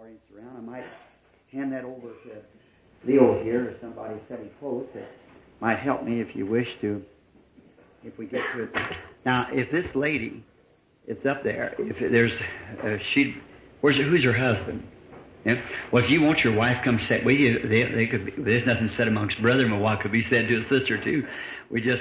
audience around, I might hand that over to Leo here, or somebody sitting close that might help me if you wish to, if we get to it. Now, if this lady is up there, if there's, who's her husband? Yeah? Well, if you want your wife come sit with you, they could be, there's nothing said amongst brethren, but what could be said to a sister too. We just,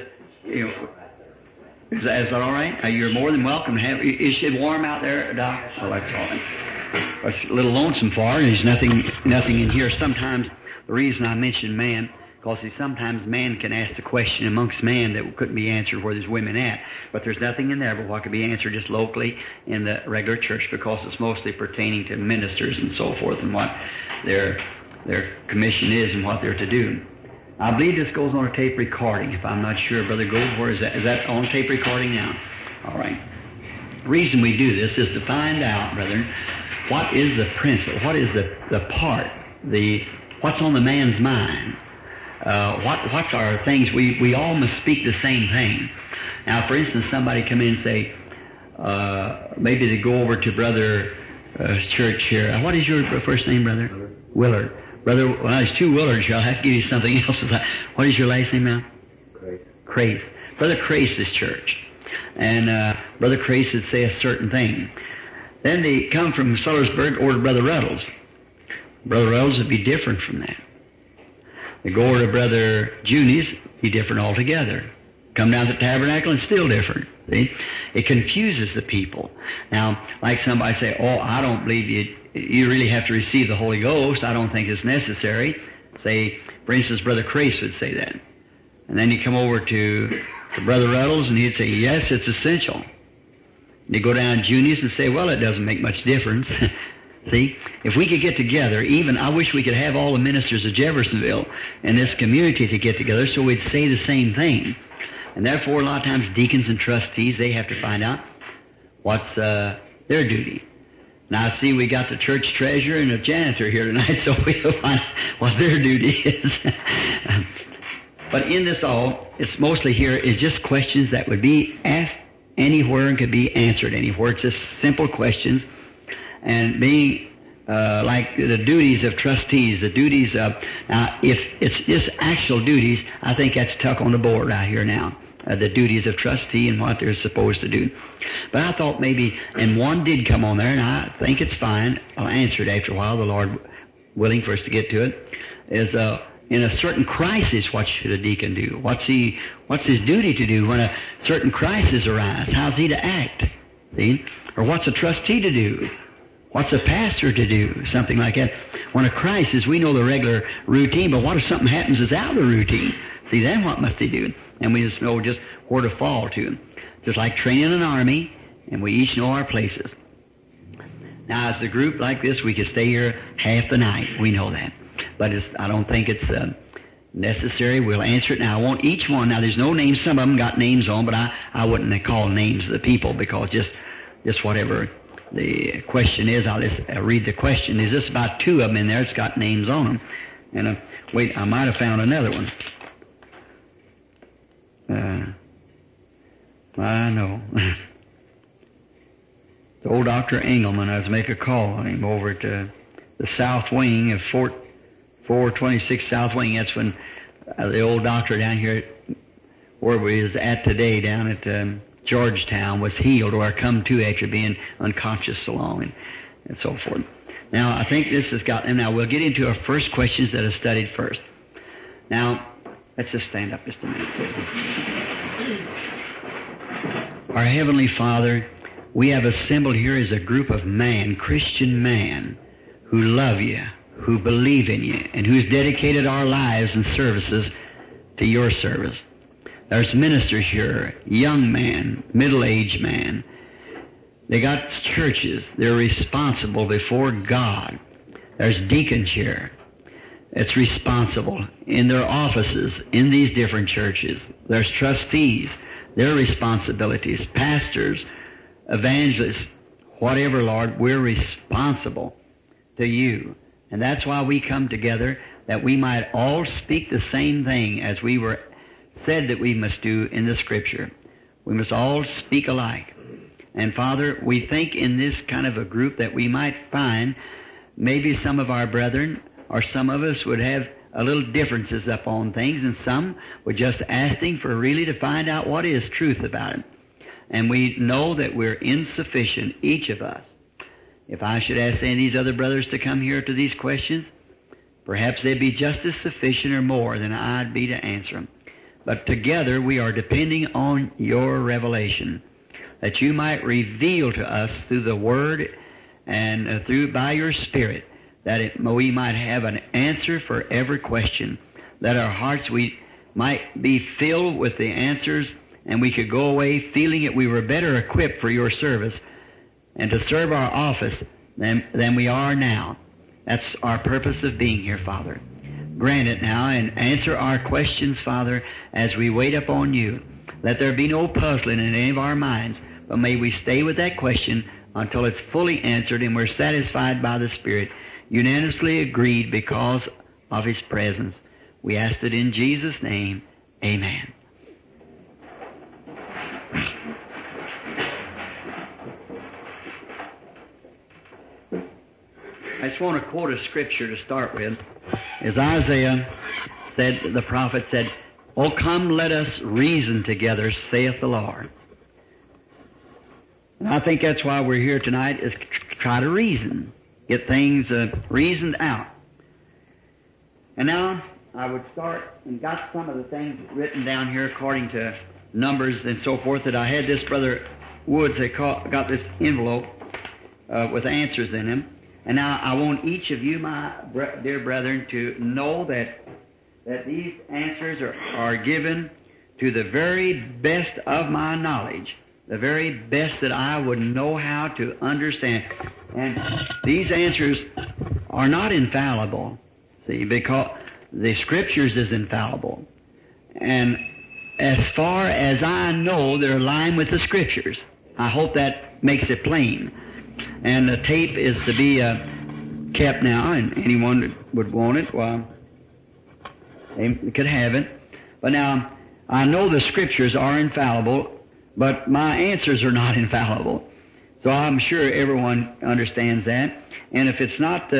is that all right? You're more than welcome to have. Is it warm out there, Doc? Oh, that's all right. It's a little lonesome for her. There's nothing in here. Sometimes the reason I mention man, because sometimes man can ask the question amongst man that couldn't be answered where there's women at. But there's nothing in there but what could be answered just locally in the regular church, because it's mostly pertaining to ministers and so forth and what their commission is and what they're to do. I believe this goes on a tape recording, if I'm not sure. Brother Gold, where is that? Is that on tape recording now? All right. The reason we do this is to find out, brethren, what is the principle, what is the part, what's on the man's mind. What's our things? We all must speak the same thing. Now, for instance, somebody come in and say, maybe they go over to Brother Church here. What is your first name, Brother? Willard. Brother, well, there's two Willards here. I'll have to give you something else. What is your last name now? Crace. Brother Crace's church. And Brother Crace would say a certain thing. Then they come from Sudlersburg over to Brother Ruddles. Brother Ruddles would be different from that. They go over to Brother Juni's, be different altogether. Come down to the tabernacle and still different. See? It confuses the people. Now, like somebody say, oh, I don't believe you really have to receive the Holy Ghost. I don't think it's necessary. Say, for instance, Brother Crace would say that. And then you come over to Brother Ruddles and he'd say, yes, it's essential. And you go down to Juni's and say, well, it doesn't make much difference. See, if we could get together, even I wish we could have all the ministers of Jeffersonville and this community to get together so we'd say the same thing. And therefore, a lot of times deacons and trustees, they have to find out what's their duty. Now, I see we got the church treasurer and a janitor here tonight, so we'll find out what their duty is. But in this all, it's mostly here is just questions that would be asked anywhere and could be answered anywhere. It's just simple questions. And being like the duties of trustees, the duties of, now if it's just actual duties, I think that's tucked on the board out here now, the duties of trustee and what they're supposed to do. But I thought maybe, and one did come on there, and I think it's fine. I'll answer it after a while, the Lord willing for us to get to it, is in a certain crisis, what should a deacon do? What's his duty to do when a certain crisis arises? How's he to act? See? Or what's a trustee to do? What's a pastor to do? Something like that. When a crisis, we know the regular routine, but what if something happens that's out of the routine? See, then what must they do? And we just know just where to fall to. Just like training an army, and we each know our places. Now, as a group like this, we could stay here half the night. We know that. But I don't think it's necessary. We'll answer it now. I want each one. Now, there's no names. Some of them got names on, but I wouldn't call names of the people because just whatever the question is, I'll just read the question. There's just about two of them in there. It's got names on them. And wait, I might have found another one. I know. The old Dr. Engelman, I was making a call on him over at the south wing of 426 South Wing. That's when the old doctor down here where we is at today down at Georgetown was healed, or come to after being unconscious so long, and so forth. Now, I think this has got them. Now, we'll get into our first questions that are studied first. Now, let's just stand up just a minute. Our Heavenly Father, we have assembled here as a group of Christian man, who love you, who believe in you, and who's dedicated our lives and services to your service. There's ministers here, young man, middle-aged man. They got churches. They're responsible before God. There's deacons here. It's responsible in their offices in these different churches. There's trustees. Their responsibilities, pastors, evangelists, whatever, Lord, we're responsible to you. And that's why we come together, that we might all speak the same thing as we were said that we must do in the Scripture. We must all speak alike. And Father, we think in this kind of a group that we might find maybe some of our brethren or some of us would have a little differences upon things, and some were just asking for really to find out what is truth about it. And we know that we're insufficient, each of us. If I should ask any of these other brothers to come here to these questions, perhaps they'd be just as sufficient or more than I'd be to answer them. But together we are depending on your revelation, that you might reveal to us through the Word and by your Spirit, that we might have an answer for every question, that our hearts we might be filled with the answers, and we could go away feeling that we were better equipped for your service and to serve our office than we are now. That's our purpose of being here, Father. Grant it now and answer our questions, Father, as we wait upon you. Let there be no puzzling in any of our minds, but may we stay with that question until it's fully answered and we're satisfied by the Spirit, unanimously agreed because of His presence. We ask it in Jesus' name. Amen. I just want to quote a scripture to start with. As Isaiah said, the prophet said, "O come, let us reason together, saith the Lord." And I think that's why we're here tonight, is to try to reason, get things reasoned out. And now I would start, and got some of the things written down here according to numbers and so forth, that I had this Brother Woods got this envelope with answers in them. And now I want each of you, my dear brethren, to know that these answers are given to the very best of my knowledge, the very best that I would know how to understand. And these answers are not infallible, see, because the Scriptures is infallible. And as far as I know, they're aligned with the Scriptures. I hope that makes it plain. And the tape is to be kept now, and anyone that would want it, well, they could have it. But now, I know the Scriptures are infallible, but my answers are not infallible. So I'm sure everyone understands that. And if it's not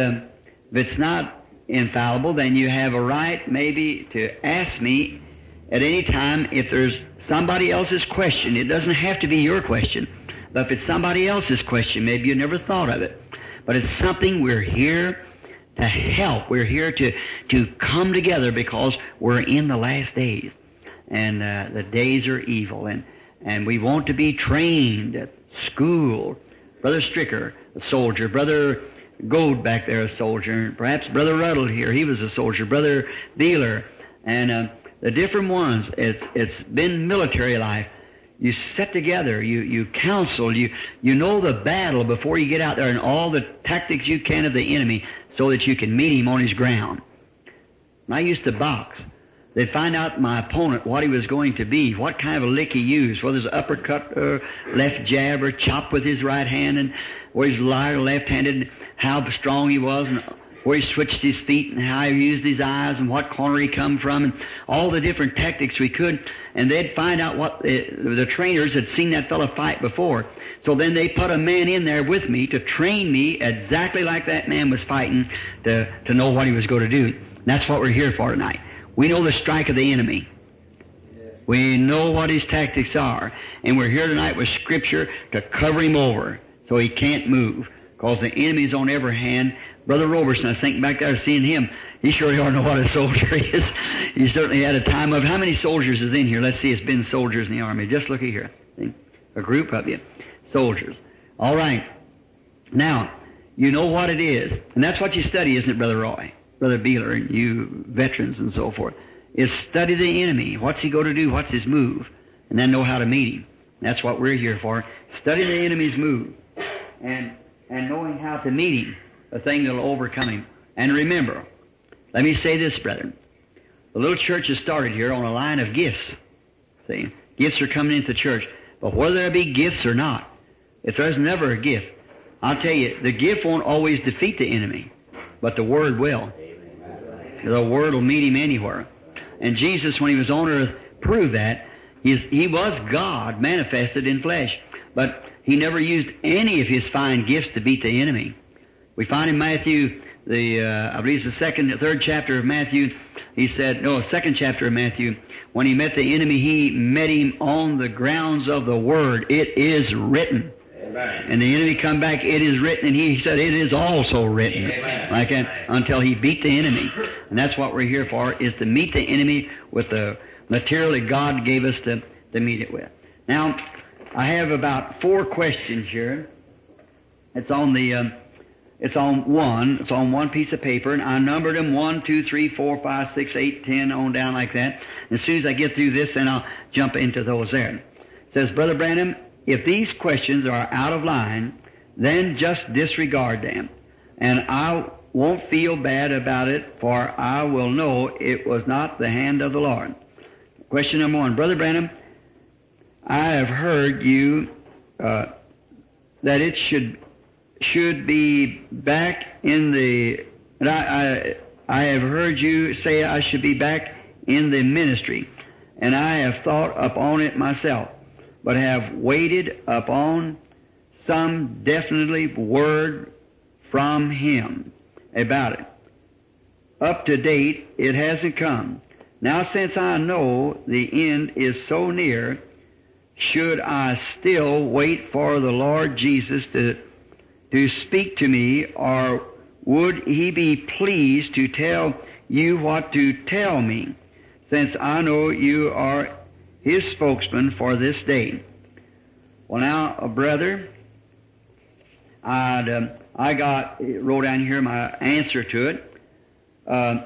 infallible, then you have a right maybe to ask me at any time if there's somebody else's question. It doesn't have to be your question. But if it's somebody else's question, maybe you never thought of it. But it's something we're here to help. We're here to come together because we're in the last days. And the days are evil. And we want to be trained at school. Brother Stricker, a soldier. Brother Gold back there, a soldier. Perhaps Brother Ruddle here, he was a soldier. Brother Beeler. And the different ones, it's been military life. You sit together, you counsel, you know the battle before you get out there and all the tactics you can of the enemy so that you can meet him on his ground. When I used to box, they'd find out my opponent what he was going to be, what kind of a lick he used, whether it's uppercut or left jab or chop with his right hand, and where he's light or left-handed, how strong he was, and where he switched his feet and how he used his eyes and what corner he come from and all the different tactics we could. And they'd find out what the trainers had seen that fellow fight before. So then they put a man in there with me to train me exactly like that man was fighting to know what he was going to do. And that's what we're here for tonight. We know the strike of the enemy. We know what his tactics are. And we're here tonight with Scripture to cover him over so he can't move, because the enemy's on every hand. Brother Roberson, I was thinking back there seeing him. He sure don't know what a soldier is. He certainly had a time of... How many soldiers is in here? Let's see, it's been soldiers in the Army. Just looky here. See? A group of you. Soldiers. All right. Now, you know what it is. And that's what you study, isn't it, Brother Roy? Brother Beeler and you veterans and so forth. Is study the enemy. What's he going to do? What's his move? And then know how to meet him. That's what we're here for. Study the enemy's move. And knowing how to meet him. The thing that will overcome him. And remember, let me say this, brethren. The little church has started here on a line of gifts. See? Gifts are coming into the church. But whether there be gifts or not, if there's never a gift, I'll tell you, the gift won't always defeat the enemy, but the Word will. The Word will meet him anywhere. And Jesus, when he was on earth, proved that. He was God manifested in flesh. But he never used any of his fine gifts to beat the enemy. We find in Matthew, I believe it's the third chapter of Matthew, second chapter of Matthew, when he met the enemy, he met him on the grounds of the Word. It is written. Amen. And the enemy come back, it is written, and he said, it is also written. Amen. Like that, until he beat the enemy. And that's what we're here for, is to meet the enemy with the material that God gave us to meet it with. Now, I have about 4 questions here. It's on one piece of paper, and I numbered them 1, 2, 3, 4, 5, 6, 8, 10, on down like that. And as soon as I get through this, then I'll jump into those there. It says, Brother Branham, if these questions are out of line, then just disregard them. And I won't feel bad about it, for I will know it was not the hand of the Lord. Question number 1, Brother Branham, I have heard you that it should be back in the. I have heard you say I should be back in the ministry, and I have thought upon it myself, but have waited upon some definitely word from Him about it. Up to date, it hasn't come. Now, since I know the end is so near, should I still wait for the Lord Jesus to speak to me, or would He be pleased to tell you what to tell me, since I know you are His spokesman for this day? Well, now, brother, I wrote down here my answer to it.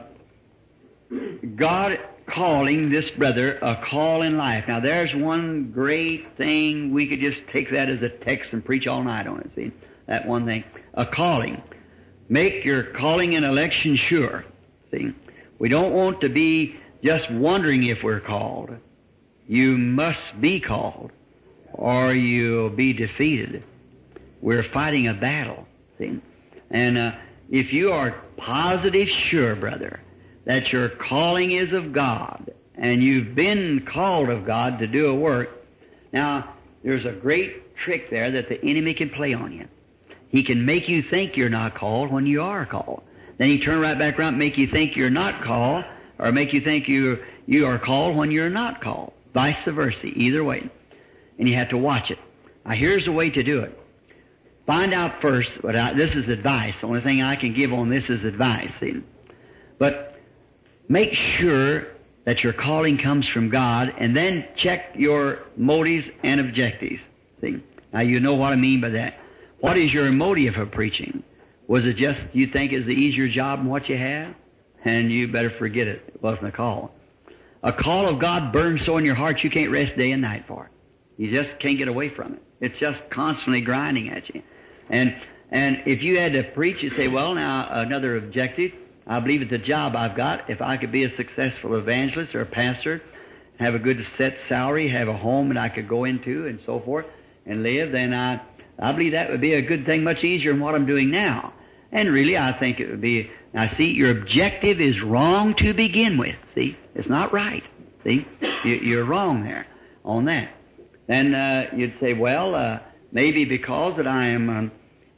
God calling this brother a call in life. Now, there's one great thing. We could just take that as a text and preach all night on it, see? That one thing. A calling. Make your calling and election sure. See? We don't want to be just wondering if we're called. You must be called, or you'll be defeated. We're fighting a battle. See? And if you are positive sure, brother, that your calling is of God, and you've been called of God to do a work, now, there's a great trick there that the enemy can play on you. He can make you think you're not called when you are called. Then he turn right back around and make you think you're not called, or make you think you are called when you're not called. Vice versa, either way. And you have to watch it. Now, here's the way to do it. Find out first, but this is advice. The only thing I can give on this is advice. See? But make sure that your calling comes from God, and then check your motives and objectives. See? Now, you know what I mean by that. What is your motive for preaching? Was it just you think it's the easier job than what you have? And you better forget it. It wasn't a call. A call of God burns so in your heart you can't rest day and night for it. You just can't get away from it. It's just constantly grinding at you. And if you had to preach, you say, well, now, another objective, I believe it's a job I've got. If I could be a successful evangelist or a pastor, have a good set salary, have a home that I could go into and so forth and live, then I believe that would be a good thing, much easier than what I'm doing now. And really, I think it would be, now see, your objective is wrong to begin with. See, it's not right. See, you're wrong there on that. Then you'd say, well, maybe because that I am,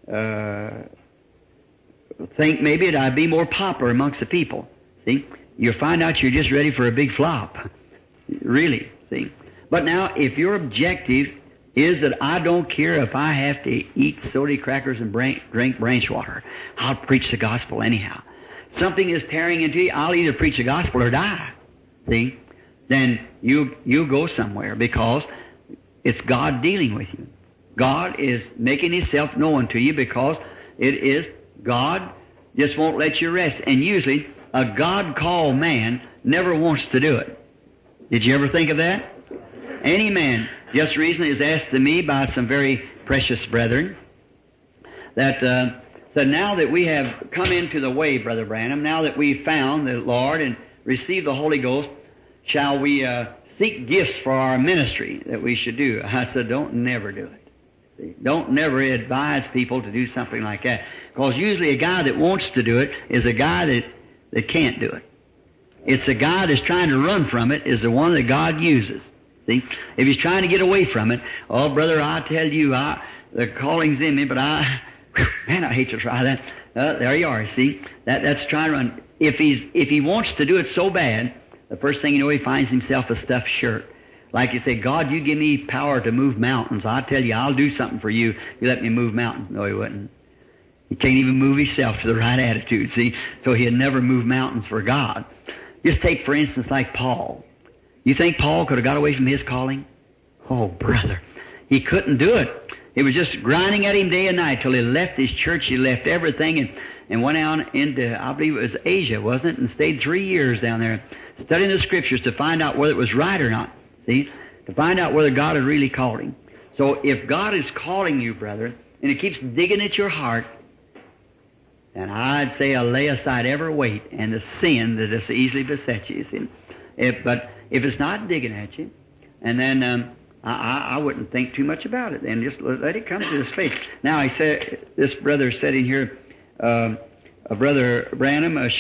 think maybe that I'd be more popular amongst the people. See, you'll find out you're just ready for a big flop. Really, see. But now, if your objective is that I don't care if I have to eat soda crackers and drink branch water, I'll preach the gospel anyhow. Something is tearing into you, I'll either preach the gospel or die. See? Then you go somewhere, because it's God dealing with you. God is making Himself known to you, because it is God just won't let you rest. And usually, a God-called man never wants to do it. Did you ever think of that? Any man just recently is asked to me by some very precious brethren that said, now that we have come into the way, Brother Branham, now that we've found the Lord and received the Holy Ghost, shall we seek gifts for our ministry that we should do? I said, don't never do it. See, don't never advise people to do something like that. Because usually a guy that wants to do it is a guy that can't do it. It's a guy that's trying to run from it is the one that God uses. See? If he's trying to get away from it, oh, brother, I tell you, the calling's in me, but Man, I hate to try that. There you are, see? That's trying to run. If he wants to do it so bad, the first thing you know, he finds himself a stuffed shirt. Like you say, God, you give me power to move mountains. I tell you, I'll do something for you. You let me move mountains. No, he wouldn't. He can't even move himself to the right attitude, see? So he'd never move mountains for God. Just take, for instance, like Paul. You think Paul could have got away from his calling? Oh, brother. He couldn't do it. It was just grinding at him day and night till he left his church. He left everything and went out into, I believe it was Asia, wasn't it? And stayed 3 years down there studying the Scriptures to find out whether it was right or not. See? To find out whether God had really called him. So if God is calling you, brother, and it keeps digging at your heart, then I'd say I'll lay aside every weight and the sin that is easily besets you. See? But if it's not digging at you, and then I wouldn't think too much about it. Then just let it come to his face. Now, he said, this brother sitting here, Brother Branham,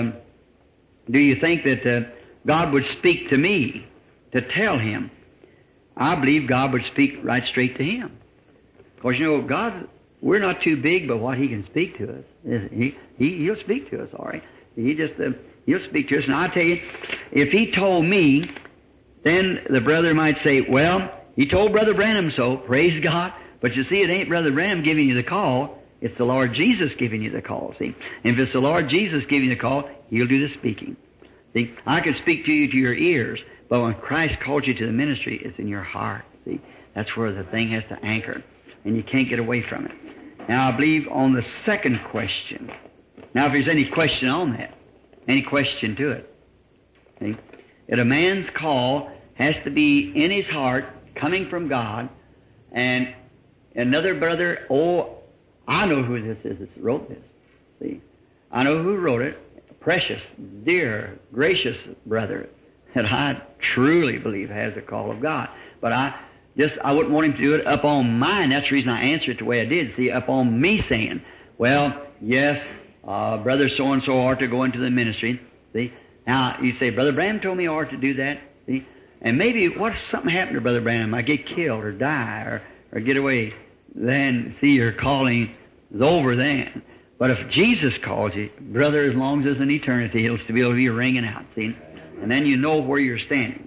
do you think that God would speak to me to tell him? I believe God would speak right straight to him. Because, you know, God, we're not too big, but what he can speak to us, he'll speak to us, all right? He'll speak to us. And I'll tell you, if he told me, then the brother might say, well, he told Brother Branham so, praise God. But you see, it ain't Brother Branham giving you the call. It's the Lord Jesus giving you the call, see? And if it's the Lord Jesus giving you the call, he'll do the speaking. See, I can speak to you to your ears, but when Christ called you to the ministry, it's in your heart, see? That's where the thing has to anchor, and you can't get away from it. Now, I believe on the second question. Now, if there's any question on that, any question to it, see? That a man's call has to be in his heart, coming from God, and another brother, I know who this is that wrote this. See, I know who wrote it. Precious, dear, gracious brother that I truly believe has the call of God. But I wouldn't want him to do it up on mine. That's the reason I answered it the way I did. See, up on me saying, well, yes, brother so-and-so ought to go into the ministry. See, now you say, Brother Branham told me I ought to do that. See, and maybe what if something happened to Brother Branham? I get killed or die or get away. Then, see, your calling is over then. But if Jesus calls you, brother, as long as there's an eternity, it'll still be ringing out, see? And then you know where you're standing.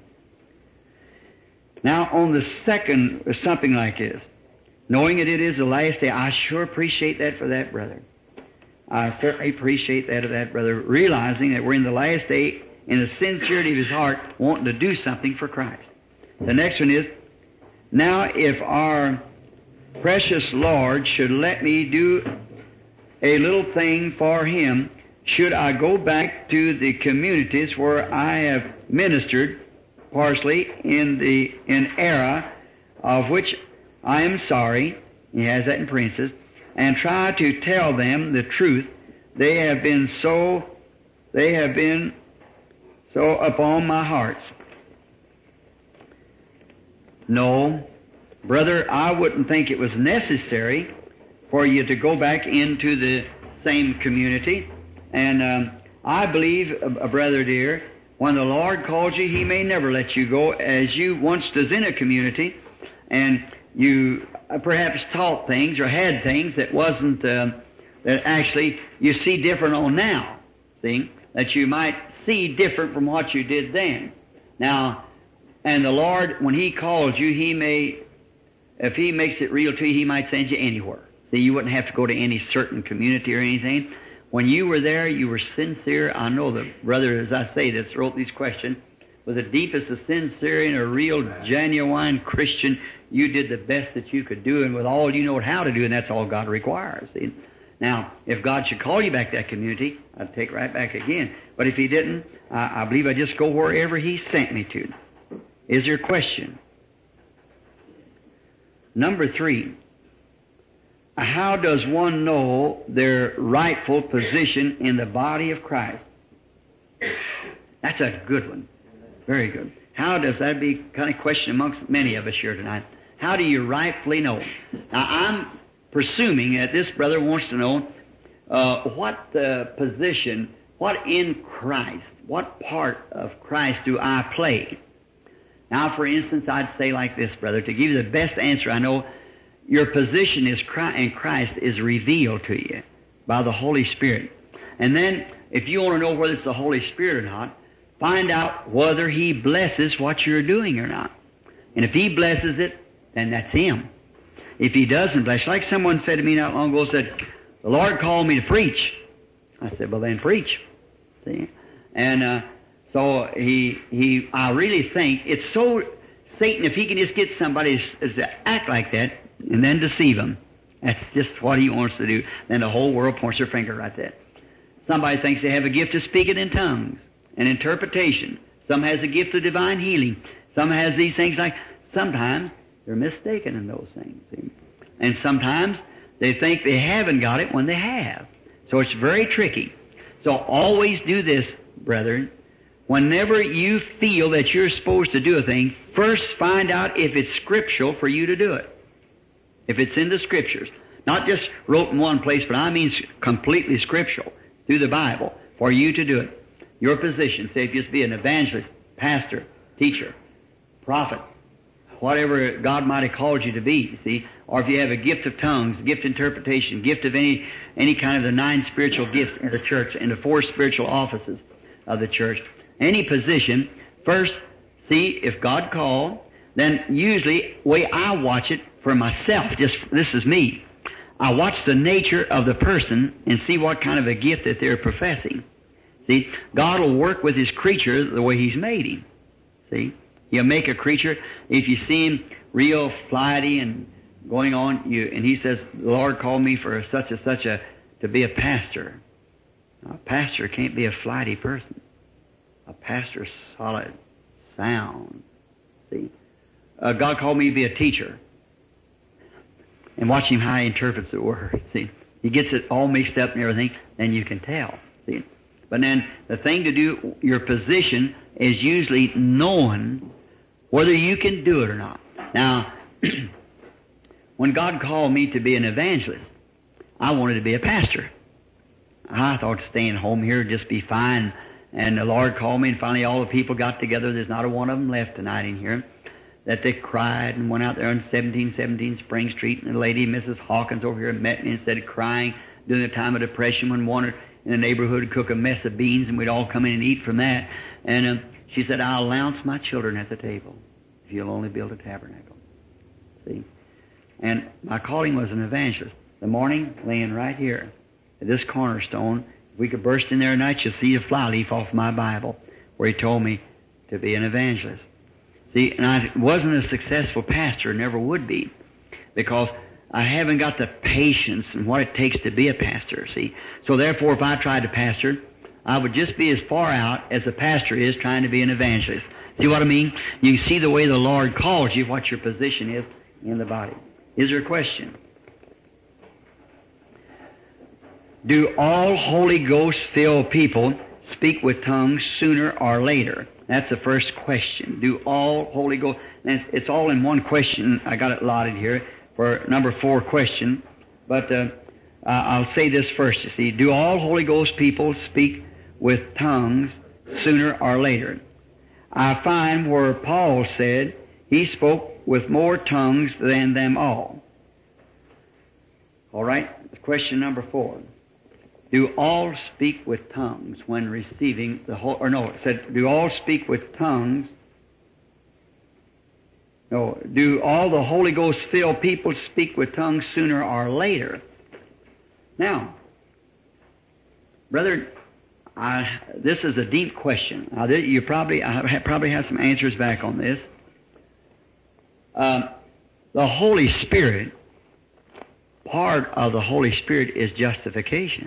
Now, on the second, something like this, knowing that it is the last day, I sure appreciate that for that brother. I certainly appreciate that of that brother, realizing that we're in the last day in the sincerity of his heart, wanting to do something for Christ. The next one is, now if our precious Lord should let me do a little thing for him, should I go back to the communities where I have ministered partially in error, of which I am sorry, he has that in parentheses, and try to tell them the truth? They have been so upon my hearts. No, brother, I wouldn't think it was necessary for you to go back into the same community. And I believe, brother dear, when the Lord calls you, he may never let you go, as you once was in a community, and you perhaps taught things or had things that wasn't, that actually you see different on now, see? That you might see different from what you did then. Now, and the Lord, when he calls you, he may, if he makes it real to you, he might send you anywhere. See, you wouldn't have to go to any certain community or anything. When you were there, you were sincere. I know the brother, as I say, that's wrote these questions, with the deepest of sincerity and a real, genuine Christian, you did the best that you could do, and with all you know how to do, and that's all God requires. See? Now, if God should call you back to that community, I'd take right back again. But if he didn't, I believe I'd just go wherever he sent me to. Is there a question? Number 3. How does one know their rightful position in the body of Christ? That's a good one. Very good. How does that be kind of question amongst many of us here tonight? How do you rightfully know? Now, I'm presuming that this brother wants to know what position, what in Christ, what part of Christ do I play? Now, for instance, I'd say like this, brother, to give you the best answer I know, your position is in Christ is revealed to you by the Holy Spirit. And then, if you want to know whether it's the Holy Spirit or not, find out whether He blesses what you're doing or not. And if He blesses it, then that's Him. If He doesn't bless, like someone said to me not long ago, said, the Lord called me to preach. I said, well then preach. See? And so I really think it's so, Satan, if he can just get somebody to act like that and then deceive them, that's just what he wants to do. Then the whole world points their finger right there. Somebody thinks they have a gift of speaking in tongues and interpretation. Some has a gift of divine healing. Some has these things like, sometimes they're mistaken in those things. See? And sometimes they think they haven't got it when they have. So it's very tricky. So always do this, brethren. Whenever you feel that you're supposed to do a thing, first find out if it's scriptural for you to do it. If it's in the Scriptures. Not just wrote in one place, but I mean completely scriptural through the Bible for you to do it. Your position, say if you just be an evangelist, pastor, teacher, prophet, whatever God might have called you to be, see, or if you have a gift of tongues, gift of interpretation, gift of any kind of the 9 spiritual gifts in the church and the 4 spiritual offices of the church, any position, first see if God called, then usually the way I watch it for myself, just this is me, I watch the nature of the person and see what kind of a gift that they're professing. See, God will work with His creature the way He's made him. See, He'll make a creature, if you see him real flighty and going on, and he says, the Lord called me for such and such to be a pastor. Now, a pastor can't be a flighty person. A pastor's solid, sound. See, God called me to be a teacher. And watch him how he interprets the word. See, he gets it all mixed up and everything, then you can tell. See, but then the thing to do, your position is usually knowing whether you can do it or not. Now, when God called me to be an evangelist, I wanted to be a pastor. I thought staying home here would just be fine. And the Lord called me, and finally all the people got together. There's not a one of them left tonight in here. That they cried and went out there on 1717 Spring Street, and the lady, Mrs. Hawkins, over here met me and started crying during the time of depression when one in the neighborhood would cook a mess of beans and we'd all come in and eat from that. And she said, I'll announce my children at the table if you'll only build a tabernacle. See? And my calling was an evangelist. The morning, laying right here at this cornerstone, if we could burst in there tonight, you'll see a flyleaf off my Bible where He told me to be an evangelist. See, and I wasn't a successful pastor, never would be, because I haven't got the patience and what it takes to be a pastor, see. So therefore, if I tried to pastor, I would just be as far out as a pastor is trying to be an evangelist. See what I mean? You see the way the Lord calls you, what your position is in the body. Is there a question? Do all Holy Ghost-filled people speak with tongues sooner or later? That's the first question. Do all Holy Ghost... And it's all in one question. I got it allotted here for number 4 question. But I'll say this first, you see. Do all Holy Ghost people speak with tongues sooner or later? I find where Paul said he spoke with more tongues than them all. All right? Question number 4. Do all speak with tongues when receiving the whole... Or no, it said, do all speak with tongues... No, do all the Holy Ghost-filled people speak with tongues sooner or later? Now, brother, this is a deep question. Now, I probably have some answers back on this. The Holy Spirit, part of the Holy Spirit is justification.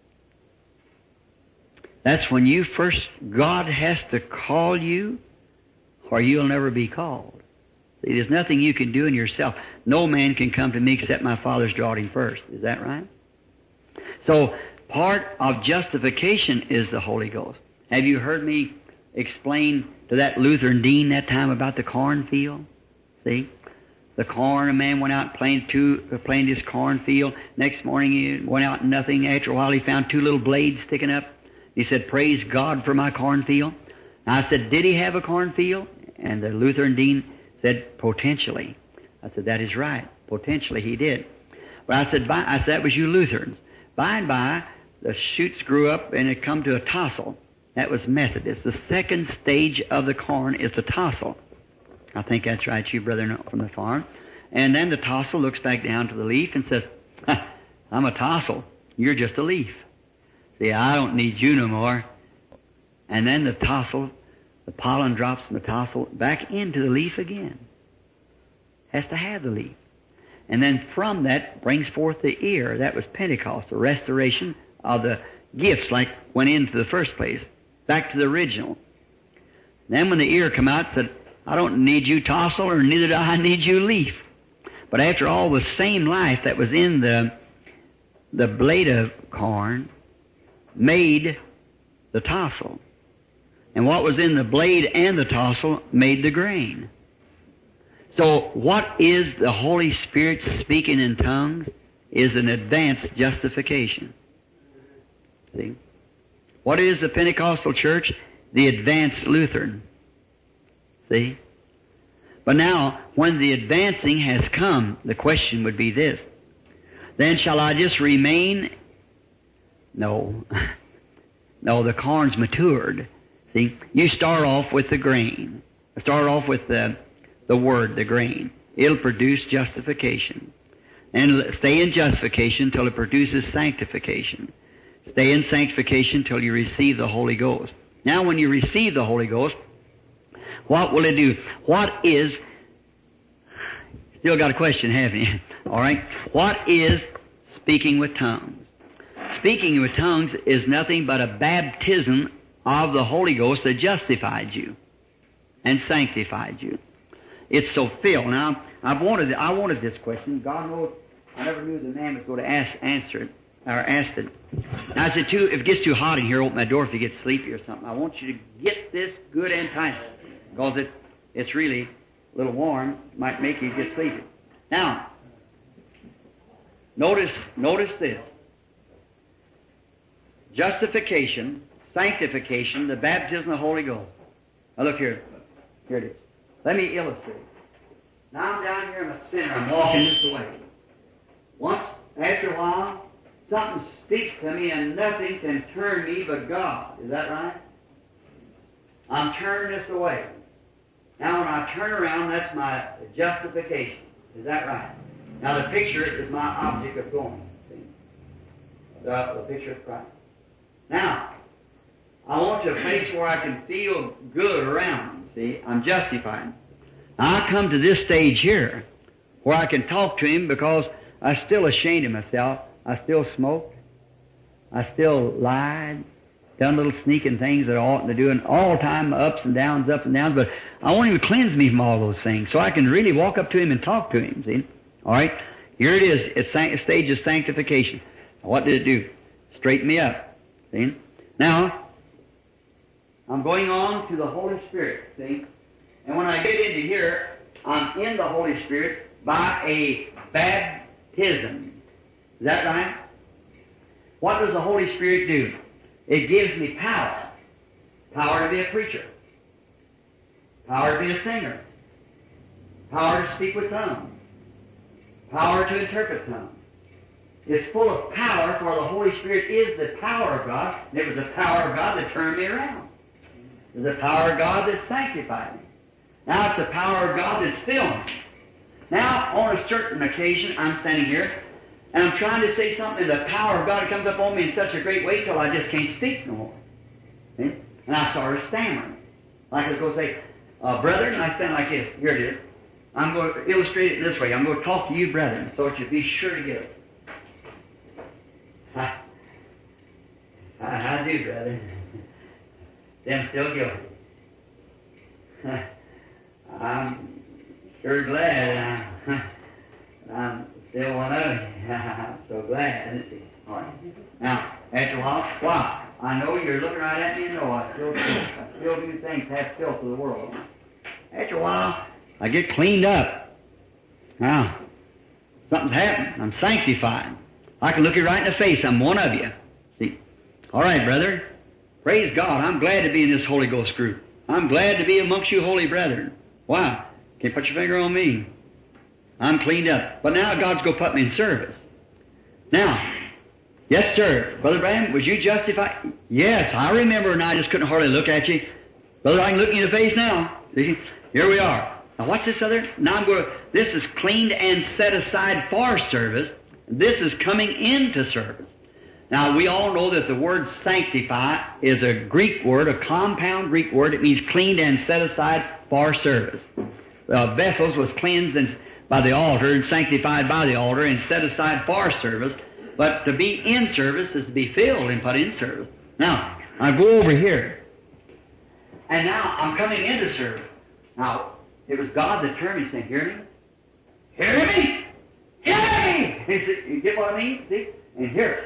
That's when you first, God has to call you, or you'll never be called. See, there's nothing you can do in yourself. No man can come to me except my Father's drawed him first. Is that right? So, part of justification is the Holy Ghost. Have you heard me explain to that Lutheran dean that time about the cornfield? See? The corn, a man went out and planted his cornfield. Next morning he went out and nothing. After a while he found 2 little blades sticking up. He said, praise God for my cornfield. I said, did he have a cornfield? And the Lutheran dean said, potentially. I said, that is right. Potentially he did. But I said, that was you Lutherans. By and by, the shoots grew up and it come to a tassel. That was Methodist. The second stage of the corn is the tassel. I think that's right, you brother from the farm. And then the tassel looks back down to the leaf and says, I'm a tassel. You're just a leaf. See, I don't need you no more. And then the tassel, the pollen drops from the tassel back into the leaf again. Has to have the leaf. And then from that brings forth the ear. That was Pentecost, the restoration of the gifts like went into the first place, back to the original. Then when the ear come out, said, I don't need you tassel, or neither do I need you leaf. But after all, the same life that was in the blade of corn made the tassel. And what was in the blade and the tassel made the grain. So what is the Holy Spirit speaking in tongues is an advanced justification. See? What is the Pentecostal church? The advanced Lutheran. See? But now, when the advancing has come, the question would be this. Then shall I just remain? No. No, the corn's matured. See? You start off with the grain. Start off with the word, the grain. It'll produce justification. And stay in justification until it produces sanctification. Stay in sanctification till you receive the Holy Ghost. Now, when you receive the Holy Ghost, what will it do? What is... Still got a question, haven't you? All right. What is speaking with tongues? Speaking with tongues is nothing but a baptism of the Holy Ghost that justified you and sanctified you. It's so filled. Now, I wanted this question. God knows I never knew the man was going to answer it, or ask it. Now, I said, if it gets too hot in here, open my door if you get sleepy or something. I want you to get this good and tight, because it's really a little warm. Might make you get sleepy. Now, notice this. Justification, sanctification, the baptism of the Holy Ghost. Now look here. Here it is. Let me illustrate. Now I'm down here, I'm a sinner. I'm walking this way. Once, after a while, something speaks to me and nothing can turn me but God. Is that right? I'm turning this away. Now when I turn around, that's my justification. Is that right? Now the picture is my object of going. See? The picture of Christ. Now, I want to a place where I can feel good around him. See, I'm justified. Now, I come to this stage here where I can talk to him because I'm still ashamed of myself. I still smoked. I still lied. Done little sneaking things that I oughtn't to do, and all the time ups and downs. But I want him to cleanse me from all those things so I can really walk up to him and talk to him. See? All right? Here it is. It's a stage of sanctification. What did it do? Straighten me up. See? Now, I'm going on to the Holy Spirit, see? And when I get into here, I'm in the Holy Spirit by a baptism. Is that right? What does the Holy Spirit do? It gives me power. Power to be a preacher. Power to be a singer. Power to speak with tongues. Power to interpret tongues. It's full of power, for the Holy Spirit is the power of God. And it was the power of God that turned me around. It was the power of God that sanctified me. Now it's the power of God that's filled me. Now, on a certain occasion, I'm standing here, and I'm trying to say something, and the power of God comes up on me in such a great way till I just can't speak no more. See? And I started stammering. Like I was going to say, brethren, I stand like this. Here it is. I'm going to illustrate it this way. I'm going to talk to you, brethren, so that you be sure to get it. I do, brother. Them still guilty. I'm sure glad I'm still one of you. I'm so glad, isn't it? All right. Now, after a while, why? I know you're looking right at me and know I still do things half filth of the world. After a while, I get cleaned up. Now, something's happened. I'm sanctified. I can look you right in the face. I'm one of you. See? All right, brother. Praise God. I'm glad to be in this Holy Ghost group. I'm glad to be amongst you holy brethren. Why? Can't put your finger on me. I'm cleaned up. But now God's going to put me in service. Now, yes, sir. Brother Branham, was you justified? Yes, I remember, and I just couldn't hardly look at you. Brother, I can look you in the face now. See? Here we are. Now, what's this other? Now I'm going to, this is cleaned and set aside for service. This is coming into service. Now, we all know that the word sanctify is a Greek word, a compound Greek word. It means cleaned and set aside for service. Vessels was cleansed by the altar and sanctified by the altar and set aside for service. But to be in service is to be filled and put in service. Now, I go over here. And now I'm coming into service. Now, it was God that turned me saying, hear me? Hear me? Hear me! He said, you get what I mean? See? And here.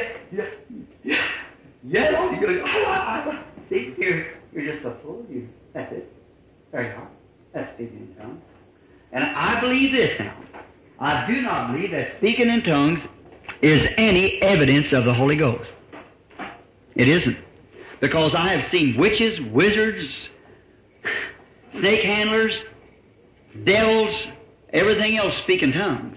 Yeah. See, you're just a fool. That's it. There you are. That's speaking in tongues. And I believe this now. I do not believe that speaking in tongues is any evidence of the Holy Ghost. It isn't. Because I have seen witches, wizards, snake handlers, devils, everything else speak in tongues.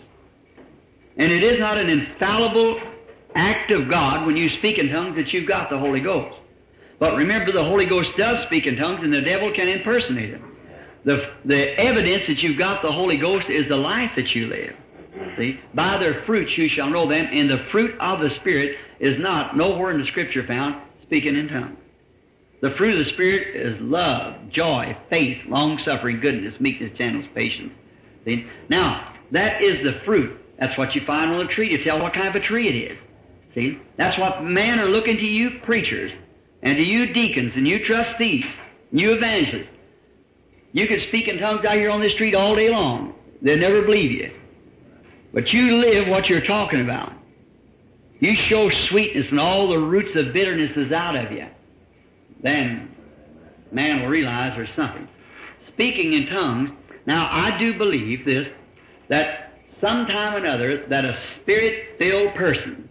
And it is not an infallible act of God when you speak in tongues that you've got the Holy Ghost. But remember, the Holy Ghost does speak in tongues, and the devil can impersonate it. The evidence that you've got the Holy Ghost is the life that you live. See? By their fruits you shall know them, and the fruit of the Spirit is not, nowhere in the Scripture found, speaking in tongues. The fruit of the Spirit is love, joy, faith, long-suffering, goodness, meekness, gentleness, patience. See? Now, that is the fruit. That's what you find on a tree to tell what kind of a tree it is. See? That's what men are looking to you preachers, and to you deacons, and you trustees, and you evangelists. You could speak in tongues out here on this street all day long. They'll never believe you. But you live what you're talking about. You show sweetness and all the roots of bitterness is out of you. Then man will realize there's something. Speaking in tongues, now I do believe this, that sometime or another that a Spirit-filled person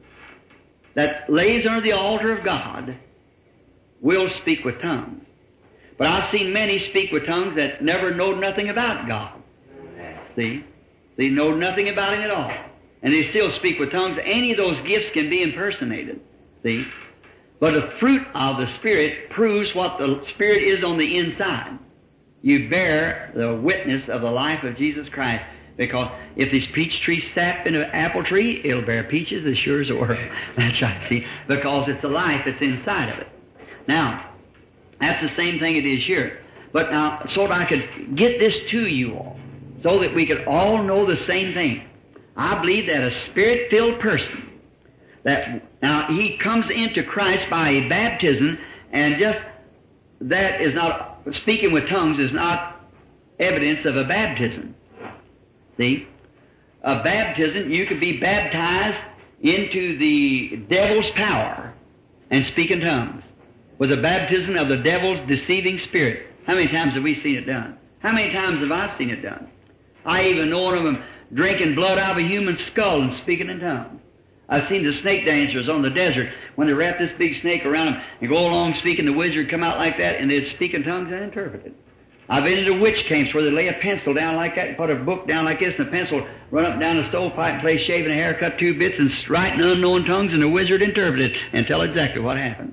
that lays under the altar of God will speak with tongues. But I've seen many speak with tongues that never know nothing about God. See? They know nothing about Him at all. And they still speak with tongues. Any of those gifts can be impersonated. See? But the fruit of the Spirit proves what the Spirit is on the inside. You bear the witness of the life of Jesus Christ. Because if this peach tree sap in an apple tree, it'll bear peaches as sure as the world. That's right, see? Because it's the life that's inside of it. Now, that's the same thing it is here. But now, so that I could get this to you all, so that we could all know the same thing. I believe that a Spirit-filled person, that now he comes into Christ by a baptism, and just that is not, speaking with tongues is not evidence of a baptism. See? A baptism, you could be baptized into the devil's power and speak in tongues. With a baptism of the devil's deceiving spirit. How many times have we seen it done? How many times have I seen it done? I even know one of them drinking blood out of a human skull and speaking in tongues. I've seen the snake dancers on the desert when they wrap this big snake around them and go along speaking, the wizard come out like that and they'd speak in tongues and interpret it. I've been into witch camps where they lay a pencil down like that and put a book down like this and a pencil run up and down the stovepipe and play shaving a hair, cut two bits and write in unknown tongues and the wizard interpret it and tell exactly what happened.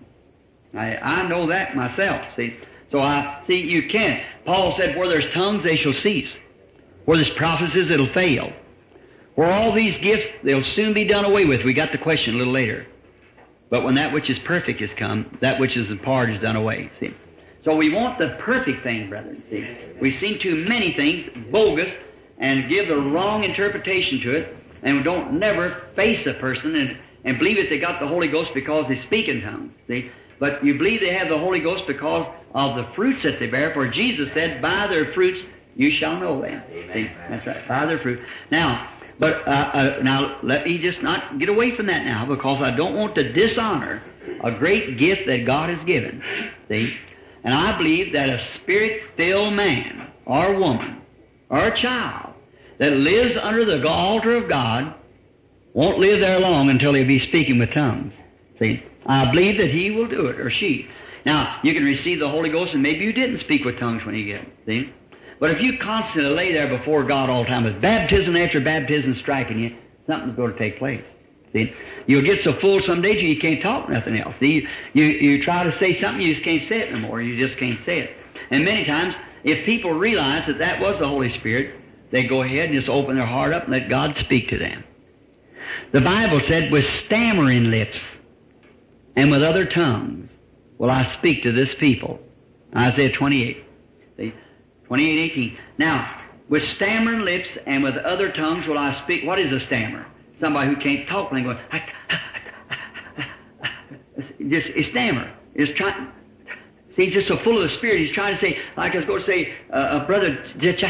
I know that myself, see. So you can't. Paul said, where there's tongues, they shall cease. Where there's prophecies, it'll fail. Where all these gifts, they'll soon be done away with. We got the question a little later. But when that which is perfect has come, that which is in part is done away, see. So we want the perfect thing, brethren, see. We've seen too many things bogus and give the wrong interpretation to it, and we don't never face a person and believe that they got the Holy Ghost because they speak in tongues, see. But you believe they have the Holy Ghost because of the fruits that they bear. For Jesus said, by their fruits you shall know them. See? That's right, by their fruit. Now, now let me just not get away from that now, because I don't want to dishonor a great gift that God has given. See? And I believe that a Spirit-filled man or woman or a child that lives under the altar of God won't live there long until he'll be speaking with tongues. See? I believe that he will do it, or she. Now, you can receive the Holy Ghost, and maybe you didn't speak with tongues when you get it. See? But if you constantly lay there before God all the time with baptism after baptism striking you, something's going to take place. See? You'll get so full some days you can't talk nothing else. See? You try to say something, you just can't say it no more. You just can't say it. And many times, if people realize that that was the Holy Spirit, they go ahead and just open their heart up and let God speak to them. The Bible said, with stammering lips and with other tongues will I speak to this people. Isaiah 28. See? 28:18. Now, with stammering lips and with other tongues will I speak. What is a stammer? Somebody who can't talk and going, just a stammer. Is trying. See, he's just so full of the Spirit. He's trying to say, like I was going to say, Brother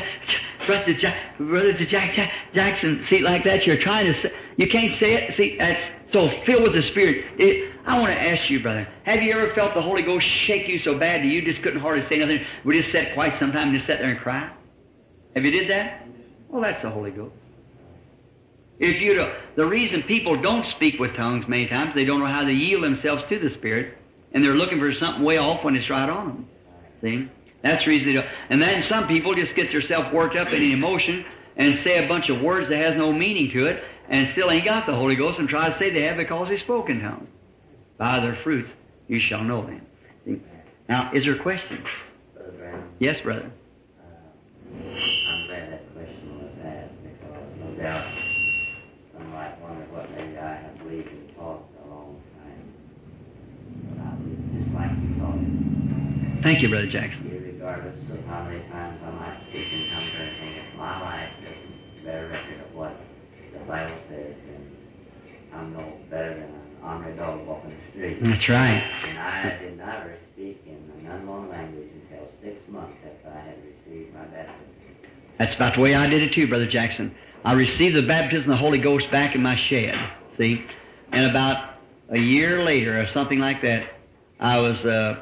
Jackson. See, like that, you're trying to say, you can't say it. See, that's so filled with the Spirit. I want to ask you, brother, have you ever felt the Holy Ghost shake you so bad that you just couldn't hardly say nothing? We just sat quiet sometime and just sat there and cry? Have you did that? Well, that's the Holy Ghost. If you do, the reason people don't speak with tongues many times, they don't know how to yield themselves to the Spirit, and they're looking for something way off when it's right on them. See? That's the reason they don't. And then some people just get themselves worked up in emotion and say a bunch of words that has no meaning to it, and still ain't got the Holy Ghost, and try to say they have because they spoke in tongues. By their fruits you shall know them. See? Now, is there a question? Brother Brown? Yes, brother. I'm glad that question was asked, because no doubt some might wonder what maybe I have believed and taught for a long time. But I believe just like you taught it. Thank you, Brother Jackson. Regardless of how many times I might speak in tongues or anything, if my life doesn't bear record of what the Bible says, then I'm no better than an ornery dog walking the street. That's right. And I did not ever speak in an unknown language until 6 months after I had received my baptism. That's about the way I did it too, Brother Jackson. I received the baptism of the Holy Ghost back in my shed, see? And about a year later or something like that, I was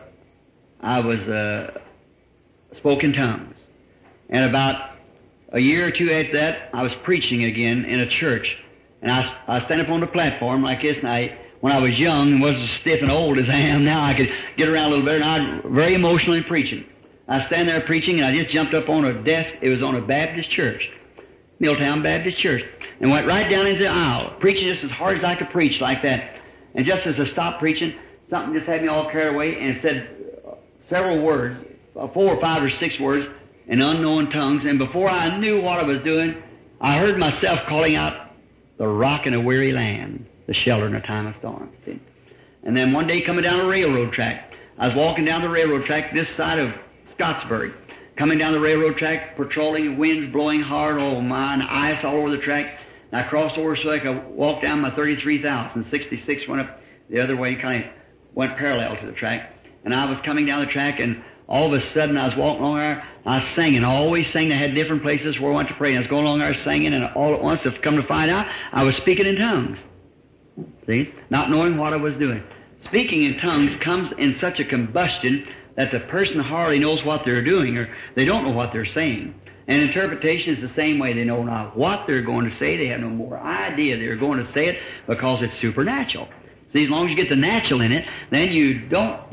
spoke in tongues. And about a year or two after that, I was preaching again in a church. And I stand up on the platform like this, and when I was young and wasn't as stiff and old as I am now, I could get around a little better, and I was very emotionally preaching. I stand there preaching, and I just jumped up on a desk. It was on a Baptist church, Milltown Baptist Church, and went right down into the aisle, preaching just as hard as I could preach like that. And just as I stopped preaching, something just had me all carried away, and it said several words, 4 or 5 or 6 words in unknown tongues. And before I knew what I was doing, I heard myself calling out, "The rock in a weary land, the shelter in a time of storm." See? And then one day coming down a railroad track, I was walking down the railroad track this side of Scottsburg, coming down the railroad track, patrolling, winds blowing hard, oh my, and ice all over the track. And I crossed over so I could walk down my 33,000. 66 went up the other way, kind of went parallel to the track. And I was coming down the track, and all of a sudden I was walking along there, I was singing. I always sang. I had different places where I went to pray. And I was going along there singing, and all at once, I've come to find out, I was speaking in tongues. See? Not knowing what I was doing. Speaking in tongues comes in such a combustion that the person hardly knows what they're doing, or they don't know what they're saying. And interpretation is the same way. They know not what they're going to say. They have no more idea they're going to say it because it's supernatural. See, as long as you get the natural in it, then you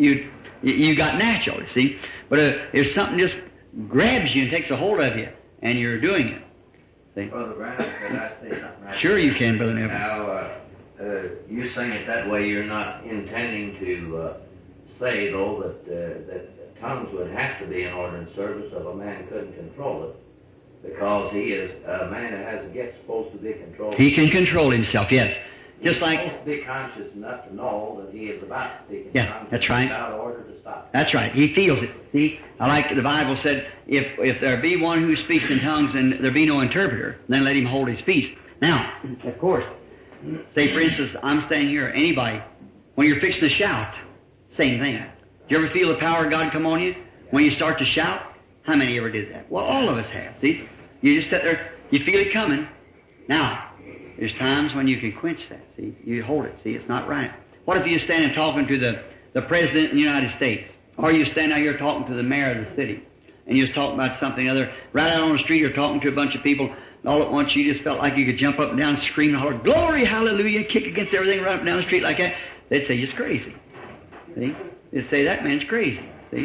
got natural, you see. But if something just grabs you and takes a hold of you, and you're doing it. See? Brother Branham, could I say something right Sure there? You can, Brother Neville. Now, you saying it that way, you're not intending to say, though, that tongues would have to be in order and service of a man couldn't control it. Because he is a man that has a gift supposed to be controlled. He can control himself, yes. Just like... He's supposed to be conscious enough to know that he is about to speak in Yeah, tongues. that's right. Without order to stop. That's right. He feels it. See, I like the Bible said, if there be one who speaks in tongues and there be no interpreter, then let him hold his peace. Now, of course, say for instance, I'm standing here, anybody, when you're fixing to shout, same thing. Do you ever feel the power of God come on you when you start to shout? How many ever did that? Well, all of us have. See, you just sit there, you feel it coming. Now, there's times when you can quench that. See, you hold it. See, it's not right. What if you stand and talking to the President of the United States? Or you stand out here talking to the mayor of the city, and you just talking about something other. Right out on the street, you're talking to a bunch of people, and all at once you just felt like you could jump up and down, scream and holler, "Glory, hallelujah," and kick against everything right up and down the street like that. They'd say, "You're crazy." See? They'd say, "That man's crazy." See?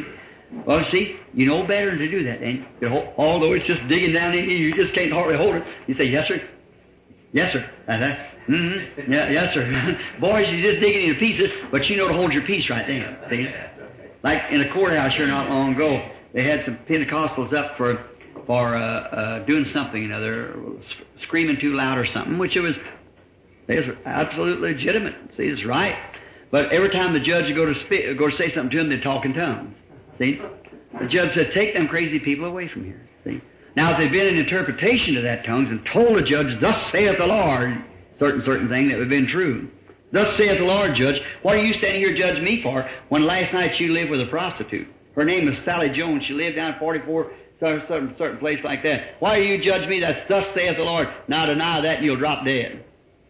Well, see, you know better than to do that, and although it's just digging down in you, you just can't hardly hold it. You say, yes, sir. Yes, sir. Yeah, yes, sir. Boys, you're just digging into pieces, but you know to hold your peace right there. See? Like in a courthouse here not long ago, they had some Pentecostals up for doing something, you know, they're screaming too loud or something, which it was absolutely legitimate. See, it's right. But every time the judge would go to say something to them, they'd talk in tongues. See? The judge said, take them crazy people away from here. See? Now, if they'd been an interpretation to that tongues and told the judge, thus saith the Lord, certain thing that would have been true. Thus saith the Lord, Judge, what are you standing here judging me for when last night you lived with a prostitute? Her name was Sally Jones. She lived down 44, certain place like that. Why do you judge me? That's thus saith the Lord. Now deny that and you'll drop dead.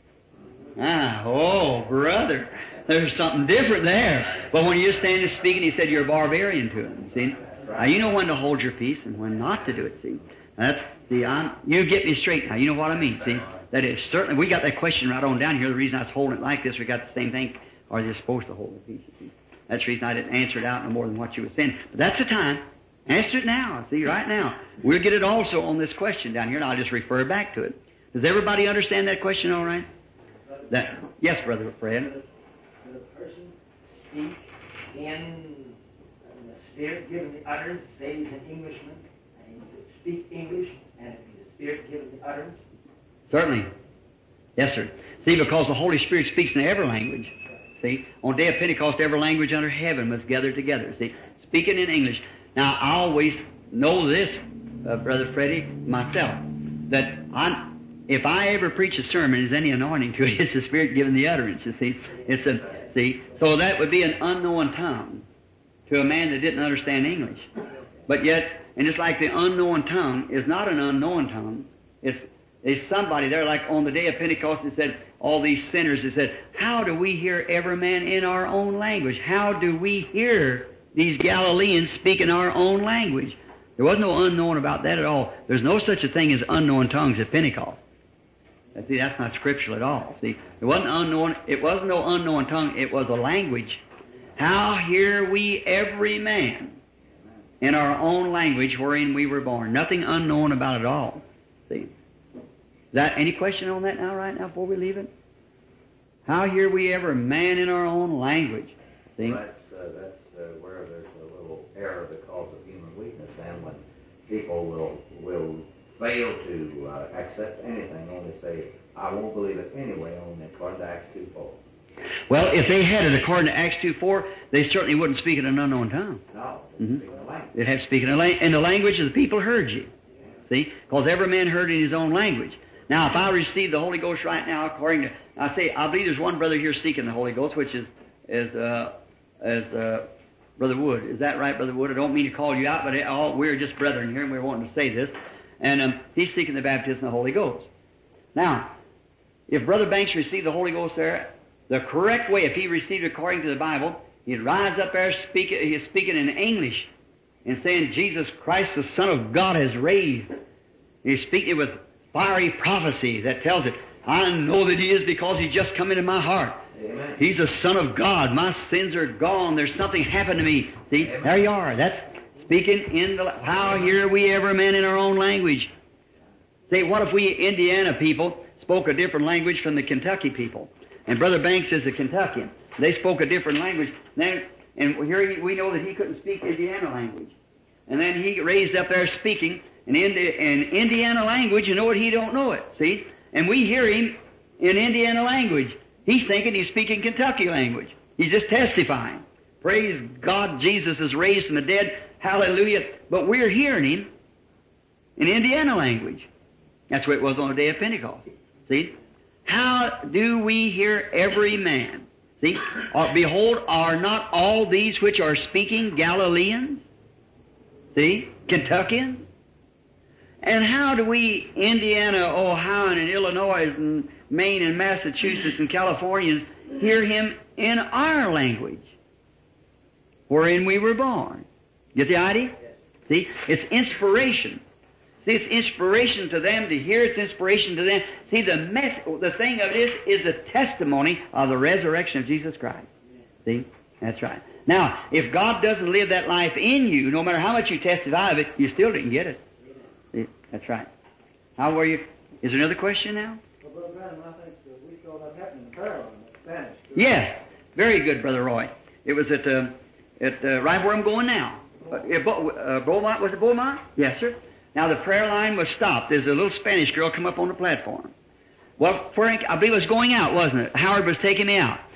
Oh, brother. There's something different there. But when you stand and speaking, he said you're a barbarian to him. See? Now you know when to hold your peace and when not to do it. See? You get me straight now. You know what I mean. See? That is certainly. We got that question right on down here. The reason I was holding it like this, we got the same thing. Are they supposed to hold the peace? See? That's the reason I didn't answer it out no more than what you were saying. But that's the time. Answer it now. See, right now. We'll get it also on this question down here, and I'll just refer back to it. Does everybody understand that question all right? Yes, Brother Fred. Does a person speak in the Spirit given the utterance, say he's an Englishman, and he could speak English, and if the Spirit given the utterance? Certainly. Yes, sir. See, because the Holy Spirit speaks in every language. See, on the day of Pentecost, every language under heaven was gathered together. See, speaking in English. Now, I always know this, Brother Freddie, myself, that if I ever preach a sermon, there's any anointing to it, it's the Spirit giving the utterance, you see. So that would be an unknown tongue to a man that didn't understand English. But yet, and it's like the unknown tongue is not an unknown tongue. It's somebody there, like on the day of Pentecost, it said, all these sinners, it said, how do we hear every man in our own language? How do we hear these Galileans speak in our own language? There was no unknown about that at all. There's no such a thing as unknown tongues at Pentecost. See, that's not scriptural at all. See, it wasn't no unknown tongue, it was a language. How hear we every man in our own language wherein we were born? Nothing unknown about it all. See? Is that any question on that now, right now, before we leave it? How hear we every man in our own language? See? Well, that's where there's a little error because of human weakness, and when people will fail to accept anything, only say, I won't believe it anyway, only according to Acts 2:4. Well, if they had it according to Acts 2:4, they certainly wouldn't speak in an unknown tongue. No, they'd speak in a language. They'd have to speak in the language of the people heard you. See? Because every man heard in his own language. Now, if I receive the Holy Ghost right now, according to, I believe there's one brother here seeking the Holy Ghost, which is Brother Wood. Is that right, Brother Wood? I don't mean to call you out, but we're just brethren here, and we're wanting to say this. And he's seeking the baptism of the Holy Ghost. Now, if Brother Banks received the Holy Ghost there, the correct way, if he received it according to the Bible, he'd rise up there, he's speaking in English and saying, Jesus Christ, the Son of God, has raised. He's speaking with fiery prophecy that tells it. I know that He is because He's just come into my heart. Amen. He's the Son of God. My sins are gone. There's something happened to me. See, Amen. There you are. That's speaking in the... How hear we every man in our own language? See, what if we Indiana people spoke a different language from the Kentucky people? And Brother Banks is a Kentuckian. They spoke a different language. And here we know that he couldn't speak Indiana language. And then he raised up there speaking in Indiana language. You know what? He don't know it. See? And we hear him in Indiana language. He's thinking he's speaking Kentucky language. He's just testifying. Praise God, Jesus is raised from the dead. Hallelujah. But we're hearing him in Indiana language. That's the way it was on the day of Pentecost. See? How do we hear every man? See? Behold, are not all these which are speaking Galileans? See? Kentuckians? And how do we, Indiana, Ohio, and Illinois, and Maine, and Massachusetts, and Californians, hear him in our language, wherein we were born? Get the idea? See? It's inspiration. See, it's inspiration to them to hear. It's inspiration to them. See, the thing of this is the testimony of the resurrection of Jesus Christ. See? That's right. Now, if God doesn't live that life in you, no matter how much you testify of it, you still didn't get it. See? That's right. How were you? Is there another question now? Well, Brother Branham, I think we saw that happen in Pearl in Spanish. Yes. Very good, Brother Roy. It was at right where I'm going now. Beaumont, was it Beaumont? Yes, sir. Now, the prayer line was stopped. There's a little Spanish girl come up on the platform. Well, Frank, I believe it was going out, wasn't it? Howard was taking me out.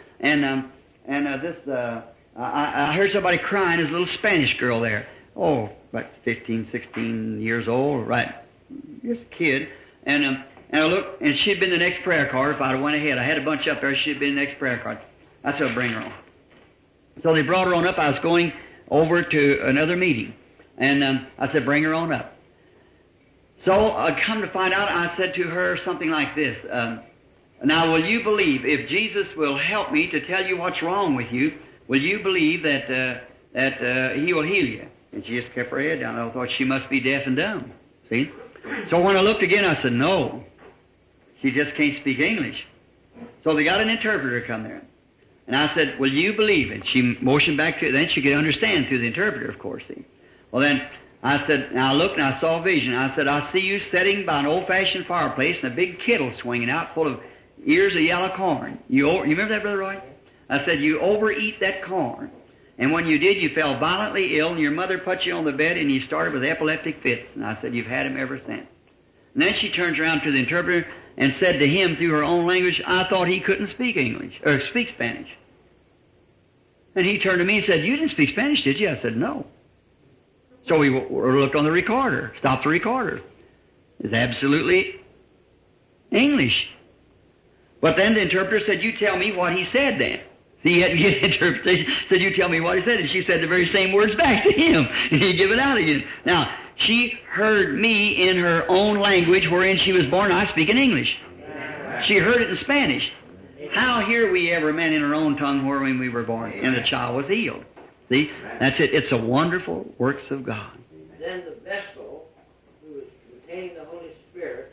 I heard somebody crying. There's a little Spanish girl there. Oh, about 15, 16 years old, right? Just a kid. And I looked, and she'd been the next prayer card if I'd have went ahead. I had a bunch up there. She'd been the next prayer card. I said, bring her on. So they brought her on up. I was going over to another meeting. And I said, bring her on up. So I come to find out, I said to her something like this. Now, will you believe, if Jesus will help me to tell you what's wrong with you, will you believe that He will heal you? And she just kept her head down. I thought she must be deaf and dumb. See? So when I looked again, I said, no. She just can't speak English. So they got an interpreter to come there. And I said, will you believe it? She motioned back to it. Then she could understand through the interpreter, of course. See? Well, then I said, and I looked and I saw a vision. I said, I see you sitting by an old-fashioned fireplace and a big kettle swinging out full of ears of yellow corn. You remember that, Brother Roy? I said, you overeat that corn. And when you did, you fell violently ill, and your mother put you on the bed, and you started with epileptic fits. And I said, you've had them ever since. And then she turns around to the interpreter and said to him through her own language, I thought he couldn't speak English, or speak Spanish. And he turned to me and said, you didn't speak Spanish, did you? I said, no. So we looked on the recorder, stopped the recorder. It's absolutely English. But then the interpreter said, you tell me what he said then. See, he had to get an interpretation. Said, you tell me what he said. And she said the very same words back to him. And he gave it out again. Now, she heard me in her own language wherein she was born. I speak in English. She heard it in Spanish. How hear we ever man in our own tongue wherein we were born? And the child was healed. See, that's it. It's a wonderful works of God. Then the vessel who is containing the Holy Spirit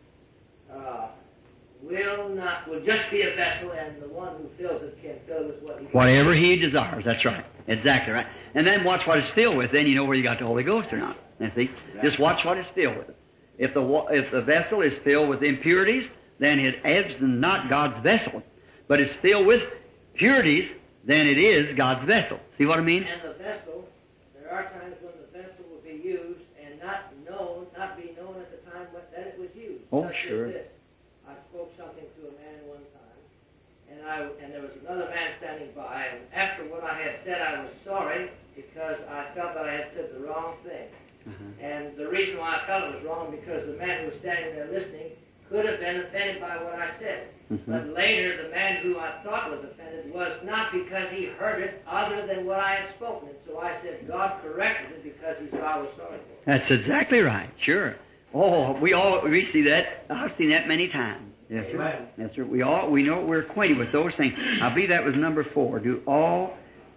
will just be a vessel, and the one who fills it can fill with what he wants. Whatever he desires. That's right. Exactly right. And then watch what it's filled with. Then you know whether you got the Holy Ghost or not. You see? Just watch what it's filled with. If the vessel is filled with impurities, then it is not God's vessel. But it's filled with purities, then it is God's vessel. See what I mean? And the vessel, there are times when the vessel will be used and not be known at the time that it was used. Oh, Such sure. as this. I spoke something to a man one time, and there was another man standing by, and after what I had said, I was sorry because I felt that I had said the wrong thing. And the reason why I felt it was wrong because the man who was standing there listening could have been offended by what I said. But later, the man who I thought was offended was not because he heard it other than what I had spoken. So I said, God corrected it because he saw I was sorry for it. That's exactly right. Sure. Oh, we see that. I've seen that many times. Yes, sir. Amen. Yes, sir. We know we're acquainted with those things. I believe that was number 4. Do all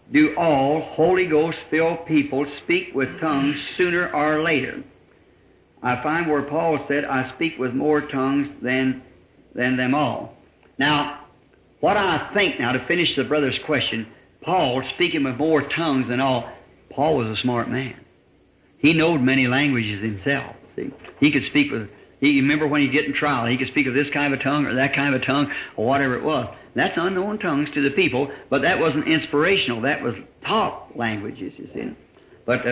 Holy Ghost filled people speak with tongues sooner or later? I find where Paul said, I speak with more tongues than them all. Now, what I think now, to finish the brother's question, Paul speaking with more tongues than all, Paul was a smart man. He knowed many languages himself. See, he could speak with. You remember when you get in trial, he could speak of this kind of a tongue or that kind of a tongue or whatever it was. That's unknown tongues to the people, but that wasn't inspirational. That was taught languages, you see. But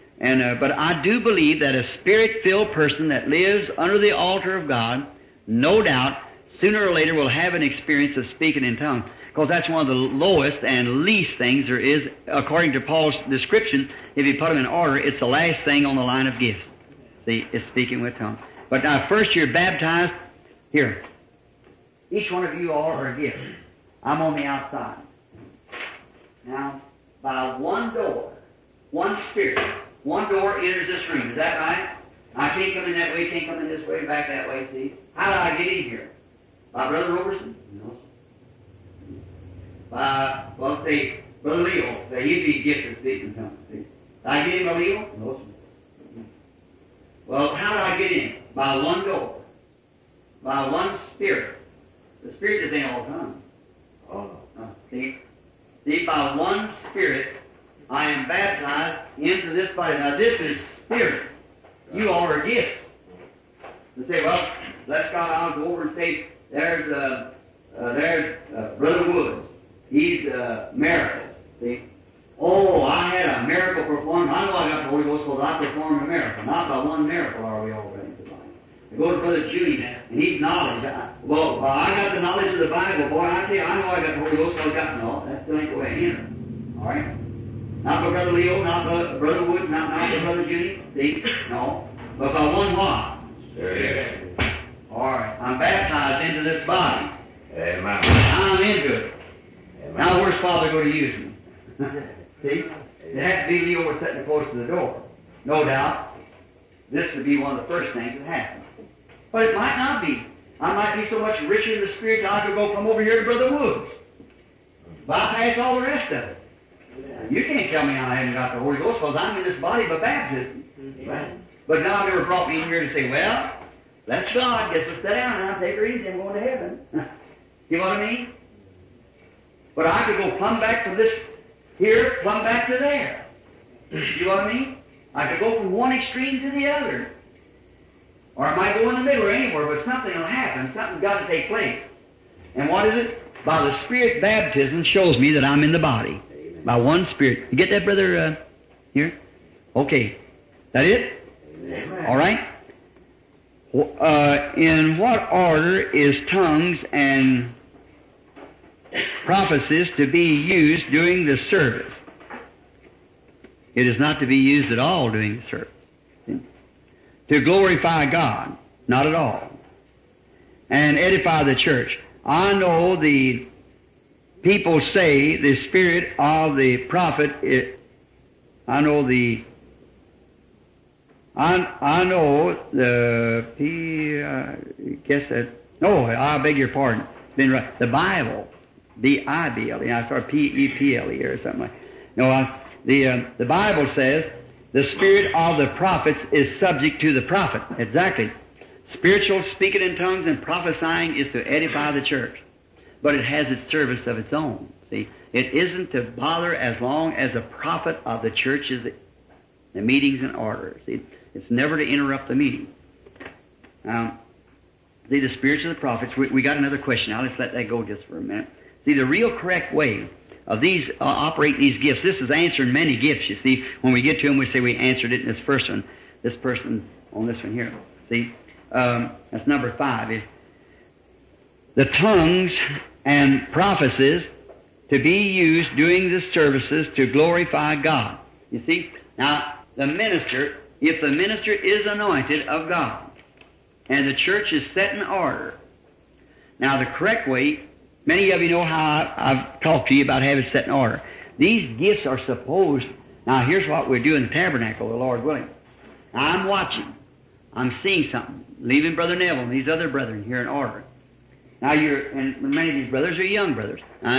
I do believe that a spirit-filled person that lives under the altar of God, no doubt, sooner or later will have an experience of speaking in tongues. Because that's one of the lowest and least things there is, according to Paul's description. If you put them in order, it's the last thing on the line of gifts. See, it's speaking with tongues. But now, first you're baptized. Here. Each one of you all are a gift. I'm on the outside. Now, by one door, one spirit, one door enters this room. Is that right? I can't come in that way, can't come in this way, back that way, see? How did I get in here? By Brother Roberson? No. By, well, say, Brother Leo. Say, he'd be gifted speaking in tongues, see? Did I get in by Leo? No, sir. Well, how did I get in? By one door. By one spirit. The spirit just ain't all tongues. Oh, no. See? See, by one Spirit, I am baptized into this body. Now, this is Spirit. You all are gifts. You say, well, bless God, I'll go over and say, there's Brother Woods. He's miracles. See? Oh, I had a miracle performed. I know I got the Holy Ghost because I performed a miracle. Not by one miracle are we all ready to die. I go to Brother Judy, and he's knowledge. Well, I got the knowledge of the Bible. Boy, I tell you, I know I got the Holy Ghost because I got no. That still ain't the way I enter. All right? Not by Brother Leo, not by Brother Woods, not by Brother Judy. See? No. But by one what? Spirit. All right. I'm baptized into this body. Amen. I'm into it. Amen. Now, where's Father going to use me? See? It has to be Leo was sitting close to the door. No doubt. This would be one of the first things that happens. But it might not be. I might be so much richer in the Spirit that I could go from over here to Brother Woods. Bypass all the rest of it. You can't tell me I haven't got the Holy Ghost because I'm in this body by baptism. Right? But God never brought me in here to say, well, that's God. Guess we'll sit down now, take her easy, and go to heaven. You know what I mean? But I could go plumb back to this here, plumb back to there. You know what I mean? I could go from one extreme to the other. Or I might go in the middle or anywhere, but something will happen. Something's got to take place. And what is it? By the Spirit baptism shows me that I'm in the body. Amen. By one Spirit. You get that, brother, here? Okay. That it? Amen. All right. In what order is tongues and prophecies to be used during the service? It is not to be used at all during the service. See? To glorify God, not at all. And edify the church. I know the people say the spirit of the prophet, I know the I beg your pardon. It's been right. The Bible, B-I-B-L-E. I started P-E-P-L-E or something like that. No, the Bible says the spirit of the prophets is subject to the prophet. Exactly. Spiritual speaking in tongues and prophesying is to edify the church. But it has its service of its own. See, it isn't to bother as long as a prophet of the church is the meetings and orders. See, it's never to interrupt the meeting. Now, see, the spirits of the prophets, we got another question now. Let's let that go just for a minute. See, the real correct way of these, operating these gifts, this is answering many gifts, you see. When we get to them, we say we answered it in this first one, this person on this one here. See, that's number 5. Is the tongues and prophecies to be used during the services to glorify God. You see, now, the minister, if the minister is anointed of God, and the church is set in order, now the correct way, many of you know how I've talked to you about having it set in order. These gifts are supposed, now here's what we do in the tabernacle, the Lord willing. Now I'm watching. I'm seeing something. Leaving Brother Neville and these other brethren here in order. Now and many of these brothers are young brothers.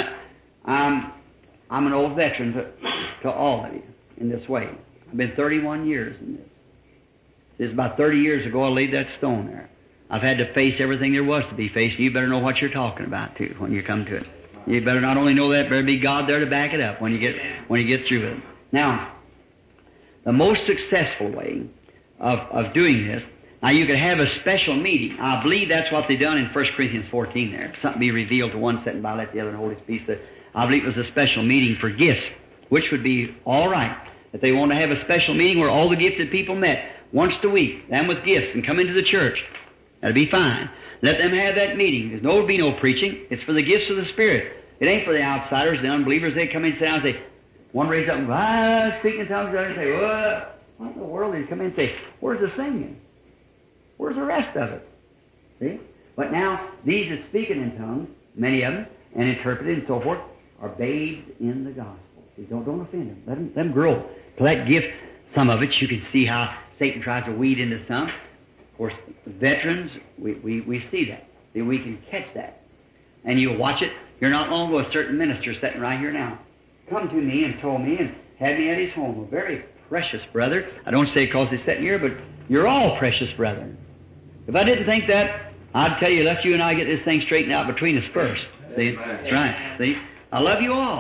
I'm an old veteran to all of you in this way. I've been 31 years in this. This is about 30 years ago I laid that stone there. I've had to face everything there was to be faced, and you better know what you're talking about, too, when you come to it. You better not only know that, better be God there to back it up when you get through it. Now, the most successful way of doing this, now you could have a special meeting. I believe that's what they done in 1 Corinthians 14 there. Something be revealed to one sitting by, let the other hold his peace. I believe it was a special meeting for gifts, which would be all right. If they want to have a special meeting where all the gifted people met once a week, them with gifts, and come into the church, that'd be fine. Let them have that meeting. There'll be no preaching. It's for the gifts of the Spirit. It ain't for the outsiders, the unbelievers. They come in and sit down and say, one raise up and speak in tongues, the other say, what in the world? They come in and say, where's the singing? Where's the rest of it? See? But now, these that speaking in tongues, many of them, and interpreted and so forth, are babes in the gospel. See, don't offend them. Let them grow. To that gift, some of it, you can see how Satan tries to weed into some. Of course, veterans, we see that. See, we can catch that. And you'll watch it. You're not long ago, a certain minister sitting right here now come to me and told me and had me at his home. A very precious brother. I don't say because he's sitting here, but you're all precious brethren. If I didn't think that, I'd tell you, let's you and I get this thing straightened out between us first. See? That's right. See? I love you all.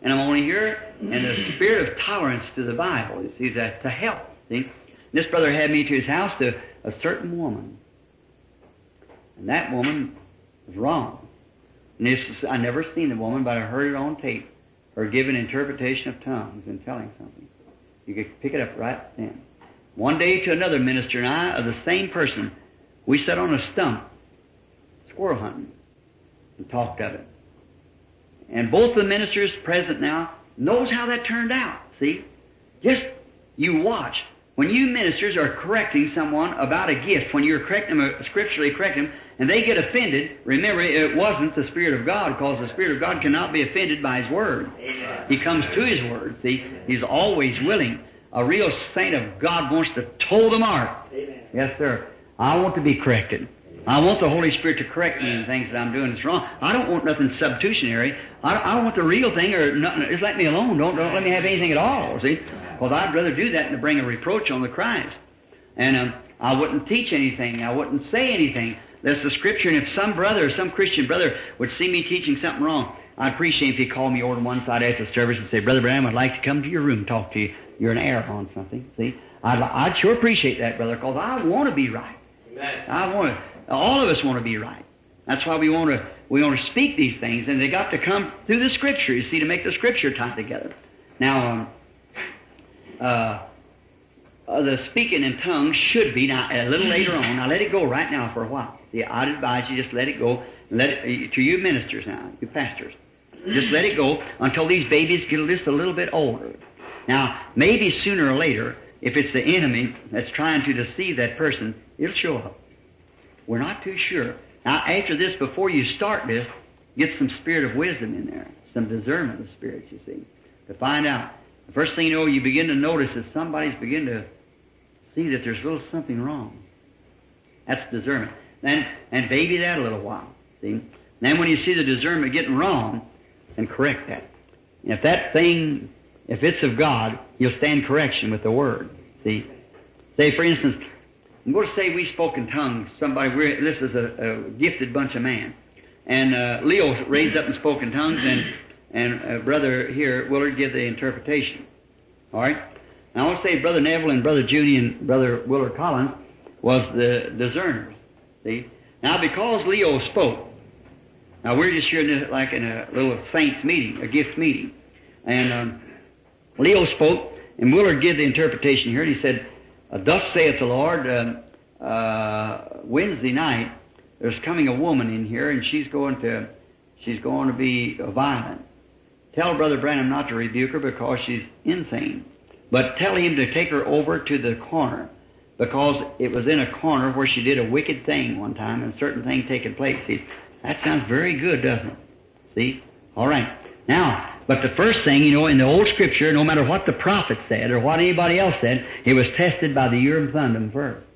And I'm only here in a spirit of tolerance to the Bible. You see, that to help. See? This brother had me to his house to a certain woman. And that woman was wrong. And I never seen the woman, but I heard it on tape. Her giving interpretation of tongues and telling something. You could pick it up right then. One day to another minister and I, of the same person, we sat on a stump, squirrel hunting, and talked of it. And both the ministers present now knows how that turned out. See? Just, you watch. When you ministers are correcting someone about a gift, when you're correcting them, scripturally correcting them, and they get offended, remember, it wasn't the Spirit of God, because the Spirit of God cannot be offended by His Word. Amen. He comes to His Word, see? He's always willing. A real saint of God wants to toe the mark. Amen. Yes, sir. I want to be corrected. I want the Holy Spirit to correct me in things that I'm doing that's wrong. I don't want nothing substitutionary. I don't want the real thing or nothing. Just let me alone. Don't let me have anything at all, see? Because I'd rather do that than to bring a reproach on the Christ. And I wouldn't teach anything. I wouldn't say anything. That's the Scripture. And if some brother, some Christian brother would see me teaching something wrong, I'd appreciate if he called me over to one side after the service and say, Brother Branham, I'd like to come to your room and talk to you. You're an error on something, see? I'd sure appreciate that, brother, because I want to be right. Amen. All of us want to be right. That's why we want to speak these things, and they got to come through the Scripture, you see, to make the Scripture tie together. Now, the speaking in tongues should be, now a little later on, now let it go right now for a while. See, I'd advise you just let it go, to you ministers now, you pastors. Just let it go until these babies get just a little bit older. Now, maybe sooner or later, if it's the enemy that's trying to deceive that person, it'll show up. We're not too sure. Now, after this, before you start this, get some spirit of wisdom in there, some discernment of spirits, you see, to find out. The first thing you know, you begin to notice that somebody's beginning to see that there's a little something wrong. That's discernment. And baby that a little while, see. Then when you see the discernment getting wrong, then correct that. And if that thing, if it's of God, you'll stand correction with the Word, see. Say, for instance, I'm going to say we spoke in tongues. This is a gifted bunch of men. And Leo raised up and spoke in tongues, and brother here, Willard, give the interpretation. All right? Now I want to say Brother Neville and Brother Junie and Brother Willard Collins was the discerners. See? Now because Leo spoke, now we're just here like in a little saints meeting, a gift meeting. And Leo spoke, and Willard gave the interpretation here, and he said, Thus saith the Lord, Wednesday night, there's coming a woman in here, and she's going to be violent. Tell Brother Branham not to rebuke her because she's insane. But tell him to take her over to the corner, because it was in a corner where she did a wicked thing one time, and a certain thing taking place. See, that sounds very good, doesn't it? See? All right. Now, but the first thing, in the old Scripture, no matter what the prophet said or what anybody else said, it was tested by the Urim Thummim first.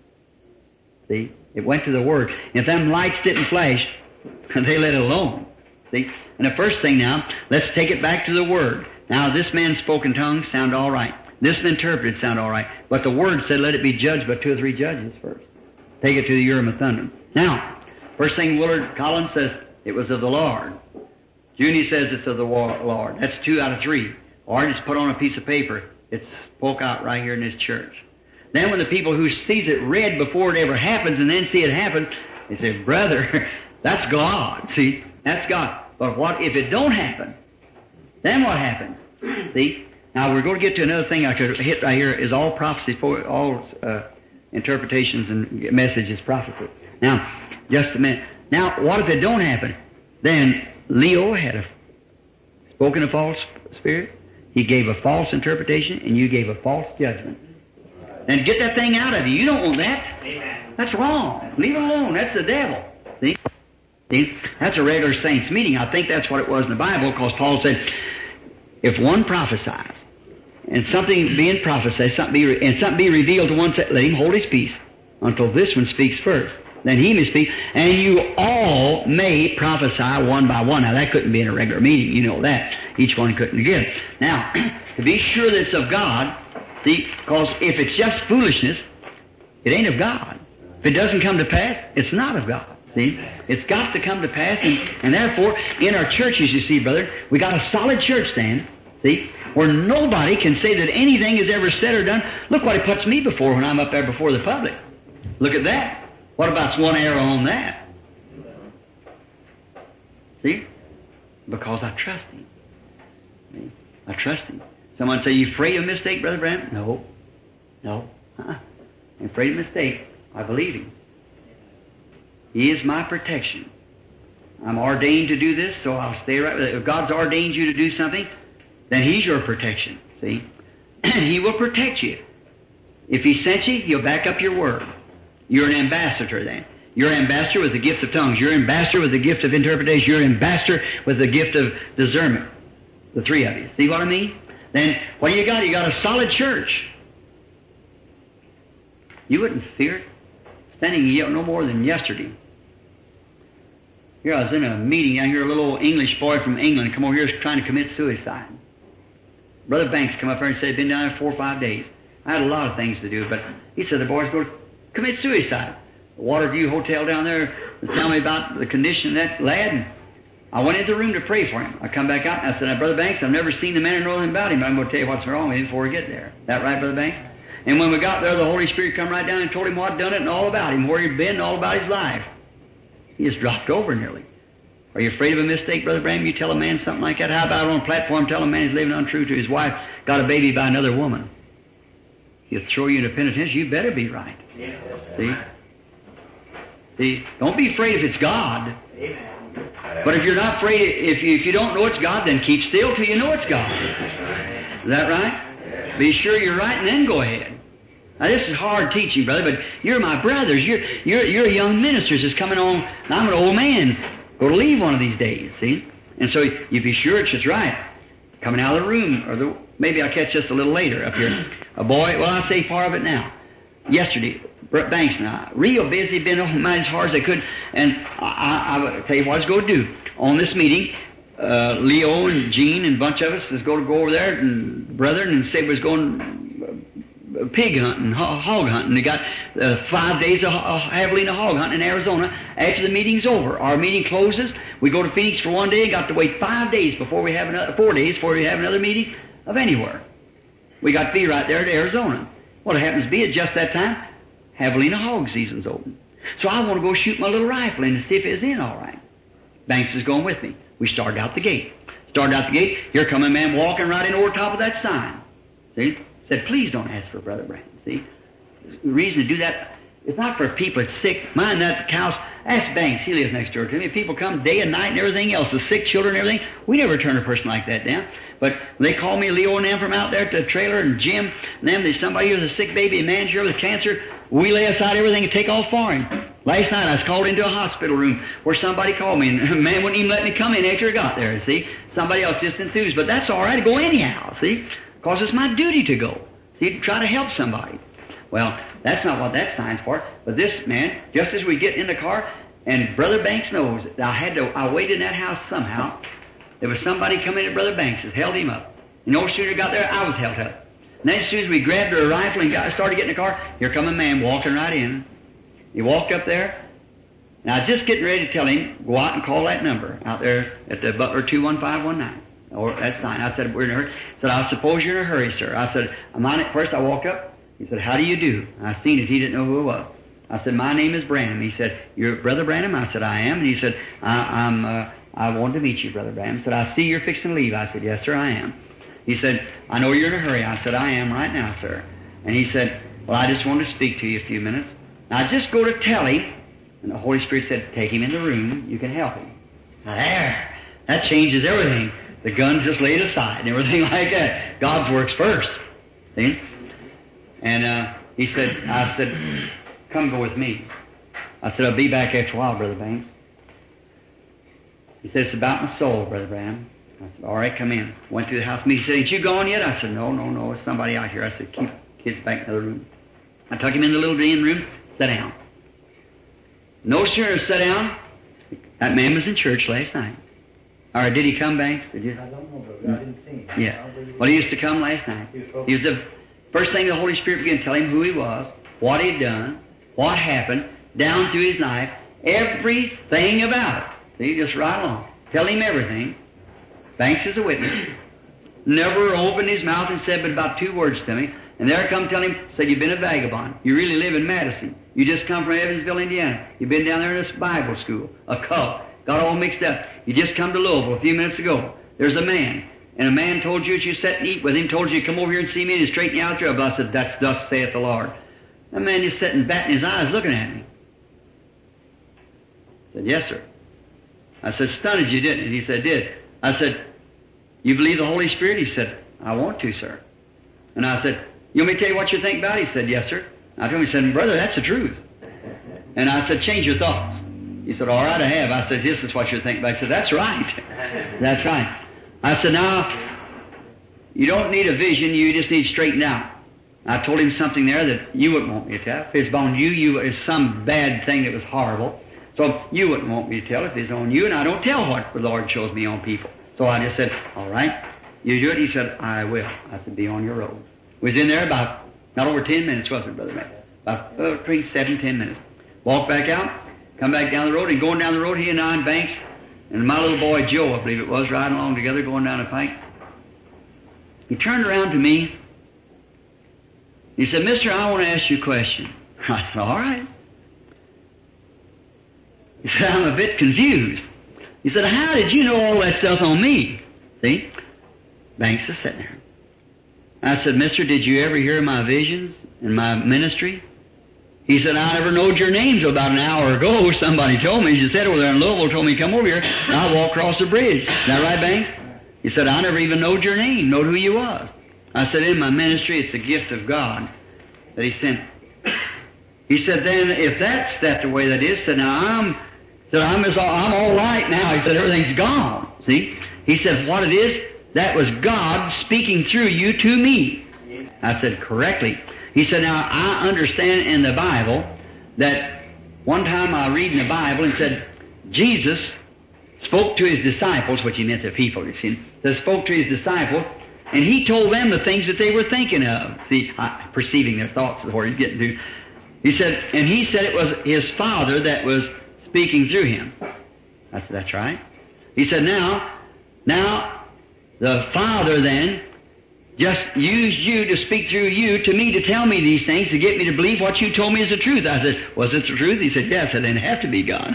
See? It went to the Word. If them lights didn't flash, they let it alone. See? And the first thing now, let's take it back to the Word. Now, this man spoke in tongues, sound all right. This interpreted sound all right. But the Word said let it be judged by 2 or 3 judges first. Take it to the Urim Thummim. Now, first thing Willard Collins says, it was of the Lord. Junie says it's of the Lord. That's 2 out of 3. Or just put on a piece of paper. It spoke out right here in this church. Then when the people who sees it read before it ever happens and then see it happen, they say, Brother, that's God. See, that's God. But what if it don't happen? Then what happens? See? Now we're going to get to another thing I could hit right here is all prophecy, all interpretations and messages prophecy. Now, just a minute. Now, what if it don't happen? Then Leo had spoken a false spirit. He gave a false interpretation, and you gave a false judgment. And get that thing out of you. You don't want that. Amen. That's wrong. Leave it alone. That's the devil. See? That's a regular saints meeting. I think that's what it was in the Bible, because Paul said, if one prophesies, and something being prophesied, something be revealed to one, let him hold his peace until this one speaks first. Then he may speak, and you all may prophesy one by one. Now, that couldn't be in a regular meeting. You know that. Each one couldn't give. Now, to be sure that it's of God, see, because if it's just foolishness, it ain't of God. If it doesn't come to pass, it's not of God. See? It's got to come to pass, and therefore, in our churches, you see, brother, we got a solid church then, See? Where nobody can say that anything is ever said or done. Look what he puts me before when I'm up there before the public. Look at that. What about one arrow on that? See? Because I trust him. See? I trust him. Someone say, you afraid of mistake, Brother Branham? No. No. I'm afraid of mistake. I believe him. He is my protection. I'm ordained to do this, so I'll stay right with it. If God's ordained you to do something, then He's your protection. See? He will protect you. If He sent you, He'll back up your word. You're an ambassador then. You're an ambassador with the gift of tongues. You're an ambassador with the gift of interpretation. You're an ambassador with the gift of discernment. The three of you. See what I mean? Then what do you got? You got a solid church. You wouldn't fear it. Standing no more than yesterday. Here I was in a meeting. I hear a little old English boy from England come over here trying to commit suicide. Brother Banks come up here and said he'd been down there 4 or 5 days. I had a lot of things to do, but he said the boy's going to commit suicide. The Waterview Hotel down there was telling me about the condition of that lad. And I went into the room to pray for him. I come back out and I said, Brother Banks, I've never seen the man or know anything about him, but I'm going to tell you what's wrong with him before we get there. Is that right, Brother Banks? And when we got there, the Holy Spirit come right down and told him what done it and all about him, where he'd been and all about his life. He just dropped over nearly. Are you afraid of a mistake, Brother Branham? You tell a man something like that? How about on a platform tell a man he's living untrue to his wife, got a baby by another woman? He'll throw you into penitentiary. You better be right. See? See? Don't be afraid if it's God. But if you're not afraid, if you don't know it's God, then keep still till you know it's God. Is that right? Be sure you're right and then go ahead. Now this is hard teaching, brother, but you're my brothers. You're a young minister that's coming on. And I'm an old man. Going to leave one of these days, see? And so you be sure it's just right. Coming out of the room, or maybe I'll catch this a little later up here. A boy, well, I'll say part of it now. Yesterday, Banks and I, real busy, been on as hard as they could, and I will tell you what I was going to do. On this meeting, Leo and Gene and a bunch of us was going to go over there, and brethren, and say we was going pig hunting, hog hunting. They got 5 days of javelina hog hunting in Arizona. After the meeting's over, our meeting closes. We go to Phoenix for 1 day and got to wait 5 days before we have 4 days before we have another meeting of anywhere. We got to be right there at Arizona. What happens to be at just that time, javelina hog season's open. So I want to go shoot my little rifle in to see if it's in all right. Banks is going with me. We started out the gate. Here come a man walking right in over top of that sign. See? Said, please don't ask for Brother Branham. See? The reason to do that is not for people that's sick. Mind that cows. Ask Banks. He lives next door to me. People come day and night and everything else. The sick children and everything. We never turn a person like that down. But they call me Leo and them from out there at the trailer, and Jim and them. There's somebody here with a sick baby, a man here with cancer. We lay aside everything and take off for him. Last night I was called into a hospital room where somebody called me, and the man wouldn't even let me come in after I got there, see? Somebody else just enthused. But that's all right to go anyhow, see? Because it's my duty to go. See, to try to help somebody. Well, that's not what that sign's for. But this man, just as we get in the car, and Brother Banks knows that I waited in that house somehow. There was somebody coming to Brother Banks that held him up. And no sooner got there, I was held up. And then as soon as we grabbed our rifle and started getting in the car, here come a man walking right in. He walked up there. Now, I was just getting ready to tell him, go out and call that number out there at the Butler 21519. Or that sign. I said, we're in a hurry. He said, I suppose you're in a hurry, sir. I said, I'm on it. First I walked up. He said, how do you do? I seen it. He didn't know who it was. I said, my name is Branham. He said, you're Brother Branham? I said, I am. And he said, I wanted to meet you, Brother Branham. He said, I see you're fixing to leave. I said, yes, sir, I am. He said, I know you're in a hurry. I said, I am right now, sir. And he said, well, I just wanted to speak to you a few minutes. Now, just go to tell him. And the Holy Spirit said, take him in the room. You can help him. Now, there. That changes everything. The gun's just laid aside and everything like that. God's works first. See? And I said, come go with me. I said, I'll be back after a while, Brother Banks. He said, it's about my soul, Brother Branham. I said, all right, come in. Went through the house meeting. He said, ain't you gone yet? I said, no, it's somebody out here. I said, keep kids back in the room. I took him in the little green room, sat down. No sooner sat down, that man was in church last night. All right, did he come, Banks? Did you? I don't know, brother. I didn't see him. Yeah. Well, he used to come last night. He was the first thing the Holy Spirit began to tell him who he was, what he'd done, what happened, down through his life, everything about it. See, just right along. Tell him everything. Banks is a witness. Never opened his mouth and said but about 2 words to me. And there I come telling him, said, you've been a vagabond. You really live in Madison. You just come from Evansville, Indiana. You've been down there in this Bible school, a cult. Got all mixed up. You just come to Louisville a few minutes ago. There's a man. And a man told you that you sat and eat with him, told you to come over here and see me and straighten you out there. I said, that's thus saith the Lord. That man just sat and batting his eyes looking at me. I said, yes, sir. I said, stunned you, didn't it? He said, did. I said, you believe the Holy Spirit? He said, I want to, sir. And I said, you want me to tell you what you think about it? He said, yes, sir. I told him, he said, brother, that's the truth. And I said, change your thoughts. He said, all right, I have. I said, this is what you're thinking about. He said, that's right. That's right. I said, now, you don't need a vision, you just need straightened out. I told him something there that you wouldn't want me to tell. If it's on you is some bad thing that was horrible. So you wouldn't want me to tell if it's on you, and I don't tell what the Lord shows me on people. So I just said, all right, you do it? He said, I will. I said, be on your road. We was in there about, not over 10 minutes, wasn't it, Brother Matt? About between 7 and 10 minutes. Walked back out, come back down the road, and going down the road, he and I in Banks, and my little boy Joe, I believe it was, riding along together, going down a pike. He turned around to me. He said, mister, I want to ask you a question. I said, all right. He said, I'm a bit confused. He said, how did you know all that stuff on me? See? Banks is sitting there. I said, mister, did you ever hear my visions and my ministry? He said, I never knowed your name till about an hour ago. Somebody told me. She said over there in Louisville, told me to come over here, and I walked across the bridge. Is that right, Banks? He said, I never even knowed your name, knowed who you was. I said, in my ministry, it's a gift of God that He sent. He said, then, if that's the way that is, said, now I'm all right now. He said, everything's gone. See? He said, what it is, that was God speaking through you to me. I said, correctly. He said, now, I understand in the Bible that one time I read in the Bible and said, Jesus spoke to His disciples, which He meant the people, you see, that spoke to His disciples, and He told them the things that they were thinking of. See, perceiving their thoughts is where He's getting to. He said it was His Father that was speaking through Him. I said, that's right. He said, now, the Father then just used you to speak through you to me to tell me these things, to get me to believe what you told me is the truth. I said, was it the truth? He said, yes. I said, then it have to be God.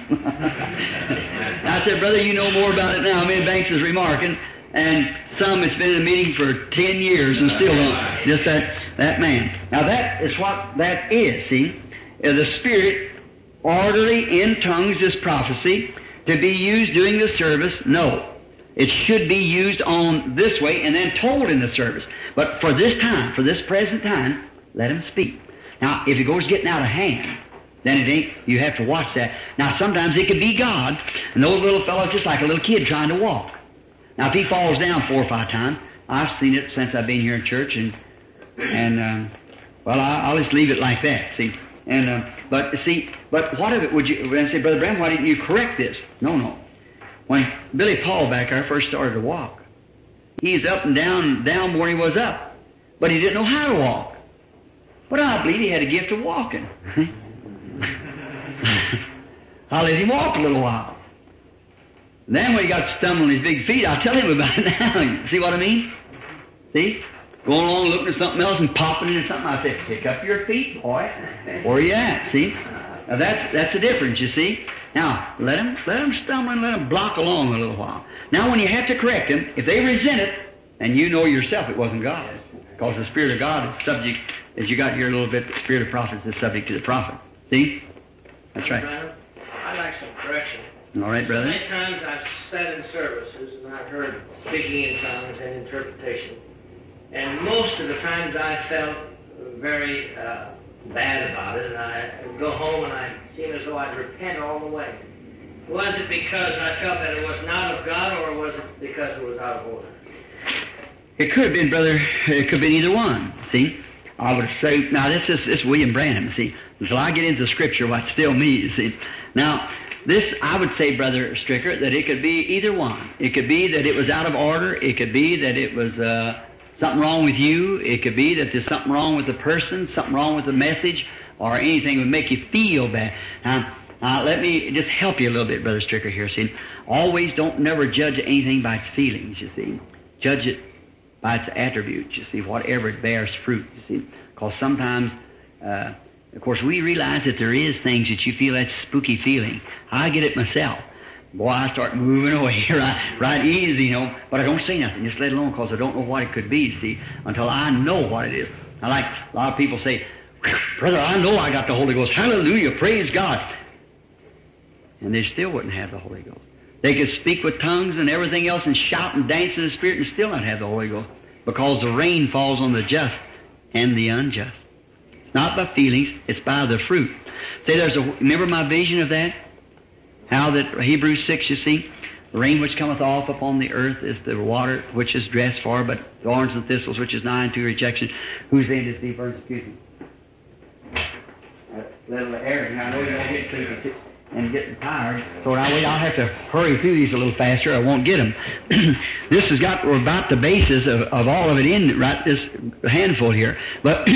I said, brother, you know more about it now. I mean, Banks is remarking, and some it's been in a meeting for 10 years and still don't. Just that man. Now that is what that is, see? The Spirit orderly in tongues is prophecy to be used during the service? No. It should be used on this way and then told in the service. But for this time, for this present time, let Him speak. Now, if it goes getting out of hand, then it ain't, you have to watch that. Now, sometimes it could be God, and those little fellows just like a little kid trying to walk. Now, if he falls down 4 or 5 times, I've seen it since I've been here in church, well, I'll just leave it like that, see. But what of it would you, when I say, Brother Branham, why didn't you correct this? No. When Billy Paul back there first started to walk, he's up and down more than he was up. But he didn't know how to walk. But I believe he had a gift of walking. I let him walk a little while. Then when he got stumbling his big feet, I'll tell him about it now. See what I mean? See? Going along looking at something else and popping into something. I said, pick up your feet, boy. Where are you at? See? Now that's the difference, you see. Now, let them stumble and let them block along a little while. Now, when you have to correct them, if they resent it, and you know yourself it wasn't God, because the Spirit of God is subject, as you got here a little bit, the Spirit of prophets is subject to the prophet. See? That's right. I'd like some correction. All right, brother. Many times I've sat in services and I've heard speaking in tongues and interpretation. And most of the times I felt very bad about it, and I would go home and I seemed as though I'd repent all the way. Was it because I felt that it was not of God, or was it because it was out of order? It could have been, brother. It could have been either one. See, I would say, now this is William Branham. See, until I get into Scripture, what's still me. You see, now this I would say, Brother Stricker, that it could be either one. It could be that it was out of order. It could be that it was something wrong with you. It could be that there's something wrong with the person, something wrong with the message, or anything that would make you feel bad. Now, let me just help you a little bit, Brother Stricker, here. See, always don't never judge anything by its feelings, you see. Judge it by its attributes, you see, whatever it bears fruit, you see. Because sometimes, of course, we realize that there is things that you feel that spooky feeling. I get it myself. Boy, I start moving away right easy, you know, but I don't say nothing. Just let it alone because I don't know what it could be, you see, until I know what it is. I like a lot of people say, brother, I know I got the Holy Ghost. Hallelujah, praise God. And they still wouldn't have the Holy Ghost. They could speak with tongues and everything else and shout and dance in the Spirit and still not have the Holy Ghost, because the rain falls on the just and the unjust. It's not by feelings, it's by the fruit. Say remember my vision of that? How that Hebrews 6, you see, the rain which cometh off upon the earth is the water which is dressed for, but thorns and thistles which is nigh unto rejection. Whose end is the persecution? A little air, and I know you're going to get sleepy and getting tired, so I'll have to hurry through these a little faster. I won't get them. This has got about the basis of all of it in right this handful here. But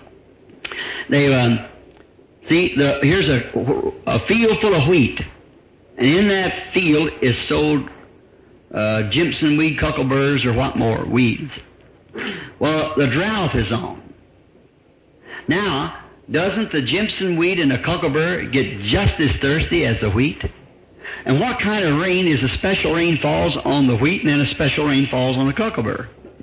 they see here's a field full of wheat, and in that field is sowed Jimson weed, cuckleburrs, or what more weeds. Well, the drought is on now. Doesn't the Jimson weed and the cuckleburr get just as thirsty as the wheat? And what kind of rain is a special rain falls on the wheat and then a special rain falls on the cuckleburr?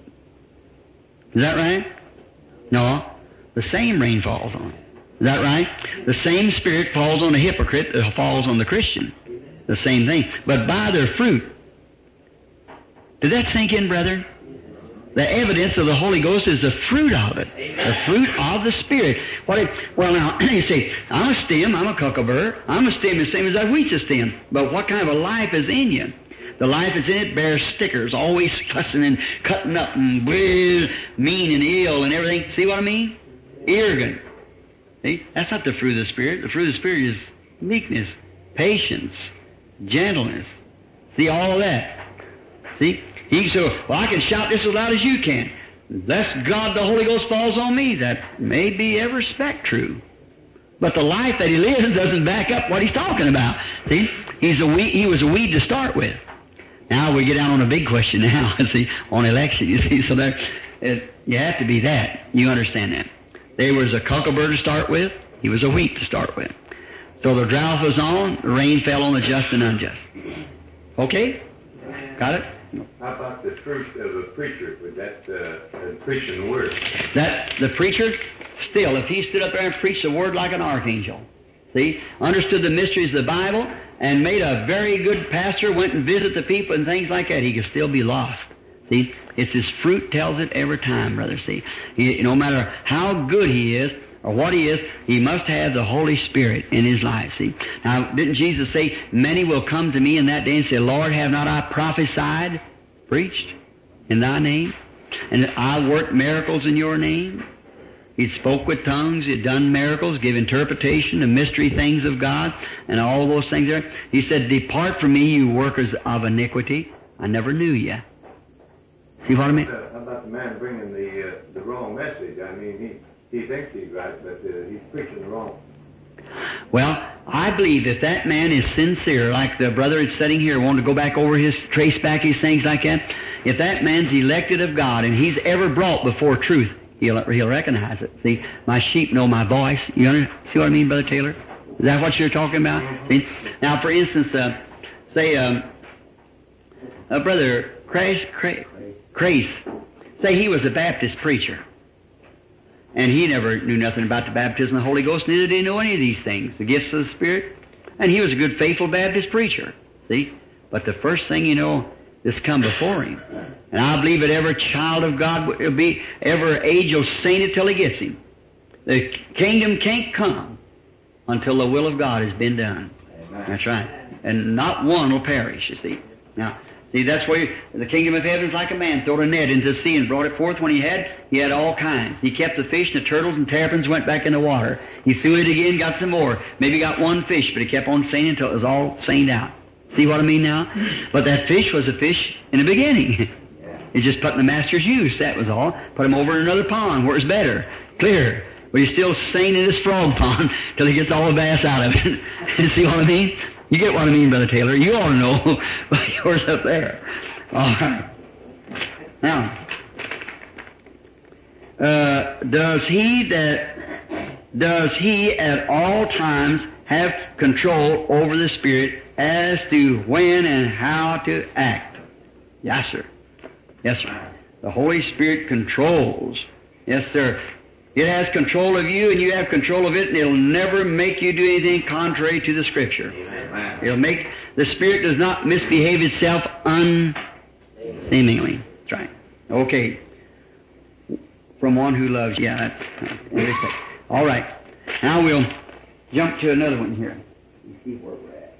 Is that right? No. The same rain falls on it. Is that right? The same Spirit falls on the hypocrite that falls on the Christian. The same thing. But by their fruit. Did that sink in, brethren? The evidence of the Holy Ghost is the fruit of it. The fruit of the Spirit. Well, now, you say, I'm a stem, I'm a cuckleburr. I'm a stem the same as that wheat's a stem. But what kind of a life is in you? The life that's in it bears stickers, always fussing and cutting up and mean and ill and everything. See what I mean? Arrogant. See? That's not the fruit of the Spirit. The fruit of the Spirit is meekness, patience, gentleness. See, all of that. See? He said, well, I can shout this as loud as you can. Unless God, the Holy Ghost, falls on me, that may be every speck true. But the life that he lives doesn't back up what he's talking about. See? He was a weed to start with. Now we get down on a big question now, see, on election, you see. So you have to be that. You understand that. There was a cuckleburr to start with. He was a wheat to start with. So the drought was on, the rain fell on the just and unjust. Okay? Got it? How about the fruit of a preacher with that preaching the word? That the preacher, still, if he stood up there and preached the word like an archangel, see, understood the mysteries of the Bible, and made a very good pastor, went and visited the people and things like that, he could still be lost. See, it's his fruit tells it every time, brother. See, no matter how good he is or what he is, he must have the Holy Spirit in his life. See, now didn't Jesus say, "Many will come to me in that day and say, Lord, have not I prophesied, preached in thy name, and I worked miracles in your name?" He spoke with tongues, he'd done miracles, give interpretation of mystery things of God, and all those things there. He said, "Depart from me, you workers of iniquity. I never knew you." See what I mean? How about the man bringing the wrong message? I mean, he thinks he's right, but he's preaching the wrong. Well, I believe if that man is sincere, like the brother is sitting here, wanting to go back over trace back his things like that, if that man's elected of God and he's ever brought before truth, he'll recognize it. See, my sheep know my voice. You see what I mean, Brother Taylor? Is that what you're talking about? See? Now, for instance, say, Brother Crace, say he was a Baptist preacher. And he never knew nothing about the baptism of the Holy Ghost, neither did he know any of these things, the gifts of the Spirit. And he was a good, faithful Baptist preacher. See? But the first thing you know, this come before him. And I believe that every child of God will be, every age will saint it till he gets him. The kingdom can't come until the will of God has been done. Amen. That's right. And not one will perish, you see. Now, see, that's where the kingdom of heaven is like a man throwed a net into the sea and brought it forth. When he had all kinds. He kept the fish, and the turtles and terrapins went back in the water. He threw it again, got some more. Maybe got one fish, but he kept on seining until it was all seined out. See what I mean now? But that fish was a fish in the beginning. He's just putting the master's use, that was all. Put him over in another pond where it's better, clearer. But he's still seining in this frog pond till he gets all the bass out of it. See what I mean? You get what I mean, Brother Taylor. You ought to know yours up there. All right. Now, does he at all times have control over the Spirit as to when and how to act? Yes, sir. Yes, sir. The Holy Spirit controls. Yes, sir. It has control of you, and you have control of it, and it'll never make you do anything contrary to the Scripture. Amen. It'll make, the Spirit does not misbehave itself unseemingly. That's right. Okay. From one who loves you. Yeah, that's all right. Now we'll jump to another one here. Let's see where we're at.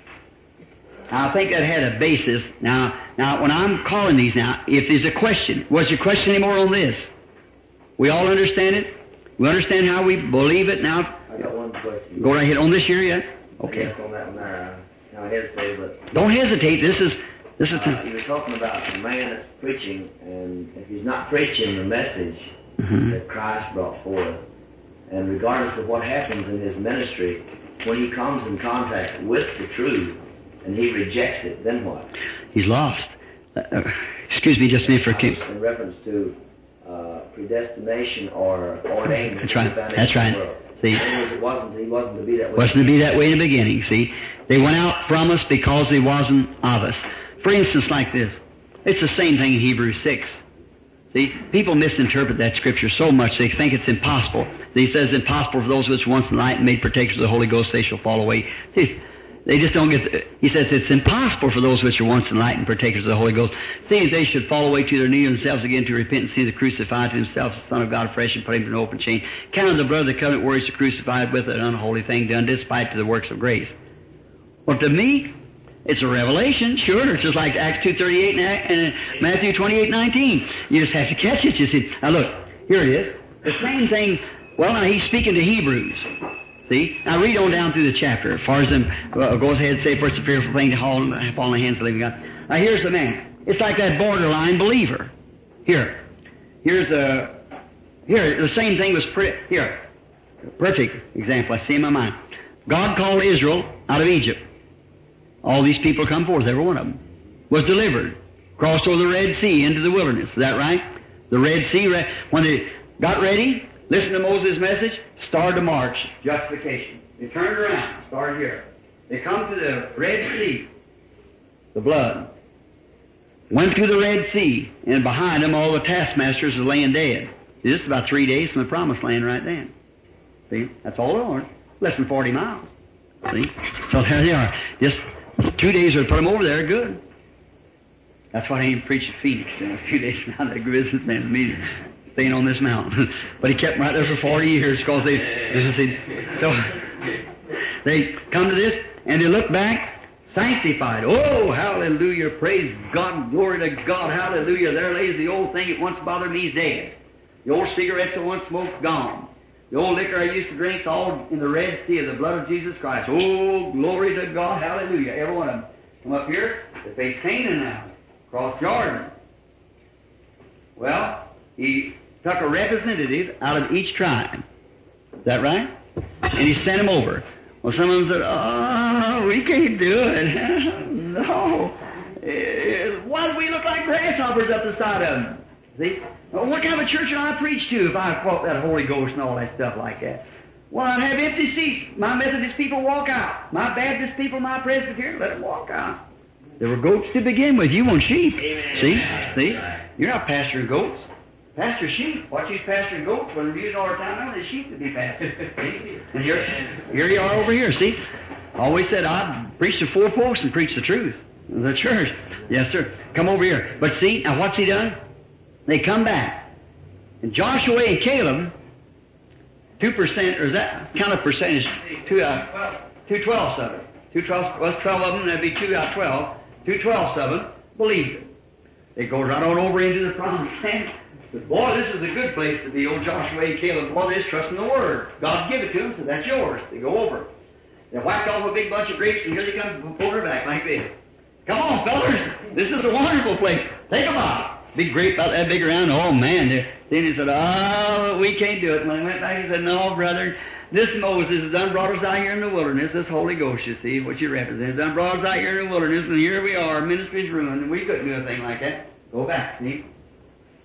Now, I think that had a basis. Now, when I'm calling these now, if there's a question, was your question anymore on this? We all understand it? We understand how we believe it now? I got one question. Go right ahead. On this here yet? Okay. Yes, on that one there. I hesitate, but... Don't hesitate. This is you were talking about a man that's preaching, and if he's not preaching the message that Christ brought forth, and regardless of what happens in his ministry, when he comes in contact with the truth, and he rejects it, then what? He's lost. Excuse me just a minute for a king. In reference to predestination or ordained. That's right. That's right. See, he wasn't to be that way. Wasn't to be that way in the beginning. See, they went out from us because they wasn't of us. For instance, like this, it's the same thing in Hebrews 6. See, people misinterpret that scripture so much they think it's impossible. He says, impossible for those which once enlightened, made partakers of the Holy Ghost, they shall fall away. See, they just don't get he says it's impossible for those which are once enlightened, partakers of the Holy Ghost, seeing they should fall away to their knees themselves again to repent and see the crucified to themselves the Son of God afresh and put him in an open chain. Count the blood of the covenant where he's crucified with an unholy thing done despite to the works of grace. Well, to me, it's a revelation, sure. It's just like Acts 2:38 and Matthew 28:19. You just have to catch it, you see. Now look, here it is. The same thing, well now he's speaking to Hebrews. See? Now read on down through the chapter. As far as them, goes ahead and say, for it's a fearful thing to fall in the hands of the living God. Now here's the man. It's like that borderline believer. Here's the same thing was, perfect example I see in my mind. God called Israel out of Egypt. All these people come forth, every one of them, was delivered, crossed over the Red Sea into the wilderness. Is that right? The Red Sea, when they got ready, listened to Moses' message, started to march, justification. They turned around, started here. They come to the Red Sea, the blood. Went to the Red Sea, and behind them all the taskmasters are laying dead. This is about 3 days from the Promised Land right then. See? That's all they are. Less than 40 miles. See? So there they are. Just 2 days would put them over there, good. That's why he preached at Phoenix. A few days now, that businessman meeting, staying on this mountain. But he kept them right there for 40 years because so they come to this and they look back, sanctified. Oh, hallelujah, praise God, glory to God, hallelujah. There lays the old thing that once bothered me, is dead. The old cigarettes I once smoked, gone. The old liquor I used to drink, all in the Red Sea of the blood of Jesus Christ. Oh, glory to God, hallelujah. Every one of them come up here, they face Canaan now, cross Jordan. Well, he took a representative out of each tribe. Is that right? And he sent him over. Well, some of them said, oh, we can't do it. No. Why do we look like grasshoppers up the side of them? See? Well, what kind of a church would I preach to if I fought that Holy Ghost and all that stuff like that? Well, I'd have empty seats. My Methodist people walk out. My Baptist people, my Presbyterian, let them walk out. There were goats to begin with. You want sheep. Amen. See? You're not pasturing goats. Pastor sheep. What you pasturing goats when we're using all our time now, there's sheep to be pastured. And here you are over here, see? I always said I'd preach to four folks and preach the truth. The church. Yes, sir. Come over here. But see, now what's he done? They come back. And Joshua and Caleb, 2%, or is that kind of percentage? 2/12 of it. 2/12, well, 12 of them, that'd be 2 out of 12. 2/12 of them believed it. They go right on over into the promised land. But boy, this is a good place to be. Old Joshua and Caleb, boy, they're just trusting the Word. God give it to them, so that's yours. They go over. They whacked off a big bunch of grapes, and here they come, pull her back like this. Come on, fellas. This is a wonderful place. Take them out. Big grape about that big around. Oh, man. Then he said, oh, we can't do it. And when I went back, he said, no, brother. This Moses has done brought us out here in the wilderness. This Holy Ghost, you see, what you represent, has done brought us out here in the wilderness, and here we are. Ministry's ruined, and we couldn't do a thing like that. Go back, see?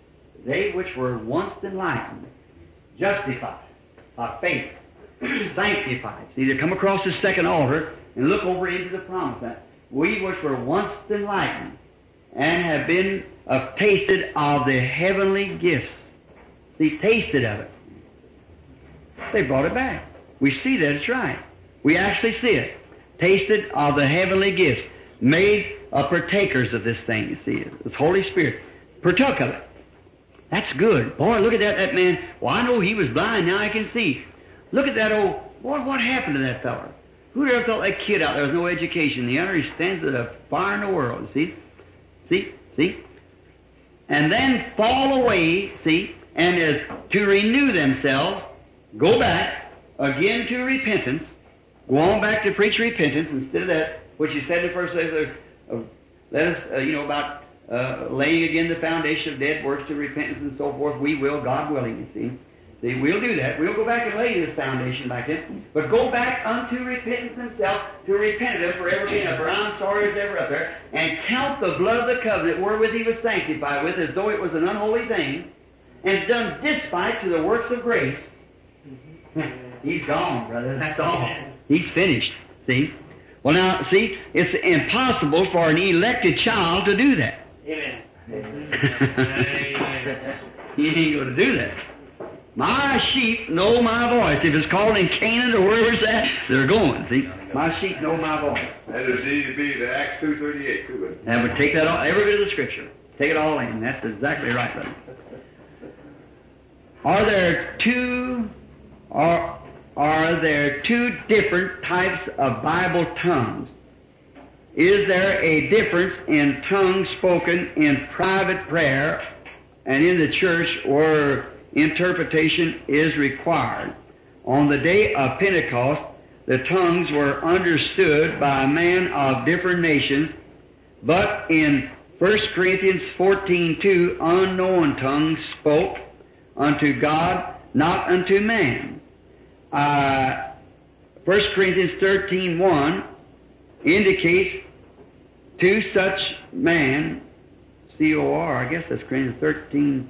they which were once enlightened, justified by faith, sanctified. See, they come across this second altar and look over into the promised land. We which were once enlightened and have been tasted of the heavenly gifts. See, tasted of it. They brought it back. We see that it's right. We actually see it. Tasted of the heavenly gifts. Made partakers of this thing, you see. It's Holy Spirit. Partook of it. That's good. Boy, look at that man. Well, I know he was blind, now I can see. Look at that old... Boy, what happened to that fellow? Who'd ever thought that kid out there with no education? The other, he stands at a fire in the world, see? See? And then fall away, see? And as to renew themselves, go back again to repentance, go on back to preach repentance instead of that, which he said in the first place, let us, about laying again the foundation of dead works to repentance and so forth. We will, God willing, you see. See, we'll do that. We'll go back and lay this foundation back in. But go back unto repentance himself, to repent of him for ever being up there. I'm sorry as ever up there. And count the blood of the covenant wherewith he was sanctified with as though it was an unholy thing, and done despite to the works of grace. He's gone, brother. That's all. He's finished. See? Well, now, see, it's impossible for an elected child to do that. Amen. He ain't going to do that. My sheep know my voice. If it's called in Canaan or wherever it's at, they're going. See? My sheep know my voice. That is easy to be the Acts 2:38 too. That would take that all, every bit of the Scripture. Take it all in. That's exactly right, brother. Are there two different types of Bible tongues? Is there a difference in tongues spoken in private prayer and in the church where interpretation is required? On the day of Pentecost, the tongues were understood by men of different nations, but in 1 Corinthians 14:2, unknown tongues spoke unto God, not unto man. 1 Corinthians 13:1 indicates to such man, C-O-R, I guess that's Corinthians 13,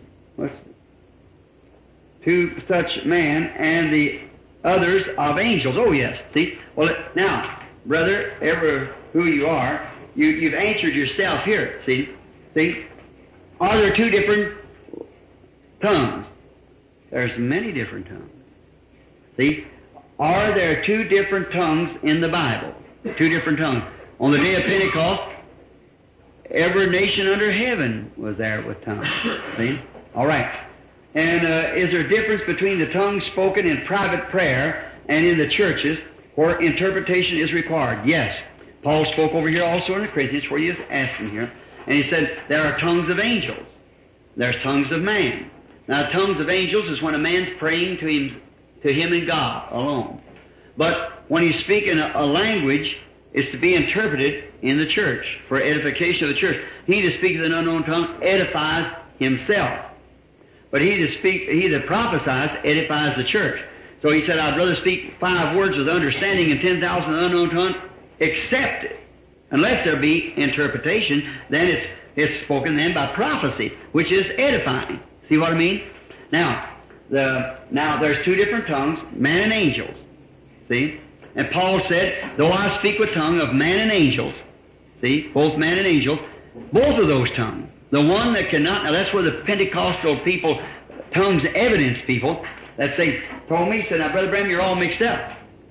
to such man and the others of angels. Oh, yes. See? Well, now, brother, ever who you are, you've answered yourself here. See? Are there two different tongues? There's many different tongues. See? Are there two different tongues in the Bible? Two different tongues. On the day of Pentecost, every nation under heaven was there with tongues. See? All right. And is there a difference between the tongues spoken in private prayer and in the churches where interpretation is required? Yes. Paul spoke over here also in the Corinthians where he is asking here. And he said there are tongues of angels. There's tongues of man. Now, tongues of angels is when a man's praying to him and God alone. But when he's speaking a language, it's to be interpreted in the church for edification of the church. He that speaketh in an unknown tongue edifies himself. But he that prophesies edifies the church. So he said, I'd rather speak 5 words with understanding and 10,000 unknown tongues, except it. Unless there be interpretation, then it's spoken then by prophecy, which is edifying. See what I mean? Now there's two different tongues, man and angels. See? And Paul said, though I speak with tongue of man and angels, see, both man and angels, both of those tongues. The one that cannot, now that's where the Pentecostal people, tongues evidence people, that say, told me, said, now Brother Branham, you're all mixed up.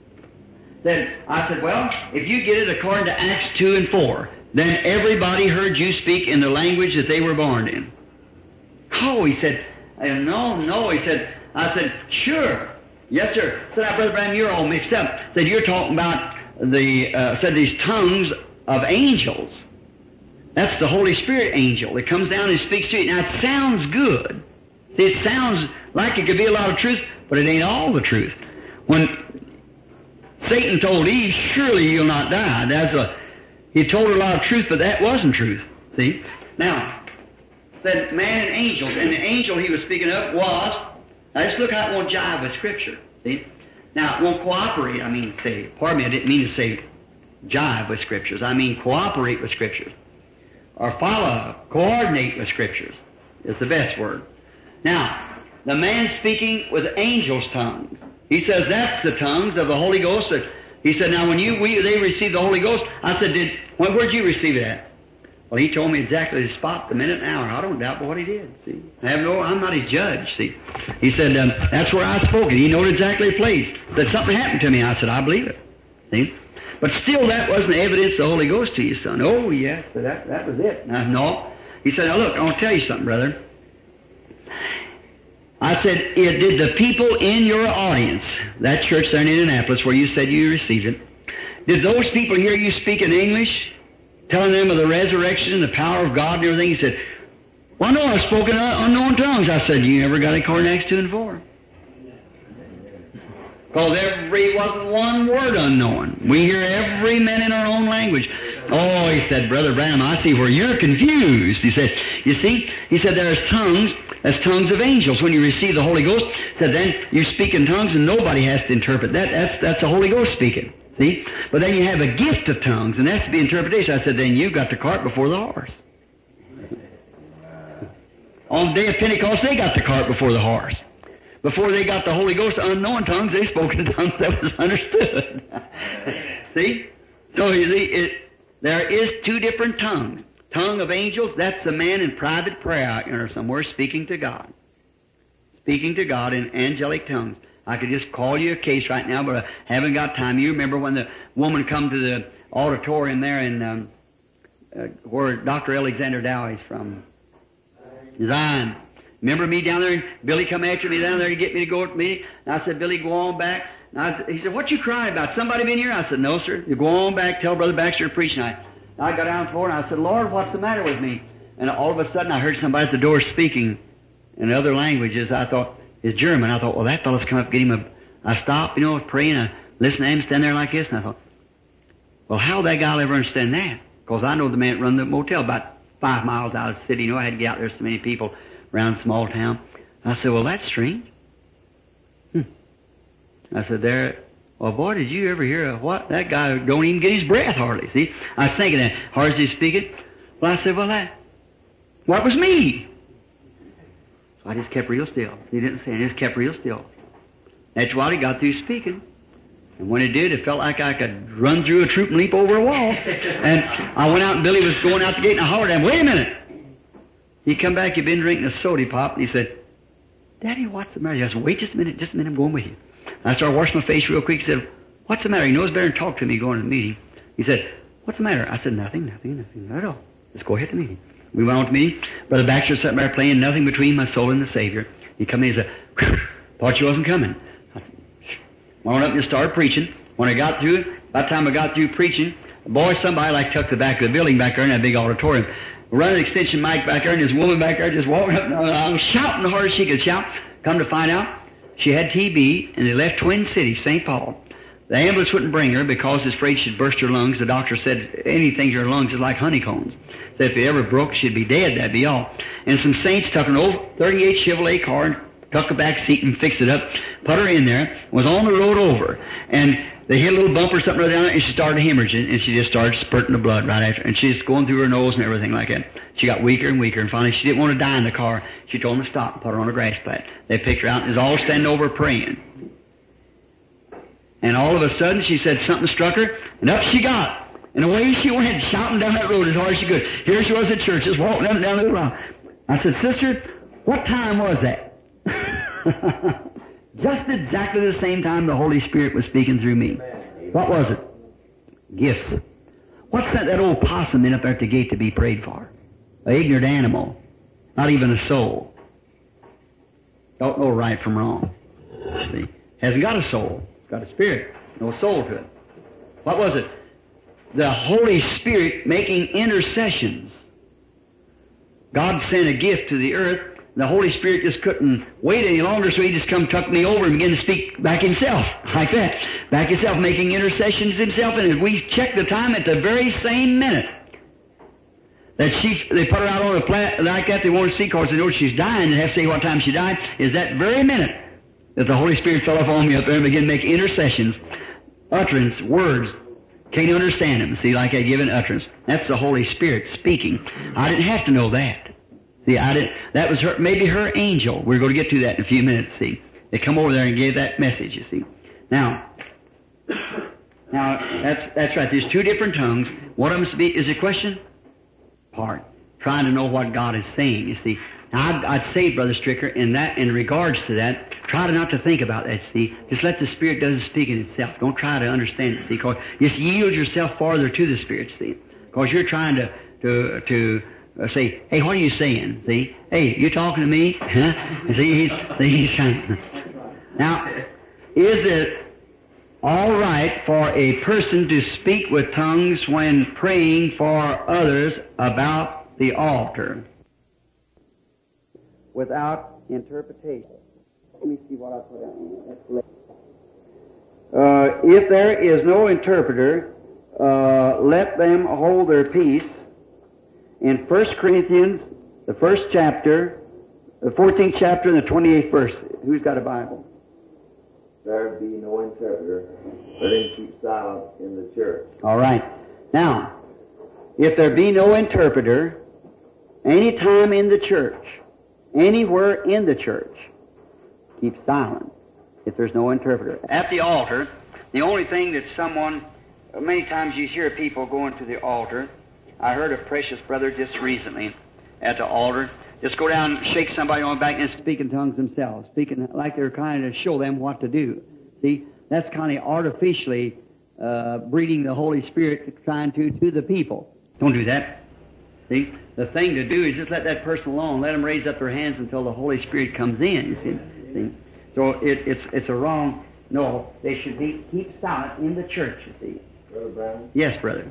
I said, well, if you get it according to Acts 2 and 4, then everybody heard you speak in the language that they were born in. Oh, he said, no, he said, I said, sure. Yes, sir. Said, now, Brother Branham, you're all mixed up. Said, you're talking about these tongues of angels. That's the Holy Spirit angel. It comes down and speaks to you. Now, it sounds good. See, it sounds like it could be a lot of truth, but it ain't all the truth. When Satan told Eve, surely you'll not die. He told her a lot of truth, but that wasn't truth. See? Now, said man and angels, and the angel he was speaking of was, now let's look how it won't jive with Scripture. See? Now, it won't cooperate, I didn't mean to say jive with Scriptures. I mean cooperate with Scriptures. Or follow, coordinate with Scriptures is the best word. Now, the man speaking with angels' tongues. He says that's the tongues of the Holy Ghost. He said, now when they received the Holy Ghost, I said, where'd you receive it at? Well, he told me exactly the spot, the minute, and hour. I don't doubt what he did. See, I'm not his judge. See, he said that's where I spoke it. He knew exactly the place. Said something happened to me. I said I believe it. See, but still that wasn't evidence of the Holy Ghost to you, son. Oh yes, that was it. Now, no, he said, now look, I want to tell you something, brother. I said, did the people in your audience, that church there in Indianapolis where you said you received it, did those people hear you speak in English? Telling them of the resurrection and the power of God and everything. He said, well, no, I spoke in unknown tongues. I said, you never got it according to Acts 2 and 4. Because wasn't one word unknown. We hear every man in our own language. Oh, he said, Brother Branham, I see where you're confused. He said, you see, he said, there's tongues, that's tongues of angels. When you receive the Holy Ghost, he said, then you speak in tongues and nobody has to interpret that. That's the Holy Ghost speaking. See? But then you have a gift of tongues, and that's the interpretation. I said, then you've got the cart before the horse. On the day of Pentecost, they got the cart before the horse. Before they got the Holy Ghost, unknown tongues, they spoke in tongues that was understood. See? So you see, there is two different tongues. Tongue of angels, that's the man in private prayer out there somewhere speaking to God. Speaking to God in angelic tongues. I could just call you a case right now, but I haven't got time. You remember when the woman come to the auditorium there in where Dr. Alexander Dow is from, Zion. Remember me down there? And Billy come after me down there to get me to go to the meeting. And I said, Billy, go on back. And he said, what you crying about? Somebody been here? I said, no, sir. You go on back, tell Brother Baxter to preach tonight. And I got down the floor and I said, Lord, what's the matter with me? And all of a sudden I heard somebody at the door speaking in other languages. I thought, it's German. I thought, well, that fellow's come up, get him I stopped, I was praying, I listened to him stand there like this, and I thought, well, how'd that guy ever understand that? Because I know the man that run the motel about 5 miles out of the city. I had to get out there, so many people around a small town. I said, well, that's strange. I said, well, boy, did you ever hear what? That guy don't even get his breath hardly, see? I was thinking that, hard as he's speaking. Well, I said, well, what was me? I just kept real still. He didn't say it. He just kept real still. After a while, he got through speaking. And when he did, it felt like I could run through a troop and leap over a wall. And I went out, and Billy was going out the gate, and I hollered at him, wait a minute. He come back, he'd been drinking a soda pop, and he said, Daddy, what's the matter? I said, wait just a minute, I'm going with you. I started washing my face real quick. He said, what's the matter? He knows better than talk to me going to the meeting. He said, what's the matter? I said, nothing at all. Let's go ahead to the meeting. We went on to meeting. Brother Baxter sat there playing Nothing Between My Soul and the Savior. He come in and said, thought you wasn't coming. I went up and started preaching. When I got through, by the time I got through preaching, somebody like tucked the back of the building back there in that big auditorium, running an extension mic back there, and this woman back there just walking up, and I was shouting the hardest she could shout. Come to find out, she had TB, and they left Twin Cities, St. Paul. The ambulance wouldn't bring her because he was afraid she'd burst her lungs. The doctor said anything to her lungs is like honeycombs. Said if it ever broke, she'd be dead, that'd be all. And some saints took an old 38 Chevrolet car and took the back seat and fixed it up, put her in there, was on the road over. And they hit a little bump or something right down there, and she started hemorrhaging, and she just started spurting the blood right after. And she was going through her nose and everything like that. She got weaker and weaker, and finally she didn't want to die in the car. She told them to stop and put her on a grass plat. They picked her out and was all standing over praying. And all of a sudden she said something struck her, and up she got. And away she went, shouting down that road as hard as she could. Here she was at church, just walking up and down the road. I said, Sister, what time was that? Just exactly the same time the Holy Spirit was speaking through me. What was it? Gifts. What's that old possum in up there at the gate to be prayed for? An ignorant animal. Not even a soul. Don't know right from wrong. See? Hasn't got a soul. It's got a spirit. No soul to it. What was it? The Holy Spirit making intercessions. God sent a gift to the earth. The Holy Spirit just couldn't wait any longer, so He just come tuck me over and began to speak back Himself, like that. Back Himself, making intercessions Himself. And we checked the time at the very same minute that they put her out on a plat like that. They want to see, because they know she's dying, and they have to say what time she died. Is that very minute that the Holy Spirit fell upon me up there and began to make intercessions, utterance, words. Can't understand them. See, like I give an utterance. That's the Holy Spirit speaking. I didn't have to know that. See, that was her, maybe her angel. We're going to get to that in a few minutes, see. They come over there and gave that message, you see. Now, that's right. There's two different tongues. One of them is a question? Part. Trying to know what God is saying, you see. Now, I'd say, Brother Stricker, in regards to that, try not to think about that, see. Just let the Spirit do the speaking itself. Don't try to understand it, see. Just yield yourself farther to the Spirit, see. Because you're trying to say, hey, what are you saying? See? Hey, you talking to me? Huh? See, he's trying. Now, is it all right for a person to speak with tongues when praying for others about the altar without interpretation? Let me see what I put down. If there is no interpreter, let them hold their peace. In 1 Corinthians, the 1st chapter, the 14th chapter, and the 28th verse. Who's got a Bible? There be no interpreter. Let him keep silent in the church. All right. Now, if there be no interpreter, any time in the church, anywhere in the church, keep silent if there's no interpreter. At the altar, the only thing that many times you hear people going to the altar. I heard a precious brother just recently at the altar just go down and shake somebody on the back and speak in tongues themselves, speaking like they're trying to show them what to do. See, that's kind of artificially breathing the Holy Spirit trying to the people. Don't do that. See, the thing to do is just let that person alone. Let them raise up their hands until the Holy Spirit comes in. You see? So it's a wrong. No, they should keep silent in the church. You see. Brother Brown. Yes, brother.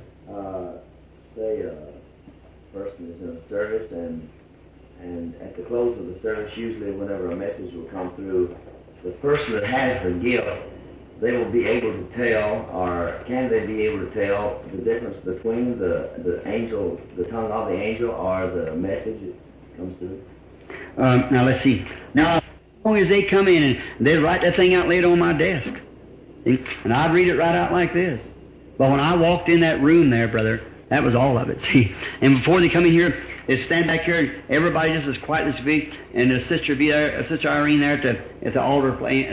Say a person is in a service and at the close of the service, usually whenever a message will come through, the person that has the gift, they will be able to tell, or can they be able to tell the difference between the angel, the tongue of the angel, or the message that comes through? Now let's see. Now, as long as they come in and they'd write that thing out, lay it on my desk, see? And I'd read it right out like this. But when I walked in that room there, brother, that was all of it, see. And before they come in here, they'd stand back here, and everybody just as quiet as be, and the sister be there, Sister Irene there at the altar playing,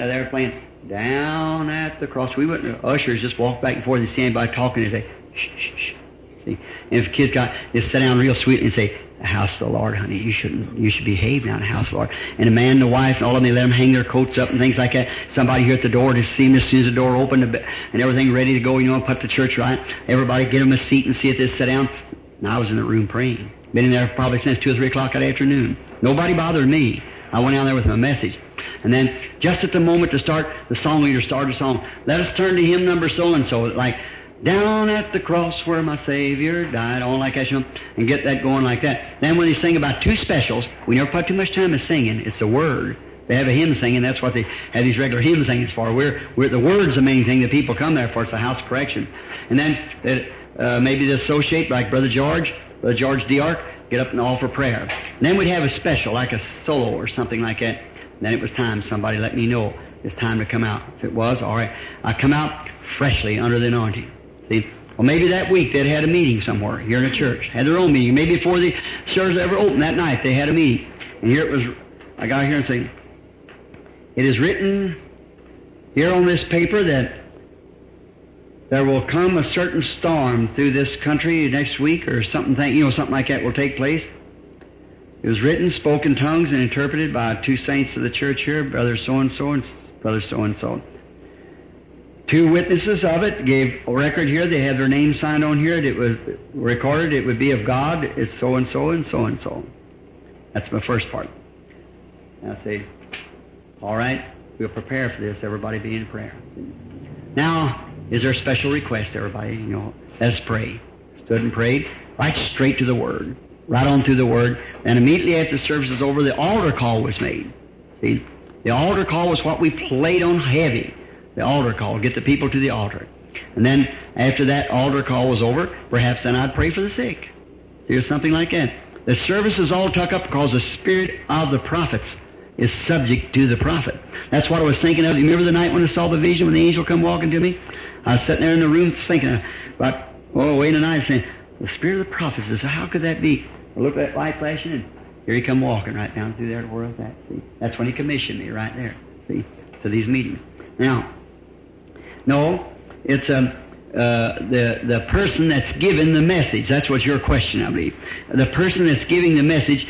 down at the cross. We wouldn't, ushers just walk back and forth and see anybody talking and say, shh, shh, shh. See? And if kids just sit down real sweet and say, the house of the Lord, honey, you should behave now in the house of the Lord. And the man and the wife and all of them, they let them hang their coats up and things like that. Somebody here at the door to see them as soon as the door opened and everything ready to go, put the church right. Everybody get them a seat and see if they sit down. And I was in the room praying. Been in there probably since 2 or 3 o'clock that afternoon. Nobody bothered me. I went down there with my message. And then, just at the moment to start, the song leader started a song. Let us turn to hymn number so-and-so. Like, down at the cross where my Savior died, all like that, and get that going like that. Then when they sing about 2 specials, we never put too much time in singing. It's the Word. They have a hymn singing. That's what they have these regular hymn singings for. We're the Word's the main thing that people come there for. It's the house of correction. And then maybe they associate, like Brother George D'Arc, get up and offer prayer. And then we'd have a special, like a solo or something like that. And then it was time. Somebody let me know it's time to come out. If it was, all right. I come out freshly under the anointing. See? Well, maybe that week they'd had a meeting somewhere here in a church. Had their own meeting. Maybe before the service ever opened that night, they had a meeting. And here it was. I got here and say, it is written here on this paper that there will come a certain storm through this country next week or something, something like that will take place. It was written, spoken tongues, and interpreted by 2 saints of the church here, Brother so-and-so and Brother so-and-so. 2 witnesses of it gave a record here. They had their names signed on here. It was recorded. It would be of God. It's so-and-so and so-and-so. That's my first part. Now I say, all right, we'll prepare for this. Everybody be in prayer. Now, is there a special request, everybody? Let us pray. Stood and prayed, right straight to the Word, right on through the Word. And immediately after the service was over, the altar call was made. See, the altar call was what we played on heavy. The altar call, get the people to the altar. And then after that altar call was over, perhaps then I'd pray for the sick. See, or something like that. The service is all tucked up because the spirit of the prophets is subject to the prophet. That's what I was thinking of. You remember the night when I saw the vision when the angel come walking to me? I was sitting there in the room thinking about, waiting a night saying, the spirit of the prophets is, how could that be? I looked at that light flashing and Here he come walking right down through there to where I was at. See, that's when he commissioned me right there. See, to these meetings. Now, no, it's the person that's given the message. That's what's your question, I believe. The person that's giving the message,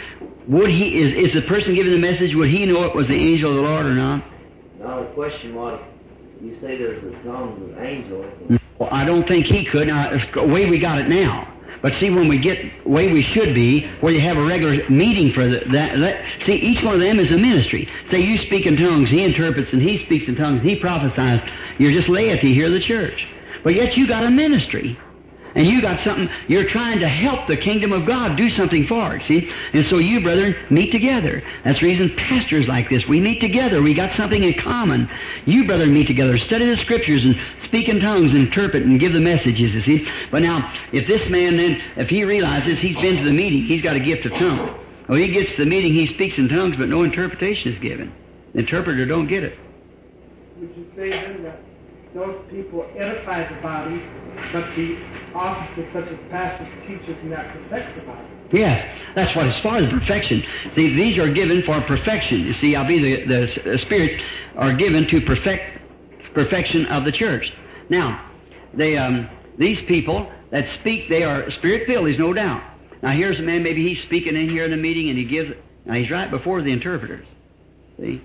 is the person giving the message, would he know it was the angel of the Lord or not? Now the question was, you say there's the tongues of angels. Well, I don't think he could. Now, it's the way we got it now. But see, when we get the way we should be, where you have a regular meeting for see, each one of them is a ministry. Say you speak in tongues, he interprets, and he speaks in tongues, he prophesies. You're just laity here in the church. But yet you got a ministry. And you got something, you're trying to help the kingdom of God do something for it, see? And so you, brethren, meet together. That's the reason pastors like this, we meet together. We got something in common. You, brethren, meet together, study the Scriptures and speak in tongues, and interpret and give the messages, you see? But now, if this man then, if he realizes he's been to the meeting, he's got a gift of tongues. Well, he gets to the meeting, he speaks in tongues, but no interpretation is given. The interpreter don't get it. Would you say then that those people edify the body, but the officers such as pastors, teachers, and that perfect the body? Yes, that's what, as far as perfection. See, these are given for perfection. You see, I believe the spirits are given to perfection of the church. Now, these people that speak, they are spirit-filled, there's no doubt. Now, here's a man, maybe he's speaking in here in the meeting, and he gives, now he's right before the interpreters. See?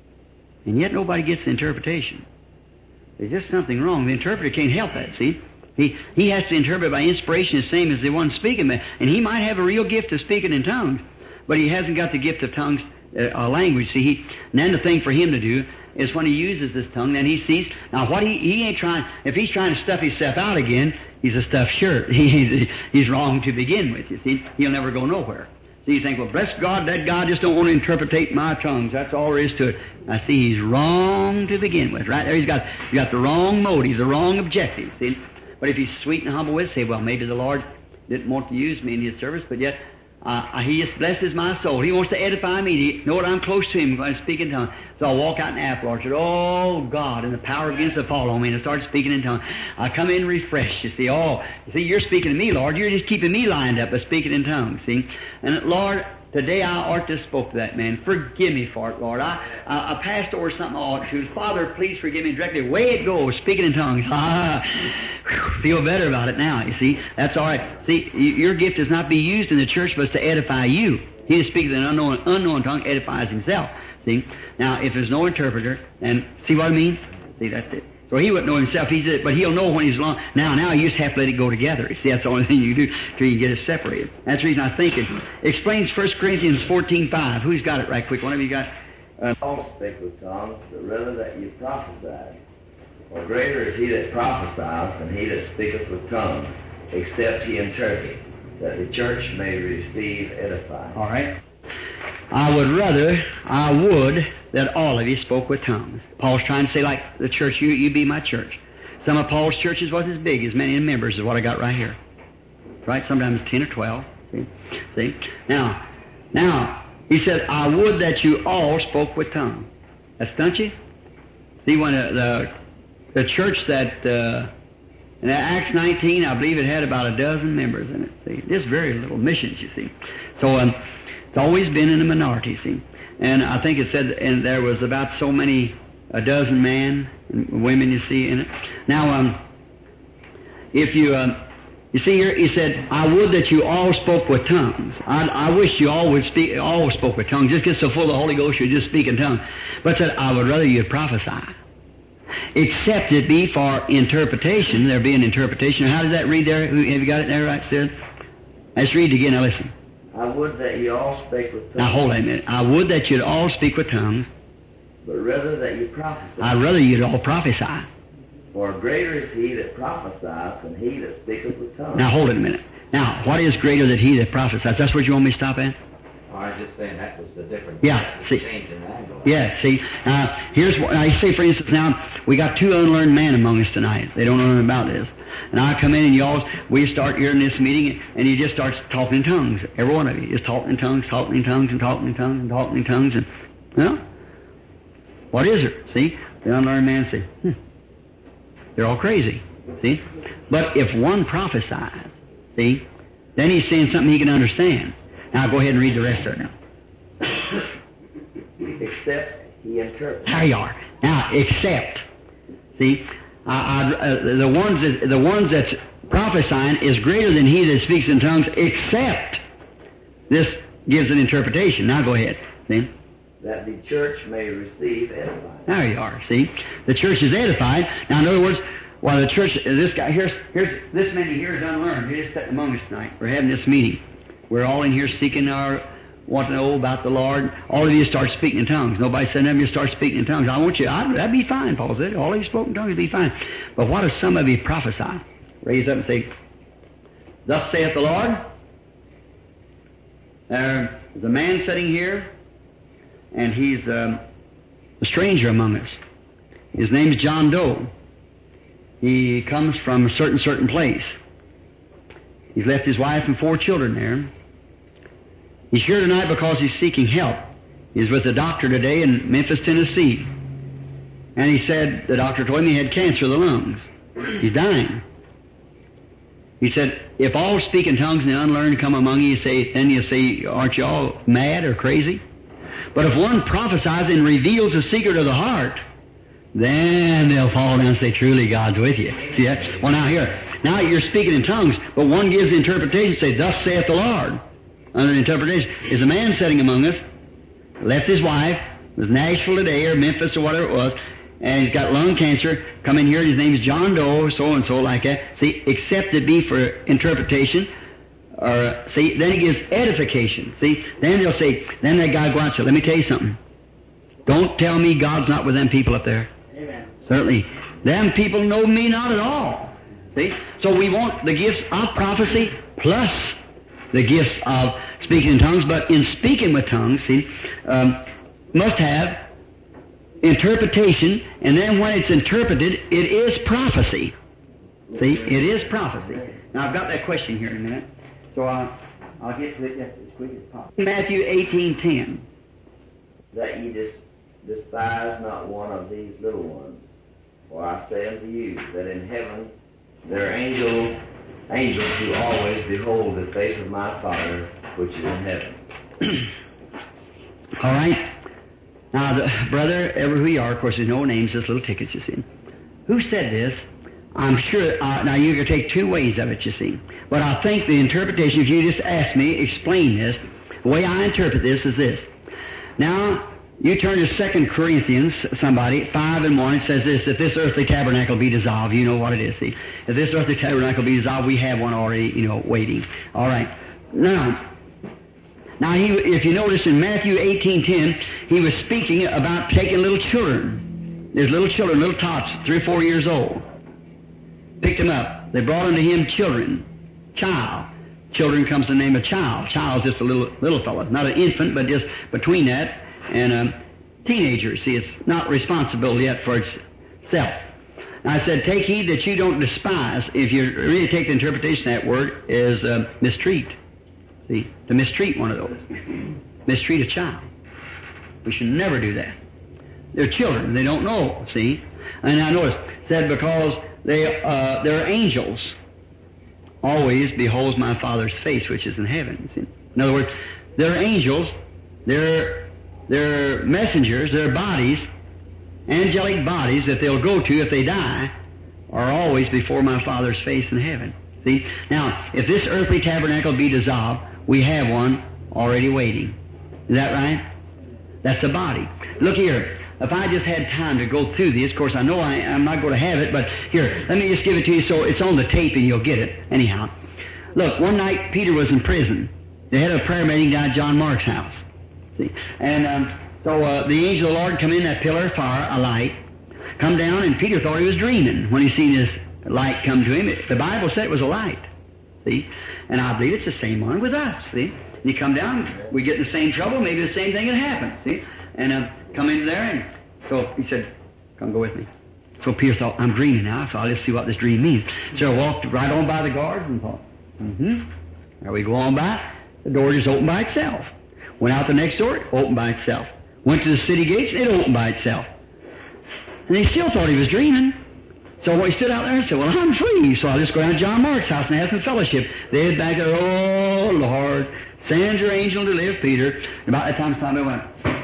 And yet nobody gets the interpretation. There's just something wrong. The interpreter can't help that, see? He has to interpret by inspiration the same as the one speaking. And he might have a real gift of speaking in tongues, but he hasn't got the gift of tongues, language. See, and then the thing for him to do is when he uses this tongue, then he sees, now what he ain't trying, if he's trying to stuff himself out again, he's a stuffed shirt. He's wrong to begin with, you see. He'll never go nowhere. So you think, well, bless God, that God just don't want to interpretate my tongues. That's all there is to it. I see he's wrong to begin with. Right there, you got the wrong motive, the wrong objective. See? But if he's sweet and humble with it, say, well, maybe the Lord didn't want to use me in His service, but yet He just blesses my soul. He wants to edify me. He know that I'm close to Him when I speak in tongues. So I'll walk out in the apple orchard. Oh, God, and the power begins to fall on me, and I start speaking in tongues. I come in refreshed, you see. You're speaking to me, Lord. You're just keeping me lined up by speaking in tongues, see. And, Lord, today I ought to spoke to that man. Forgive me for it, Lord. I passed over something I ought to. Father, please forgive me directly. Away it goes, speaking in tongues. Feel better about it now, you see. That's all right. See, your gift is not to be used in the church, but it's to edify you. He that speaks in an unknown tongue edifies himself. See? Now, if there's no interpreter, and see what I mean? See, that's it. So he wouldn't know himself, but he'll know when he's long. Now you just have to let it go together. See, that's the only thing you do till you get it separated. That's the reason I think it explains 1 Corinthians 14:5. Who's got it right quick? One of you got? All speak with tongues, but rather that you prophesy. For greater is he that prophesieth than he that speaketh with tongues, except he interpret, that the church may receive edifying. All right. I would that all of you spoke with tongues. Paul's trying to say, like the church, you be my church. Some of Paul's churches wasn't as big as many members as what I got right here. Right? Sometimes 10 or 12. See? Now, he said, I would that you all spoke with tongues. That's, don't you? See, when the church that, in Acts 19, I believe it had about a dozen members in it. See? Just very little missions, you see. So, it's always been in a minority, see. And I think it said, and there was about so many, a dozen men and women, you see, in it. Now, if you see here, he said, I would that you all spoke with tongues. I wish you all spoke with tongues. Just get so full of the Holy Ghost you just speak in tongues. But said, I would rather you prophesy. Except it be for interpretation. There be an interpretation. How does that read there? Have you got it there right, Sid? Let's read it again. Now listen. I would that you all speak with tongues. Now hold on a minute. I would that you'd all speak with tongues. But rather that you prophesy. I'd rather you'd all prophesy. For greater is he that prophesieth than he that speaketh with tongues. Now hold it a minute. Now, what is greater than he that prophesies? That's where you want me to stop at? Oh, I was just saying that was the difference. Yeah, see. Change in angle. Yeah, see. Here's what I say, for instance, now, we got two unlearned men among us tonight. They don't know anything about this. And I come in and we start here in this meeting, and you just start talking in tongues. Every one of you just talking in tongues, and talking in tongues, and talking in tongues, and, well, what is it? See? The unlearned man say, they're all crazy. See? But if one prophesies, see, then he's saying something he can understand. Now go ahead and read the rest of it now. Except he interprets. There you are. Now, except. See, the ones that's prophesying is greater than he that speaks in tongues, except this gives an interpretation. Now go ahead. See? That the church may receive edifying. There you are. See? The church is edified. Now, in other words, while the church, this guy, here's this many here is unlearned. You're just sitting among us tonight. We're having this meeting. We're all in here seeking want to know about the Lord. All of you start speaking in tongues. Nobody said nothing, you start speaking in tongues. I want you, that'd be fine, Paul said. All of you spoken in tongues would be fine. But what if some of you prophesy? Raise up and say, thus saith the Lord. There's a man sitting here, and he's a stranger among us. His name's John Doe. He comes from a certain place. He's left his wife and 4 children there. He's here tonight because he's seeking help. He's with a doctor today in Memphis, Tennessee. And he said, the doctor told him he had cancer of the lungs. He's dying. He said, if all speak in tongues and the unlearned come among you, then you say, aren't you all mad or crazy? But if one prophesies and reveals the secret of the heart, then they'll fall down and say, truly God's with you. See that? Well, now here. Now you're speaking in tongues, but one gives the interpretation, say, thus saith the Lord. Under the interpretation, is a man sitting among us, left his wife, was Nashville today or Memphis or whatever it was, and he's got lung cancer, come in here, his name is John Doe, so-and-so like that. See, except it be for interpretation, or, see, then he gives edification. See, then they'll say, then that guy go out and say, let me tell you something. Don't tell me God's not with them people up there. Amen. Certainly. Them people know me not at all. See? So we want the gifts of prophecy plus the gifts of speaking in tongues, but in speaking with tongues, see, must have interpretation, and then when it's interpreted, it is prophecy. See, it is prophecy. Now, I've got that question here in a minute, so I'll get to it just as quick as possible. Matthew 18:10. That ye despise not one of these little ones. For I say unto you, that in heaven there are angels who always behold the face of my Father which is in heaven. All right. Now, brother, ever who you are, of course, there's no names, just little tickets, you see. Who said this? I'm sure, now you can take 2 ways of it, you see. But I think the interpretation, if you just ask me, explain this, the way I interpret this is this. Now, you turn to 2 Corinthians, somebody, 5:1, it says this, if this earthly tabernacle be dissolved, you know what it is, see. If this earthly tabernacle be dissolved, we have one already, waiting. All right. Now, if you notice in Matthew 18:10, he was speaking about taking little children. There's little children, little tots, 3 or 4 years old. Picked them up. They brought unto him children. Child. Children comes the name of child. Child's just a little fellow. Not an infant, but just between that and a teenager. See, it's not responsible yet for itself. And I said, take heed that you don't despise. If you really take the interpretation of that word, is mistreat. See, to mistreat one of those. Mistreat a child. We should never do that. They're children. They don't know, see. And I notice, said because they're angels. Always beholds my Father's face, which is in heaven. See? In other words, they're angels. They're messengers. They're bodies, angelic bodies that they'll go to if they die, are always before my Father's face in heaven. See? Now, if this earthly tabernacle be dissolved, we have one already waiting. Is that right? That's a body. Look here. If I just had time to go through this, of course I know I'm not going to have it, but here, let me just give it to you so it's on the tape and you'll get it. Anyhow. Look, one night Peter was in prison. They had a prayer meeting down at John Mark's house. See? And so the angel of the Lord come in, that pillar of fire, a light, come down, and Peter thought he was dreaming when he seen this light come to him. The Bible said it was a light. See? And I believe it's the same one with us. See? And he come down, we get in the same trouble, maybe the same thing had happened. See? And come into there, and so he said, come go with me. So Peter thought, I'm dreaming now, so I'll just see what this dream means. So I walked right on by the guards and thought, There we go on by. The door just opened by itself. Went out the next door, it opened by itself. Went to the city gates, it opened by itself. And he still thought he was dreaming. So he stood out there and said, well, I'm free. So I'll just go down to John Mark's house and have some fellowship. They had back there, oh, Lord, Send your angel to lift Peter. And about that time, somebody went.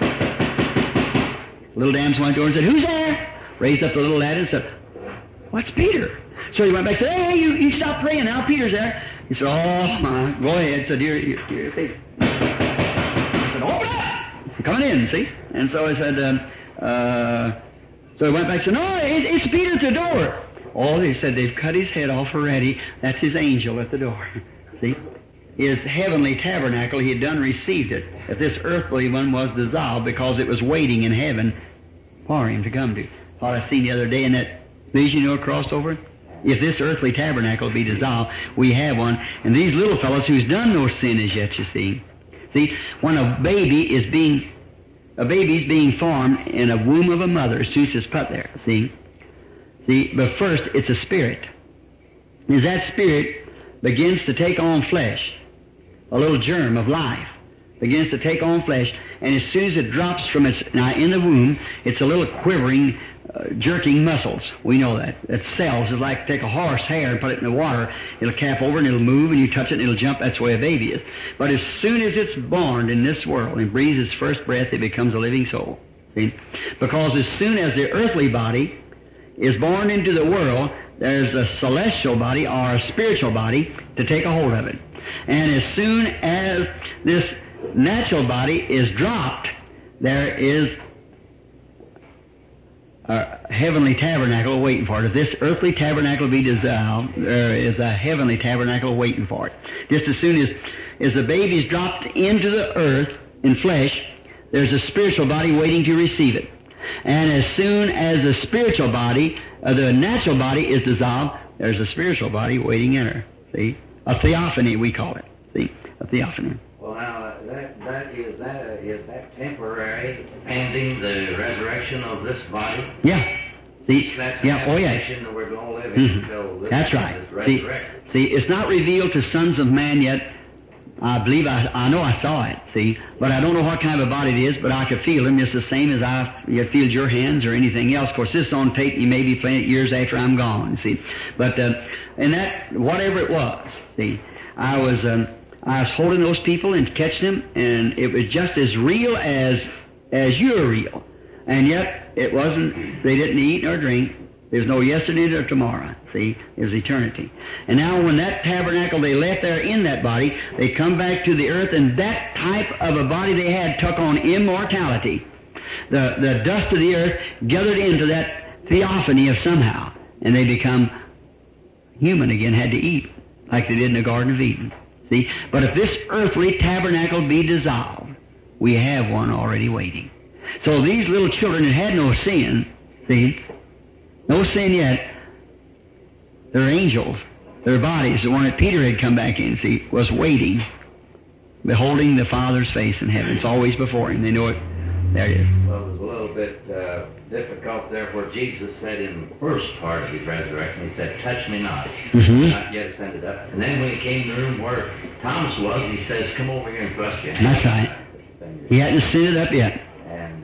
Little damsel went to her and said, "Who's there?" Raised up the little lad and said, "What's Peter?" So he went back and said, "Hey, you stop praying now. Peter's there." He said, "Oh, my, go ahead." Said, "Dear Peter." I said, "Open up! I'm coming in, see?" And so I said, so he went back and said, "No, it's Peter at the door." Oh, they said, "They've cut his head off already. That's his angel at the door." See? His heavenly tabernacle, he had done received it. If this earthly one was dissolved because it was waiting in heaven for him to come to. What I seen the other day in that vision, you know, crossed over. If this earthly tabernacle be dissolved, we have one. And these little fellows who's done no sin as yet, you see. See, when a baby's being formed in a womb of a mother, as soon as it's put there, see. But first, it's a spirit. As that spirit begins to take on flesh, a little germ of life begins to take on flesh, and as soon as it drops from its, now in the womb, it's a little quivering, jerking muscles. We know that. That cells is like take a horse hair and put it in the water. It'll cap over and it'll move, and you touch it and it'll jump. That's the way a baby is. But as soon as it's born in this world and breathes its first breath, it becomes a living soul. See? Because as soon as the earthly body is born into the world, there's a celestial body or a spiritual body to take a hold of it. And as soon as this natural body is dropped, there is a heavenly tabernacle waiting for it. If this earthly tabernacle be dissolved, there is a heavenly tabernacle waiting for it. Just as soon as the baby's dropped into the earth in flesh, there's a spiritual body waiting to receive it. And as soon as the spiritual body, the natural body is dissolved, there's a spiritual body waiting in her. See? A theophany, we call it. See? A theophany. Well, now, is that temporary, pending the resurrection of this body? Yeah. See? That's yeah. Oh, yes. that we're going to live in until this That's right. is resurrected. See, it's not revealed to sons of man yet. I believe I know I saw it, see, but I don't know what kind of a body it is, but I could feel him just the same as you feel your hands or anything else. Of course, this is on tape, you may be playing it years after I'm gone, see. But, and that, whatever it was, see, I was holding those people and catching them, and it was just as real as you're real. And yet, it wasn't, they didn't eat nor drink. There's no yesterday nor tomorrow. See, it was eternity. And now when that tabernacle they left there in that body, they come back to the earth, and that type of a body they had took on immortality. The dust of the earth gathered into that theophany of somehow, and they become human again, had to eat, like they did in the Garden of Eden. See? But if this earthly tabernacle be dissolved, we have one already waiting. So these little children that had no sin, see, no sin yet, their angels, their bodies, the one that Peter had come back in, see, was waiting, beholding the Father's face in heaven. It's always before him. They know it. There it is. Well, it was a little bit difficult there where Jesus said in the first part of his resurrection, he said, "Touch me not." Mm-hmm. Not yet ascended up. And then when he came to the room where Thomas was, he says, "Come over here and thrust your hand." That's right. He hadn't ascended up yet. And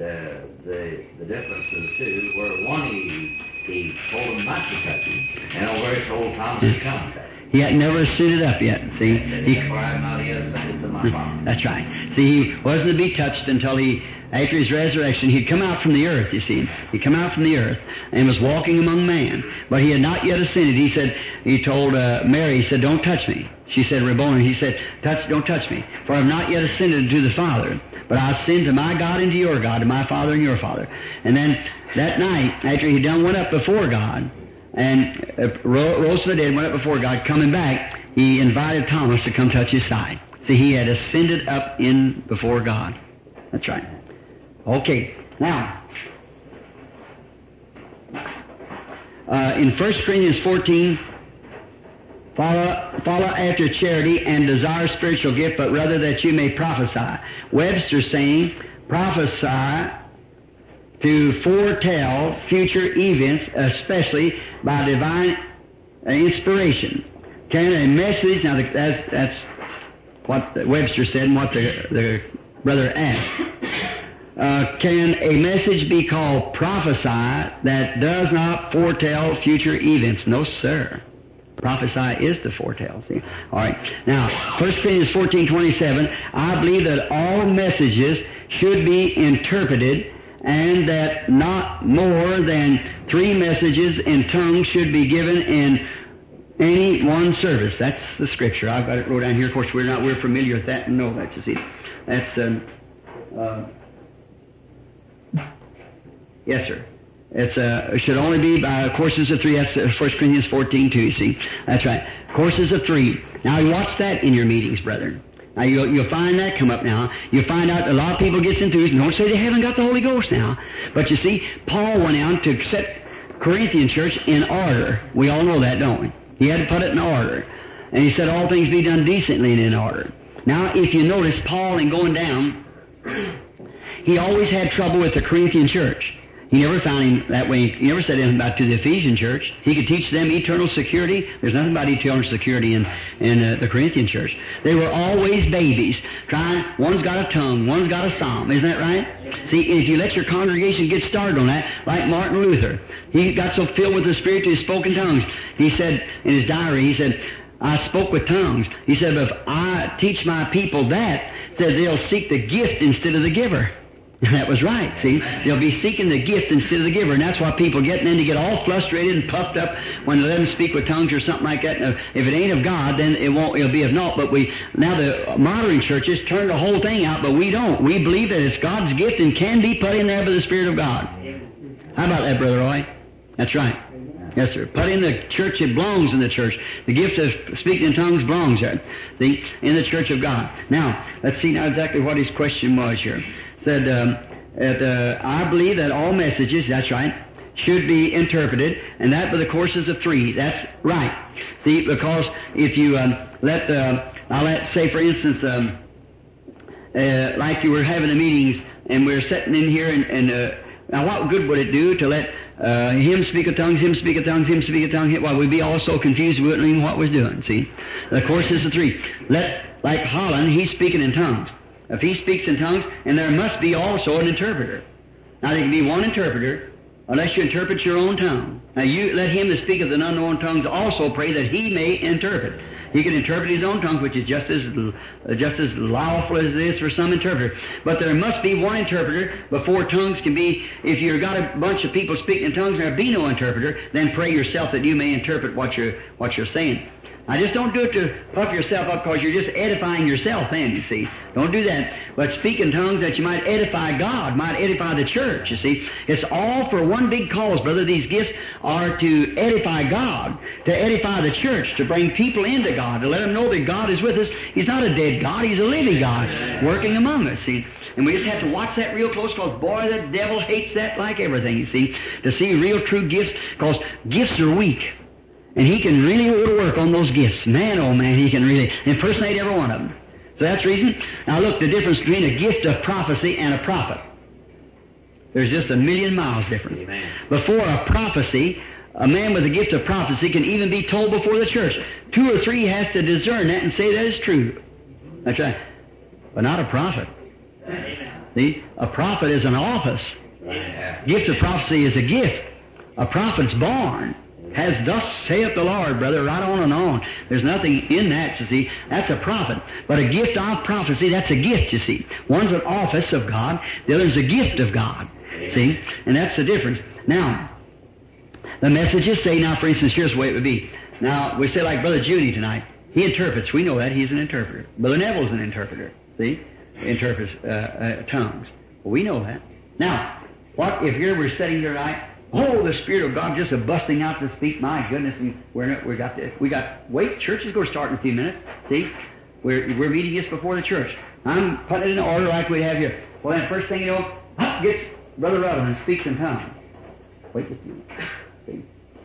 the differences, too, were one, he told him not to touch him, and over he told Thomas to come. He had never ascended up yet. See, For I have not yet ascended to my Father. That's right. See, he wasn't to be touched until after his resurrection, he'd come out from the earth, you see. He'd come out from the earth and was walking among man. But he had not yet ascended. He told Mary, he said, "Don't touch me." She said, "Rabboni." He said, "Don't touch me, for I have not yet ascended to the Father. But I ascend to my God and to your God, to my Father and your Father." And then that night, after he went up before God, and rose from the dead, went up before God, coming back, he invited Thomas to come touch his side. See, he had ascended up in before God. That's right. Okay, now, in 1 Corinthians 14, follow after charity and desire spiritual gift, but rather that you may prophesy. Webster saying, prophesy to foretell future events, especially by divine inspiration. Can a message, now that's what Webster said and what the brother asked. Can a message be called prophesy that does not foretell future events? No, sir. Prophesy is to foretell. See? All right. Now, 1 Corinthians 14:27, I believe that all messages should be interpreted, and that not more than 3 messages in tongues should be given in any one service. That's the Scripture. I've got it wrote down here. Of course, we're familiar with that and know that, you see. That's, yes, sir. It should only be by courses of 3. That's 1 Corinthians 14:2, you see. That's right. Courses of 3. Now, watch that in your meetings, brethren. Now, you'll find that come up now. You'll find out a lot of people gets enthused and don't say they haven't got the Holy Ghost now. But you see, Paul went out to set Corinthian church in order. We all know that, don't we? He had to put it in order. And he said all things be done decently and in order. Now, if you notice, Paul, in going down, he always had trouble with the Corinthian church. He never found him that way. He never said anything about to the Ephesian church. He could teach them eternal security. There's nothing about eternal security in the Corinthian church. They were always babies. One's got a tongue, one's got a psalm. Isn't that right? See, if you let your congregation get started on that, like Martin Luther, he got so filled with the Spirit that he spoke in tongues. He said in his diary, he said, I spoke with tongues. He said, if I teach my people that, said they'll seek the gift instead of the giver. That was right, see? They'll be seeking the gift instead of the giver, and that's why people get in to get all frustrated and puffed up when they let them speak with tongues or something like that. Now, if it ain't of God, then it'll be of naught. But now the modern churches turn the whole thing out, but we don't. We believe that it's God's gift and can be put in there by the Spirit of God. How about that, Brother Roy? That's right. Yes, sir. Put in the church, it belongs in the church. The gift of speaking in tongues belongs there. See, in the church of God. Now, let's see now exactly what his question was here. Said, I believe that all messages, that's right, should be interpreted, and that by the courses of 3. That's right. See, because if you let's say, for instance, like you were having the meetings, and we're sitting in here, and now what good would it do to let him speak of tongues, him speak of tongues, him speak of tongues? Well, we'd be all so confused we wouldn't know what we're doing, see? The courses of 3. Like Holland, he's speaking in tongues. If he speaks in tongues, and there must be also an interpreter. Now, there can be one interpreter, unless you interpret your own tongue. Now, you let him that speaketh in unknown tongues also pray that he may interpret. He can interpret his own tongue, which is just as lawful as it is for some interpreter. But there must be one interpreter before tongues can be. If you've got a bunch of people speaking in tongues and there be no interpreter, then pray yourself that you may interpret what you're saying. Now, just don't do it to puff yourself up, because you're just edifying yourself then, you see. Don't do that. But speak in tongues that you might edify God, might edify the church, you see. It's all for one big cause, brother. These gifts are to edify God, to edify the church, to bring people into God, to let them know that God is with us. He's not a dead God. He's a living God working among us, see. And we just have to watch that real close, because, boy, the devil hates that like everything, you see, to see real true gifts, because gifts are weak. And he can really go to work on those gifts. Man, oh man, he can really impersonate every one of them. So that's the reason. Now look, the difference between a gift of prophecy and a prophet. There's just 1,000,000 miles difference. Amen. Before a prophecy, a man with a gift of prophecy can even be told before the church. 2 or 3 has to discern that and say that is true. That's right. But not a prophet. Amen. See? A prophet is an office. Amen. Gift of prophecy is a gift. A prophet's born. Has thus saith the Lord, brother, right on and on. There's nothing in that, you see. That's a prophet. But a gift of prophecy, that's a gift, you see. One's an office of God, the other's a gift of God. See? And that's the difference. Now, the messages say, now, for instance, here's the way it would be. Now, we say like Brother Judy tonight. He interprets. We know that. He's an interpreter. Brother Neville's an interpreter. See? Interprets tongues. Well, we know that. Now, what if here we're sitting here tonight? Oh, the Spirit of God just busting out to speak. My goodness, wait, church is going to start in a few minutes. See? We're meeting just before the church. I'm putting it in order like we have here. Well, then first thing you know, up gets Brother Rutherford and speaks in tongues. Wait just a minute. See?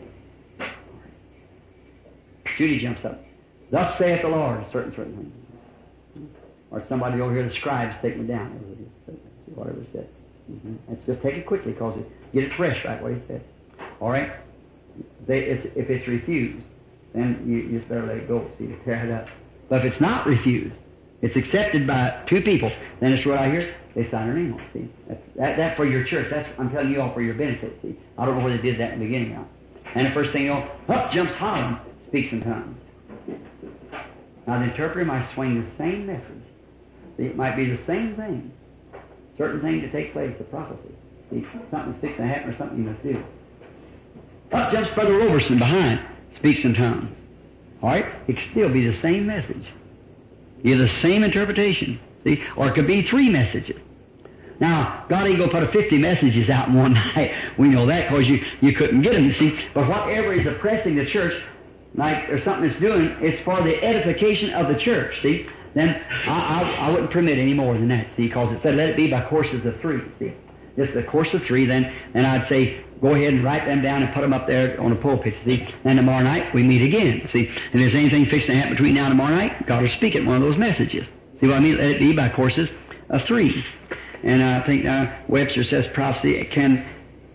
Judy jumps up. Thus saith the Lord, certain thing. Or somebody over here, the scribes, take me down. Whatever it said. Let's just take it quickly, because get it fresh, right, what he said. All right? If it's refused, then you just better let it go, see, to tear it up. But if it's not refused, it's accepted by 2 people, then it's what I hear, they sign their name on it, see. That for your church, I'm telling you all for your benefit, see. I don't know where they did that in the beginning now. And the first thing you know, up jumps Holland, speaks in tongues. Now the interpreter might swing the same message. See, it might be the same thing. Certain things that take place, the prophecy. See, something's fixing to happen or something you must do. Up jumps Brother Roberson behind, speaks in tongues. All right? It could still be the same message. You have the same interpretation. See? Or it could be 3 messages. Now, God ain't going to put 50 messages out in one night. We know that because you couldn't get them, you see. But whatever is oppressing the church, like there's something it's doing, it's for the edification of the church, see. Then I wouldn't permit any more than that, see, because it said let it be by courses of 3, see. Just the course of 3, then I'd say go ahead and write them down and put them up there on the pulpit, see. And tomorrow night we meet again, see. And if there's anything fixing to happen between now and tomorrow night, God will speak it, one of those messages. See what I mean? Let it be by courses of 3. And I think Webster says prophecy can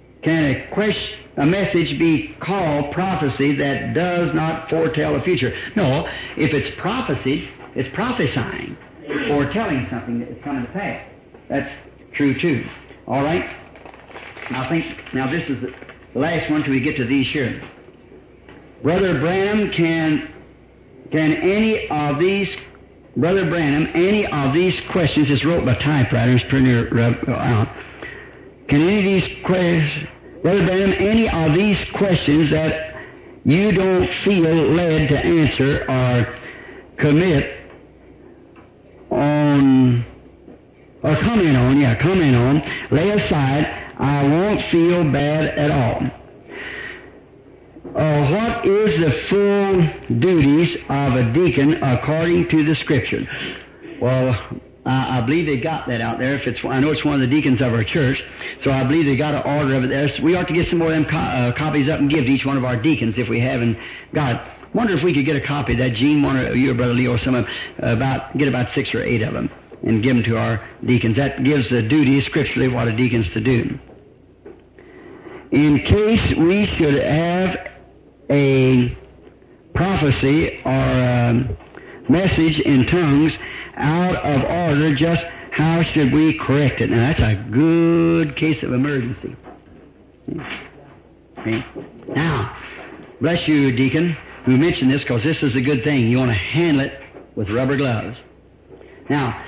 a message be called prophecy that does not foretell the future? No, if it's prophecy, it's prophesying, foretelling something that is coming to pass. That's true too. All right. I think now this is the last one till we get to these here. Brother Branham, any of these questions, it's wrote by typewriters, printer out. Can any of these questions, Brother Branham, any of these questions that you don't feel led to answer or comment on, lay aside, I won't feel bad at all. What is the full duties of a deacon according to the Scripture? Well, I believe they got that out there. I know it's one of the deacons of our church, so I believe they got an order of it there. So we ought to get some more of them copies up and give to each one of our deacons if we haven't got it. Wonder if we could get a copy of that, Gene, one or you or Brother Leo, some of them, get about 6 or 8 of them and give them to our deacons. That gives the duty scripturally what a deacon's to do. In case we should have a prophecy or a message in tongues out of order, just how should we correct it? Now, that's a good case of emergency. Okay. Now, bless you, deacon, who mentioned this, because this is a good thing. You want to handle it with rubber gloves. Now,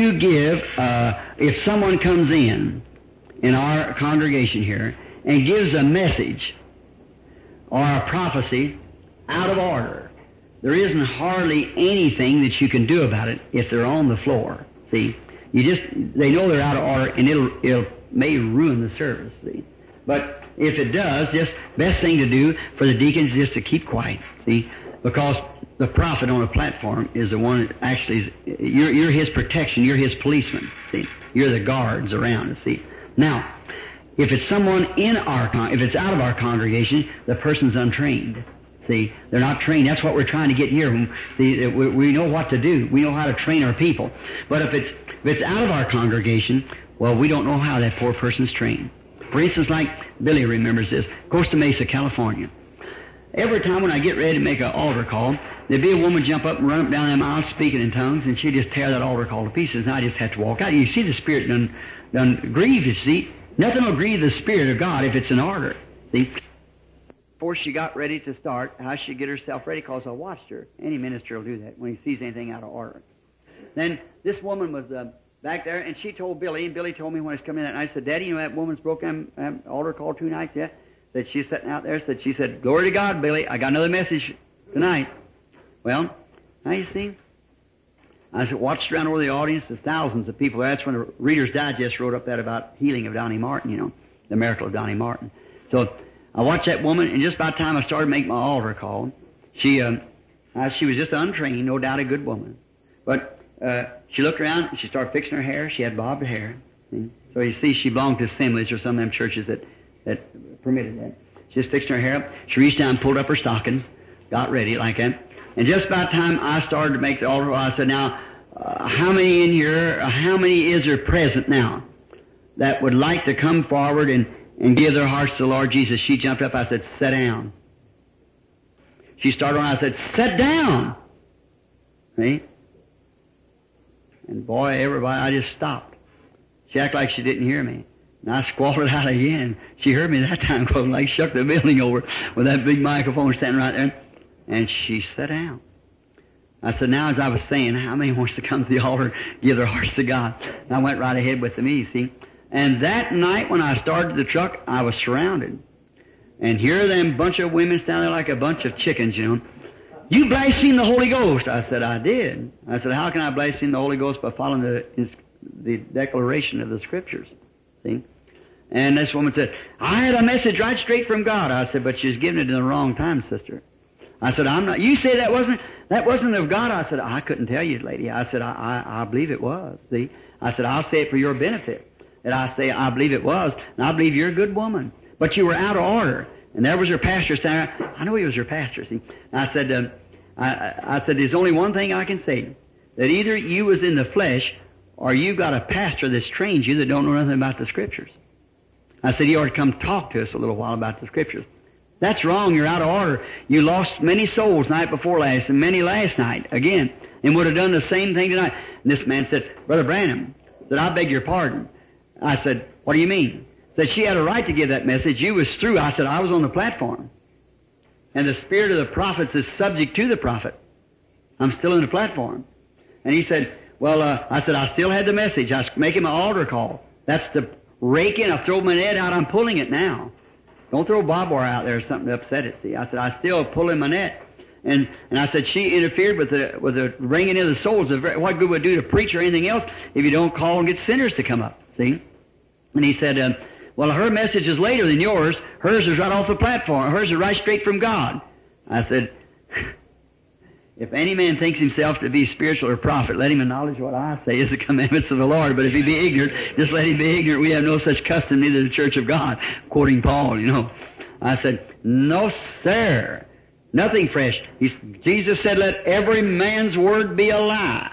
if someone comes in our congregation here and gives a message or a prophecy out of order, there isn't hardly anything that you can do about it if they're on the floor. See, they know they're out of order, and it may ruin the service. See, but if it does, just best thing to do for the deacons is just to keep quiet. See, because the prophet on a platform is the one that actually you're his protection. You're his policeman. See, you're the guards around. See, now if it's someone if it's out of our congregation, the person's untrained. See, they're not trained. That's what we're trying to get here. See, we know what to do. We know how to train our people. But if it's out of our congregation, well, we don't know how that poor person's trained. For instance, like Billy remembers this, Costa Mesa, California. Every time when I get ready to make an altar call, there'd be a woman jump up and run up down them aisles speaking in tongues, and she'd just tear that altar call to pieces, and I just have to walk out. You see the Spirit done grieved, you see. Nothing will grieve the Spirit of God if it's in order. See? Before she got ready to start, how she'd get herself ready, because I watched her. Any minister will do that when he sees anything out of order. Then this woman was back there, and she told Billy, and Billy told me when I was coming in, and I said, Daddy, you know that woman's broken altar call 2 nights yet? That she's sitting out there, she said, Glory to God, Billy, I got another message tonight. Well, now you see, I watched around over the audience, there's thousands of people there. That's when the Reader's Digest wrote up that about healing of Donnie Martin, you know, the miracle of Donnie Martin. So I watched that woman, and just about the time I started making my altar call, she was just untrained, no doubt a good woman. But she looked around, and she started fixing her hair. She had bobbed hair. See? So you see, she belonged to Assemblies or some of them churches that permitted that. She just fixed her hair up. She reached down and pulled up her stockings, got ready like that. And just about the time I started to make the altar, I said, now, how many in here, how many is there present now that would like to come forward and give their hearts to the Lord Jesus? She jumped up. I said, sit down. She started on. I said, sit down. See? And boy, everybody, I just stopped. She acted like she didn't hear me. And I squalled out again. She heard me that time, like shook the building over with that big microphone standing right there. And she sat down. I said, now, as I was saying, how many wants to come to the altar and give their hearts to God? And I went right ahead with them, you see. And that night when I started the truck, I was surrounded. And here are them bunch of women standing there like a bunch of chickens, you know. You blasphemed the Holy Ghost. I said, I did. I said, how can I blaspheme the Holy Ghost by following the declaration of the Scriptures? See? And this woman said, I had a message right straight from God. I said, but she's giving it in the wrong time, sister. I said, I'm not. You say that wasn't of God. I said, I couldn't tell you, lady. I said, I believe it was. See? I said, I'll say it for your benefit. And I say, I believe it was, and I believe you're a good woman. But you were out of order. And there was your pastor standing there. I know he was your pastor, see. And I said, I said, there's only one thing I can say. That either you was in the flesh, or you got a pastor that's trained you that don't know nothing about the Scriptures. I said, you ought to come talk to us a little while about the Scriptures. That's wrong. You're out of order. You lost many souls night before last and many last night again, and would have done the same thing tonight. And this man said, Brother Branham, said, I beg your pardon. I said, what do you mean? Said, she had a right to give that message. You was through. I said, I was on the platform. And the spirit of the prophets is subject to the prophet. I'm still in the platform. And he said, well, I said, I still had the message. I was making my altar call. That's the raking. I throw my net out. I'm pulling it now. Don't throw barbed wire out there or something to upset it. See, I said, I still pulling my net. And I said, she interfered with the ringing of the souls. What good would it do to preach or anything else if you don't call and get sinners to come up? See? And he said, well, her message is later than yours. Hers is right off the platform. Hers is right straight from God. I said, if any man thinks himself to be spiritual or prophet, let him acknowledge what I say is the commandments of the Lord. But if he be ignorant, just let him be ignorant. We have no such custom, neither the church of God. Quoting Paul, you know. I said, no, sir. Nothing fresh. Jesus said, let every man's word be a lie.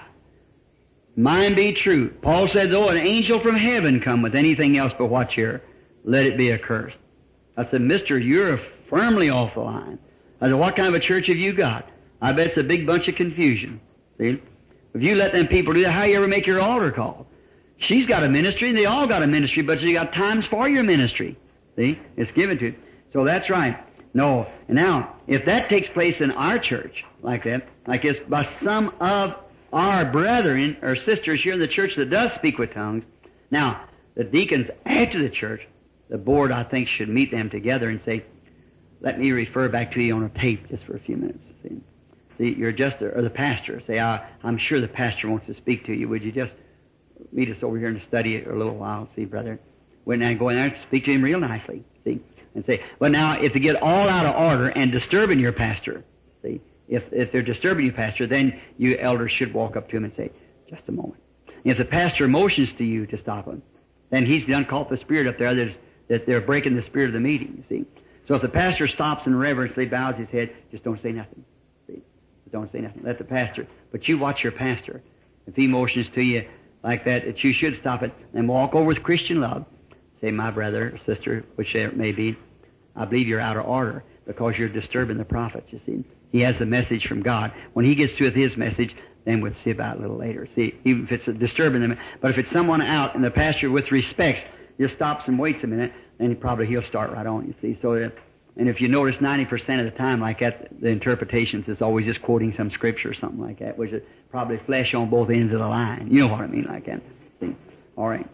Mine be true. Paul said, though an angel from heaven come with anything else but what's here, let it be accursed. I said, mister, you're firmly off the line. I said, what kind of a church have you got? I bet it's a big bunch of confusion. See? If you let them people do that, how you ever make your altar call? She's got a ministry, and they all got a ministry, but you got times for your ministry. See? It's given to you. So that's right. No. And now, if that takes place in our church, like that, like this, by some of our brethren or sisters here in the church that does speak with tongues, now, the deacons after the church, the board, I think, should meet them together and say, let me refer back to you on a tape just for a few minutes. See, you're just, or the pastor, say, I'm sure the pastor wants to speak to you. Would you just meet us over here and study it for a little while, see, brother? When I go in there and speak to him real nicely, see? And say, but now, if they get all out of order and disturbing your pastor, see, if they're disturbing your pastor, then you elders should walk up to him and say, just a moment. And if the pastor motions to you to stop him, then he's done caught the spirit up there that they're breaking the spirit of the meeting, you see? So if the pastor stops and reverently bows his head, just don't say nothing. See? Don't say nothing. Let the pastor. But you watch your pastor. If he motions to you like that you should stop it and walk over with Christian love. Say, my brother or sister, whichever it may be, I believe you're out of order because you're disturbing the prophet, you see. He has a message from God. When he gets through with his message, then we'll see about it a little later. See, even if it's disturbing them. But if it's someone out and the pastor with respect just stops and waits a minute, then he'll start right on, you see. So, and if you notice 90% of the time like that, the interpretations is always just quoting some scripture or something like that, which is probably flesh on both ends of the line. You know what I mean, like that. See? All right.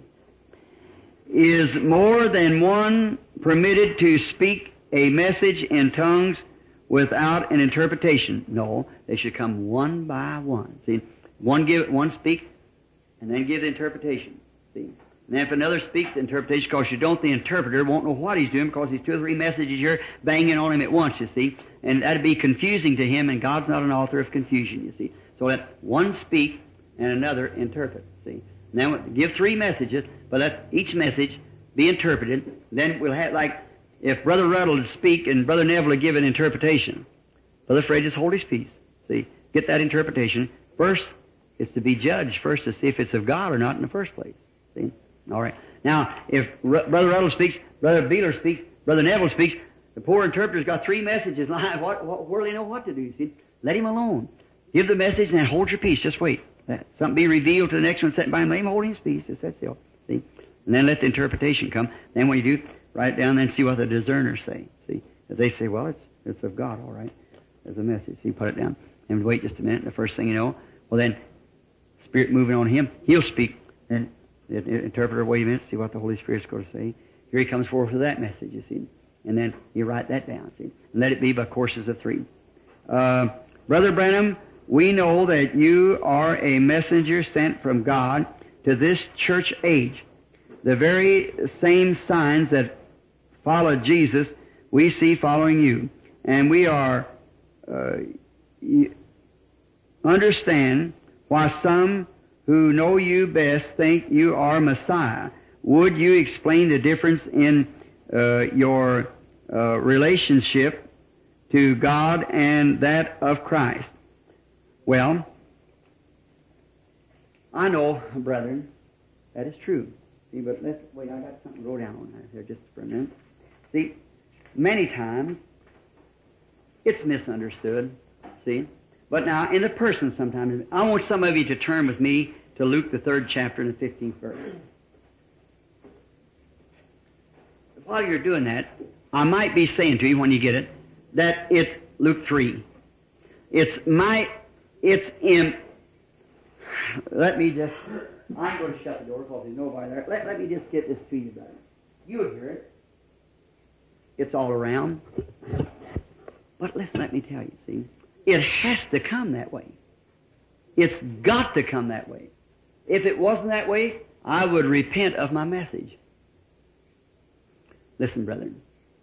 Is more than one permitted to speak a message in tongues without an interpretation? No, they should come one by one. See, one speak, and then give the interpretation. See, and if another speaks the interpretation, because the interpreter won't know what he's doing because he's 2 or 3 messages here banging on him at once, you see. And that'd be confusing to him, and God's not an author of confusion, you see. So let one speak and another interpret, see. Now give 3 messages, but let each message be interpreted. Then we'll have, like, if Brother Ruddle would speak and Brother Neville would give an interpretation, Brother Fred just hold his peace, see. Get that interpretation. First, it's to be judged first to see if it's of God or not in the first place, see. All right. Now, if Brother Ruddle speaks, Brother Beeler speaks, Brother Neville speaks, the poor interpreter's got 3 messages live. Where do they know what to do? You see? Let him alone. Give the message and then hold your peace. Just wait. Something be revealed to the next one sitting by him. Let him hold his peace. Just that still. See? And then let the interpretation come. Then when you do, write it down and see what the discerners say. See? If they say, well, it's of God, all right. There's a message. So you put it down and wait just a minute. The first thing you know, well then, Spirit moving on him, he'll speak. And the interpreter, wait a minute, see what the Holy Spirit's going to say. Here he comes forth with that message, you see. And then you write that down, see. And let it be by courses of 3. Brother Branham, we know that you are a messenger sent from God to this church age. The very same signs that followed Jesus, we see following you. And we are, understand why some who know you best think you are Messiah. Would you explain the difference in your relationship to God and that of Christ? Well, I know, brethren, that is true. See, but let's wait. I got something to go down on that here just for a minute. See, many times it's misunderstood. See, but now in the person sometimes. I want some of you to turn with me to Luke the 3rd chapter and the 15th verse. While you're doing that, I might be saying to you when you get it that it's Luke 3. Let me just, I'm going to shut the door because there's nobody there. Let me just get this to you, brother. You'll hear it. It's all around. But listen, let me tell you, see, it has to come that way. It's got to come that way. If it wasn't that way, I would repent of my message. Listen, brethren.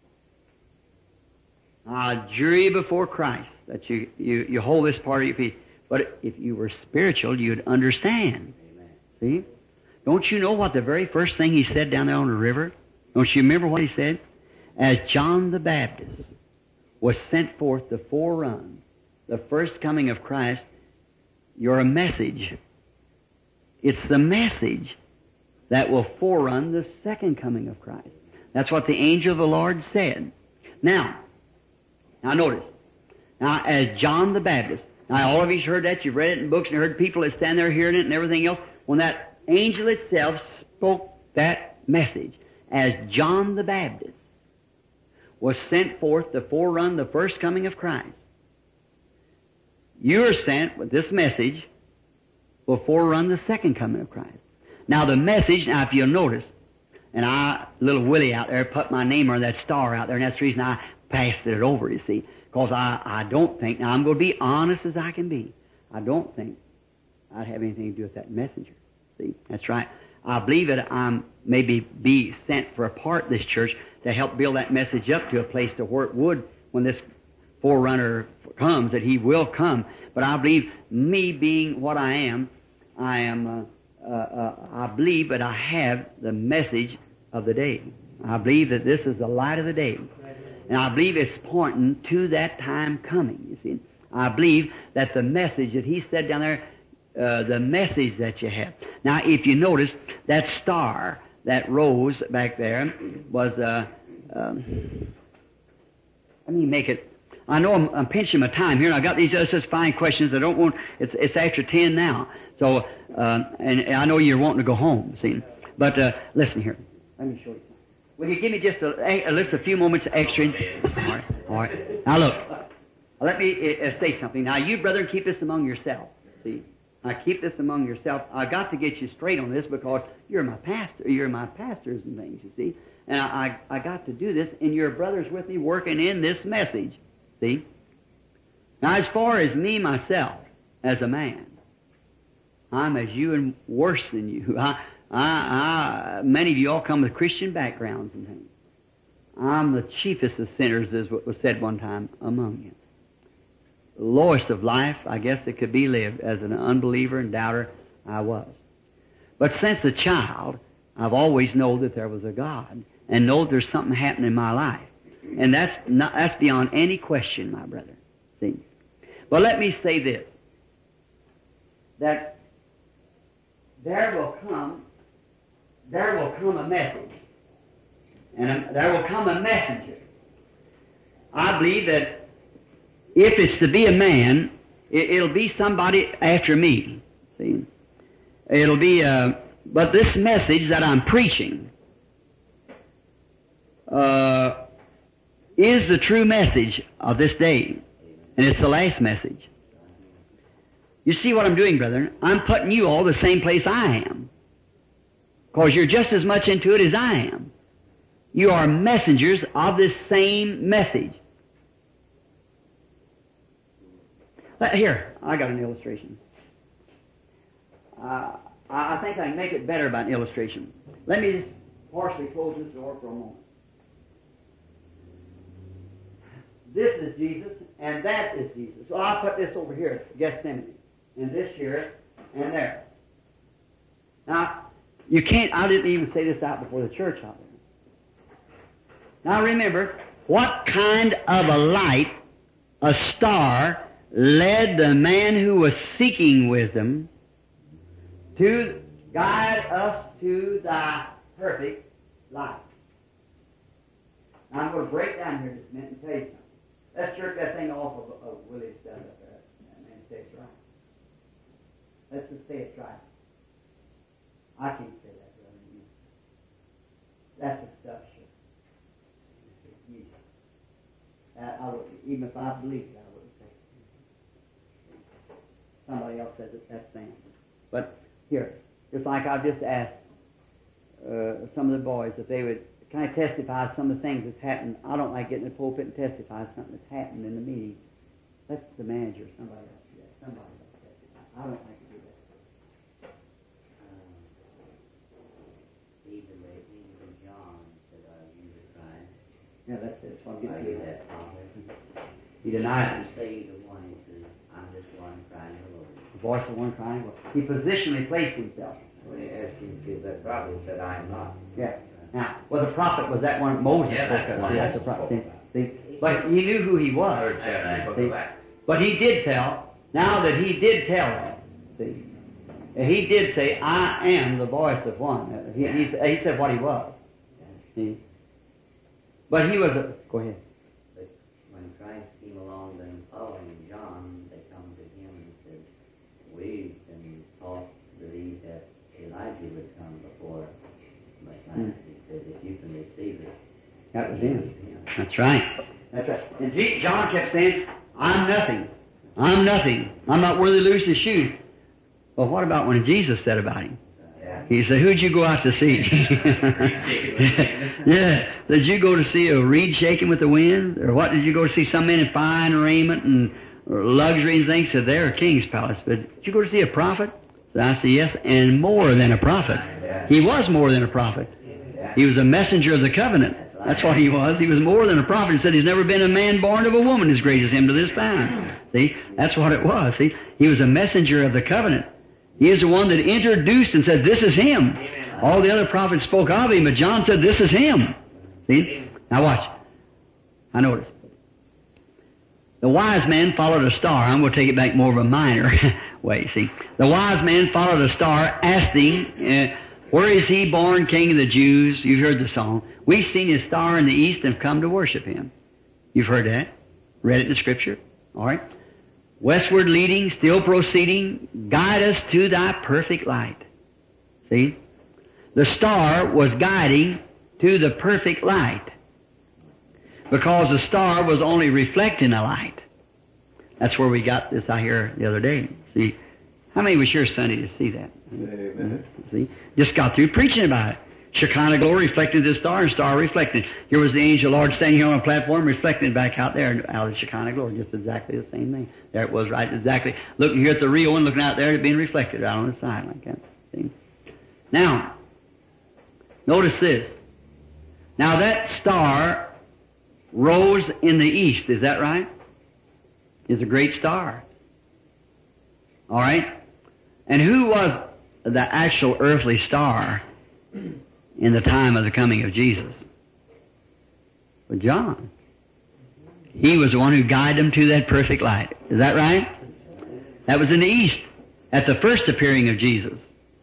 I jury you before Christ that you hold this part of your feet. But if you were spiritual, you'd understand. Amen. See? Don't you know what the very first thing he said down there on the river? Don't you remember what he said? As John the Baptist was sent forth to forerun the first coming of Christ, you're a message. It's the message that will forerun the second coming of Christ. That's what the angel of the Lord said. Now notice. Now, as John the Baptist, now all of you's heard that, you've read it in books, and heard people that stand there hearing it and everything else. When that angel itself spoke that message, as John the Baptist was sent forth to forerun the first coming of Christ, you are sent with this message will forerun the second coming of Christ. Now the message, now if you'll notice, and little Willie out there put my name on that star out there, and that's the reason I passed it over, you see. Because I don't think, now I'm going to be honest as I can be, I don't think I'd have anything to do with that messenger. See, that's right. I believe that I'm maybe be sent for a part of this church to help build that message up to a place to where it would, when this forerunner comes, that he will come. But I believe me being what I am, I believe that I have the message of the day. I believe that this is the light of the day. And I believe it's pointing to that time coming, you see. I believe that the message that he said down there, the message that you have. Now, if you notice, that star that rose back there was, let me make it, I know I'm pinching my time here, and I got these other fine questions I don't want, it's after 10 now. So, and I know you're wanting to go home, see. But, listen here. Let me show you. Will you give me just a few moments extra? All right. Now look, let me say something. Now you, brethren, keep this among yourself. See, I keep this among yourself. I got to get you straight on this because you're my pastor. You're my pastors and things. You see, and I got to do this, and your brothers with me working in this message. See. Now, as far as me myself, as a man, I'm as you and worse than you. Many of you all come with Christian backgrounds and things. I'm the chiefest of sinners, is what was said one time among you. The lowest of life, I guess, that could be lived. As an unbeliever and doubter, I was. But since a child, I've always known that there was a God and know there's something happening in my life. And that's beyond any question, my brother. See? But let me say this, that there will come a message, and there will come a messenger. I believe that if it's to be a man, it'll be somebody after me. See, it'll be. But this message that I'm preaching is the true message of this day, And it's the last message. You see what I'm doing, brethren? I'm putting you all the same place I am. Because you're just as much into it as I am. You are messengers of this same message. Here, I got an illustration. I think I can make it better by an illustration. Let me just partially close this door for a moment. This is Jesus, and that is Jesus. So I'll put this over here, Gethsemane, and this here, and there. Now, you can't, I didn't even say this out before the church out there. Now remember, what kind of a light, a star, led the man who was seeking wisdom to guide us to thy perfect light. Now I'm going to break down here just a minute and tell you something. Let's jerk that thing off of Willie's stuff up there. That man says it's right. Let's just say it's right. I can't say that, brother. That's the stuff, sure. I would, even if I believed it, I wouldn't say it. Somebody else says it, that's Sam. But here, just like I've just asked some of the boys if they would kind of testify some of the things that's happened. I don't like getting in the pulpit and testify something that's happened in the meeting. Let the manager, somebody else do that. Somebody else testify. I don't like to do that. Stephen John said, you were crying. Yeah, that's it. That's what I'm I getting did at. that, Father. He denied it. Say the one, he says, I'm just one crying alone. The voice of one crying. He positionally placed himself. When he asked him to that prophet, he said, I am not. Yeah. Now, well, the prophet was that one Moses Yeah, spoke that's of. the one See, that's the Moses prophet. spoke See, but he knew who he was. Third chapter, book See, of Acts. but he did tell. Now that he did tell that, see, he did say, "I am the voice of one." He said what he was. See, but he was a. Go ahead. But when Christ came along, then following John, they come to him and said, we've been taught to believe that Elijah would come before Messiah. He said, if you can receive it. That was him. That's right. That's right. And John kept saying, "I'm nothing. I'm nothing. I'm not worthy to lose his shoes." Well, what about when Jesus said about him? He said, "Who'd you go out to see?" Yeah. Did you go to see a reed shaking with the wind? Or what? Did you go to see some men in fine raiment and luxury and things? Said, "They're a king's palace." But did you go to see a prophet? So I said, "Yes, and more than a prophet." He was more than a prophet. He was a messenger of the covenant. That's what he was. He was more than a prophet. He said he's never been a man born of a woman as great as him to this time. See? That's what it was. See? He was a messenger of the covenant. He is the one that introduced and said, "This is him." All the other prophets spoke of him, but John said, "This is him." See? Now watch. I notice. The wise man followed a star. I'm going to take it back more of a minor way, see. The wise man followed a star, asking, where is he born, King of the Jews? You've heard the song. We've seen his star in the east and have come to worship him. You've heard that. Read it in the Scripture. All right. Westward leading, still proceeding, guide us to thy perfect light. See? The star was guiding to the perfect light, because the star was only reflecting a light. That's where we got this out here the other day. See? How many was here Sunday to see that? Amen. See? Just got through preaching about it. Shekinah glory reflected the star, and star reflected. Here was the angel Lord standing here on a platform, reflecting back out there, out of the Shekinah glory. Just exactly the same thing. There it was, right? Exactly. Looking here at the real one, looking out there, it being reflected out on the side like that. See? Now, notice this. Now that star rose in the east. Is that right? It's a great star. All right? And who was the actual earthly star in the time of the coming of Jesus? Well, John. He was the one who guided them to that perfect light. Is that right? That was in the east at the first appearing of Jesus.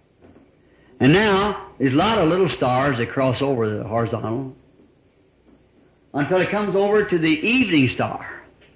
And now, there's a lot of little stars that cross over the horizontal until it comes over to the evening star.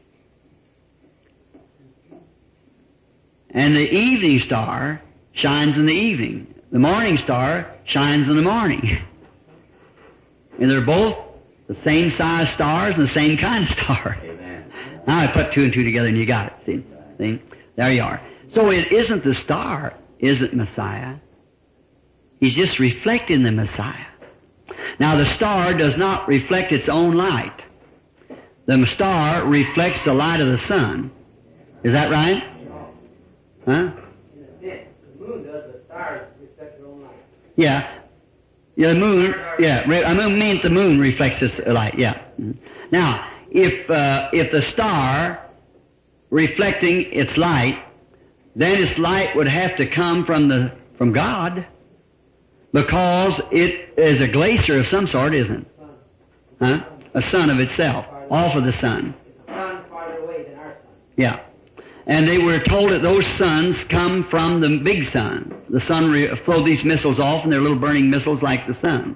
And the evening star shines in the evening. The morning star shines in the morning. And they're both the same size stars and the same kind of star. Amen. Now I put two and two together and you got it. See? There you are. So it isn't the star, isn't Messiah. He's just reflecting the Messiah. Now the star does not reflect its own light. The star reflects the light of the sun. Is that right? Huh? The moon does, the stars reflect their own light. Yeah. Yeah, the moon, I mean the moon reflects its light, yeah. Now, if the star reflecting its light, then its light would have to come from God, because it is a glacier of some sort, isn't it? Huh? A sun of itself, off of the sun. It's a sun farther away than our sun. Yeah. And they were told that those suns come from the big sun. The sun flowed these missiles off, and they're little burning missiles like the sun.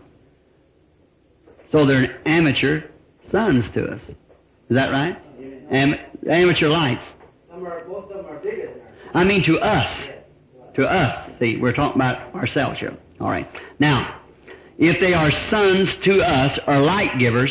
So they're amateur suns to us. Is that right? Amateur lights. Both of them are bigger than ours. I mean to us. To us. See, we're talking about ourselves here. All right. Now, if they are suns to us, or light givers,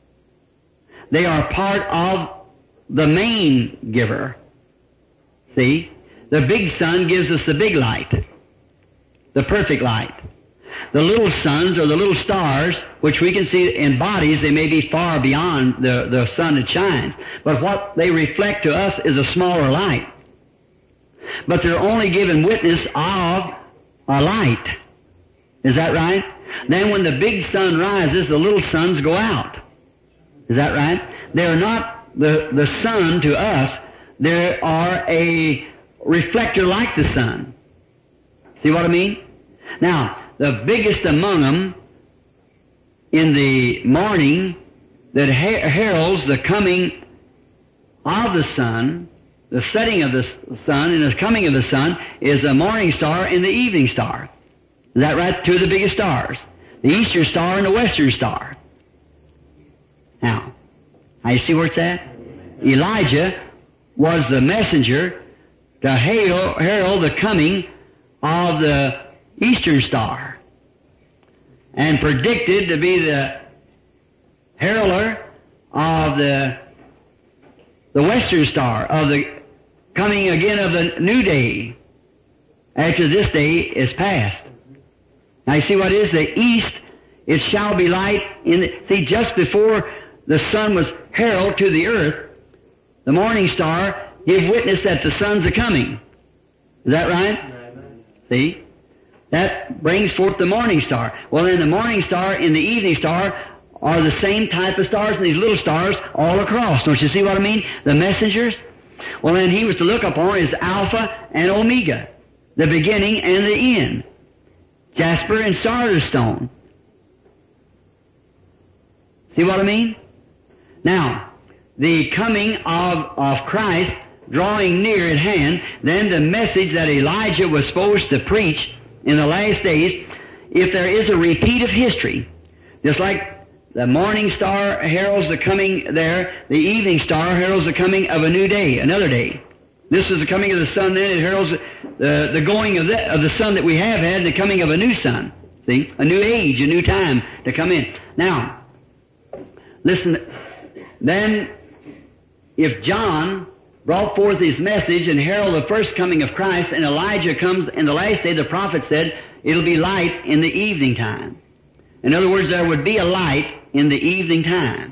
they are part of the main giver. See? The big sun gives us the big light, the perfect light. The little suns, or the little stars, which we can see in bodies, they may be far beyond the sun that shines. But what they reflect to us is a smaller light. But they're only giving witness of a light. Is that right? Then when the big sun rises, the little suns go out. Is that right? They're not the sun to us. They are a reflector like the sun. See what I mean? Now, the biggest among them in the morning that heralds the coming of the sun, the setting of the sun and the coming of the sun, is the morning star and the evening star. Is that right? Two of the biggest stars. The eastern star and the western star. Now you see where it's at? Elijah was the messenger to herald the coming of the eastern star, and predicted to be the heralder of the western star, of the coming again of the new day, after this day is past. Now you see what it is? The east, it shall be light see, just before the sun was heralded to the earth, the morning star gave witness that the sun's a-coming. Is that right? Amen. See? That brings forth the morning star. Well, then the morning star and the evening star are the same type of stars, and these little stars all across. Don't you see what I mean? The messengers. Well, then he was to look upon as Alpha and Omega, the beginning and the end. Jasper and sardis stone. See what I mean? Now, the coming of Christ drawing near at hand, then the message that Elijah was supposed to preach in the last days, if there is a repeat of history, just like the morning star heralds the coming there, the evening star heralds the coming of a new day, another day. This is the coming of the sun, then it heralds the going of the sun that we have had, and the coming of a new sun. See? A new age, a new time to come in. Now, listen, then if John brought forth his message and heralded the first coming of Christ, and Elijah comes in the last day, the prophet said, it'll be light in the evening time. In other words, there would be a light in the evening time.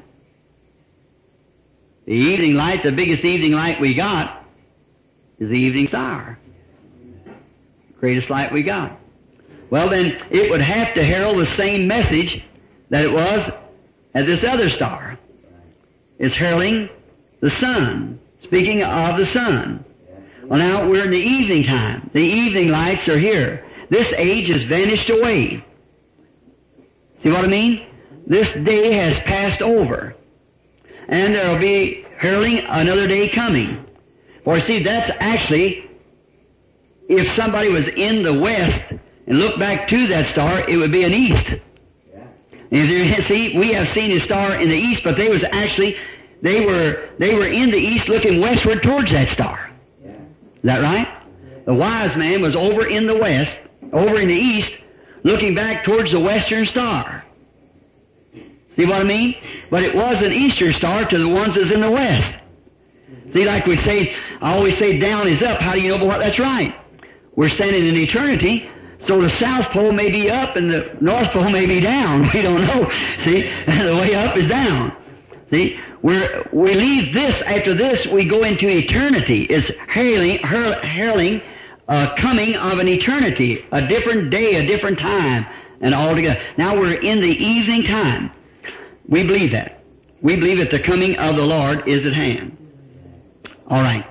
The evening light, the biggest evening light we got, is the evening star. Greatest light we got. Well then, it would have to herald the same message that it was at this other star. It's heralding the sun. Speaking of the sun. Well, now we're in the evening time. The evening lights are here. This age has vanished away. See what I mean? This day has passed over. And there will be heralding another day coming. For see, that's actually, if somebody was in the west and looked back to that star, it would be an east. And see, we have seen a star in the east, but they was actually, they were in the east looking westward towards that star. Is that right? The wise man was over in the west, over in the east, looking back towards the western star. See what I mean? But it was an eastern star to the ones that's in the west. See, like we say, I always say down is up. How do you know what? That's right. We're standing in eternity, so the South Pole may be up and the North Pole may be down. We don't know. See, the way up is down. See, we leave this. After this, we go into eternity. It's heralding coming of an eternity, a different day, a different time, and all together. Now we're in the evening time. We believe that. We believe that the coming of the Lord is at hand. All right.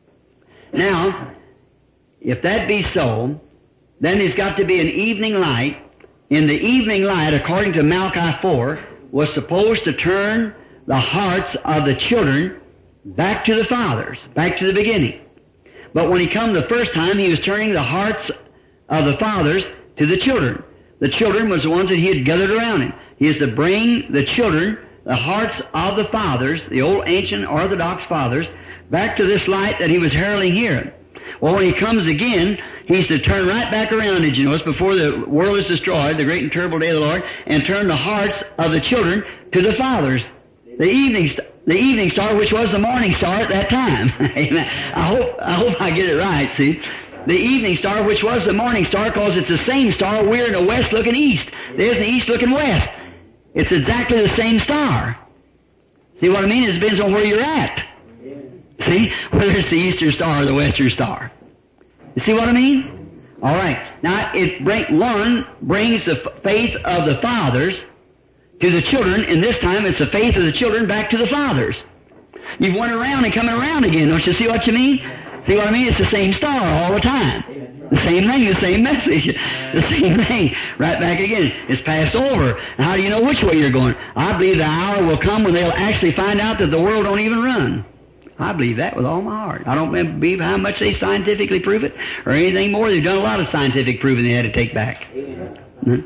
Now, if that be so, then there's got to be an evening light. And the evening light, according to Malachi 4, was supposed to turn the hearts of the children back to the fathers, back to the beginning. But when he come the first time, he was turning the hearts of the fathers to the children. The children was the ones that he had gathered around him. He is to bring the children, the hearts of the fathers, the old ancient Orthodox fathers, back to this light that he was heralding here. Well, when he comes again, he's to turn right back around, did you notice, before the world is destroyed, the great and terrible day of the Lord, and turn the hearts of the children to the fathers. The evening star, which was the morning star at that time. Amen. I hope I get it right, see. The evening star, which was the morning star, because it's the same star. We're in the west looking east. There's the east looking west. It's exactly the same star. See what I mean? It depends on where you're at. See? Whether it's the eastern star or the western star. You see what I mean? All right. Now, one brings the faith of the fathers to the children, and this time it's the faith of the children back to the fathers. You've went around and coming around again. Don't you see what you mean? See what I mean? It's the same star all the time. The same thing, the same message, the same thing. Right back again. It's passed over. And how do you know which way you're going? I believe the hour will come when they'll actually find out that the world don't even run. I believe that with all my heart. I don't believe how much they scientifically prove it or anything more. They've done a lot of scientific proving they had to take back. Hmm?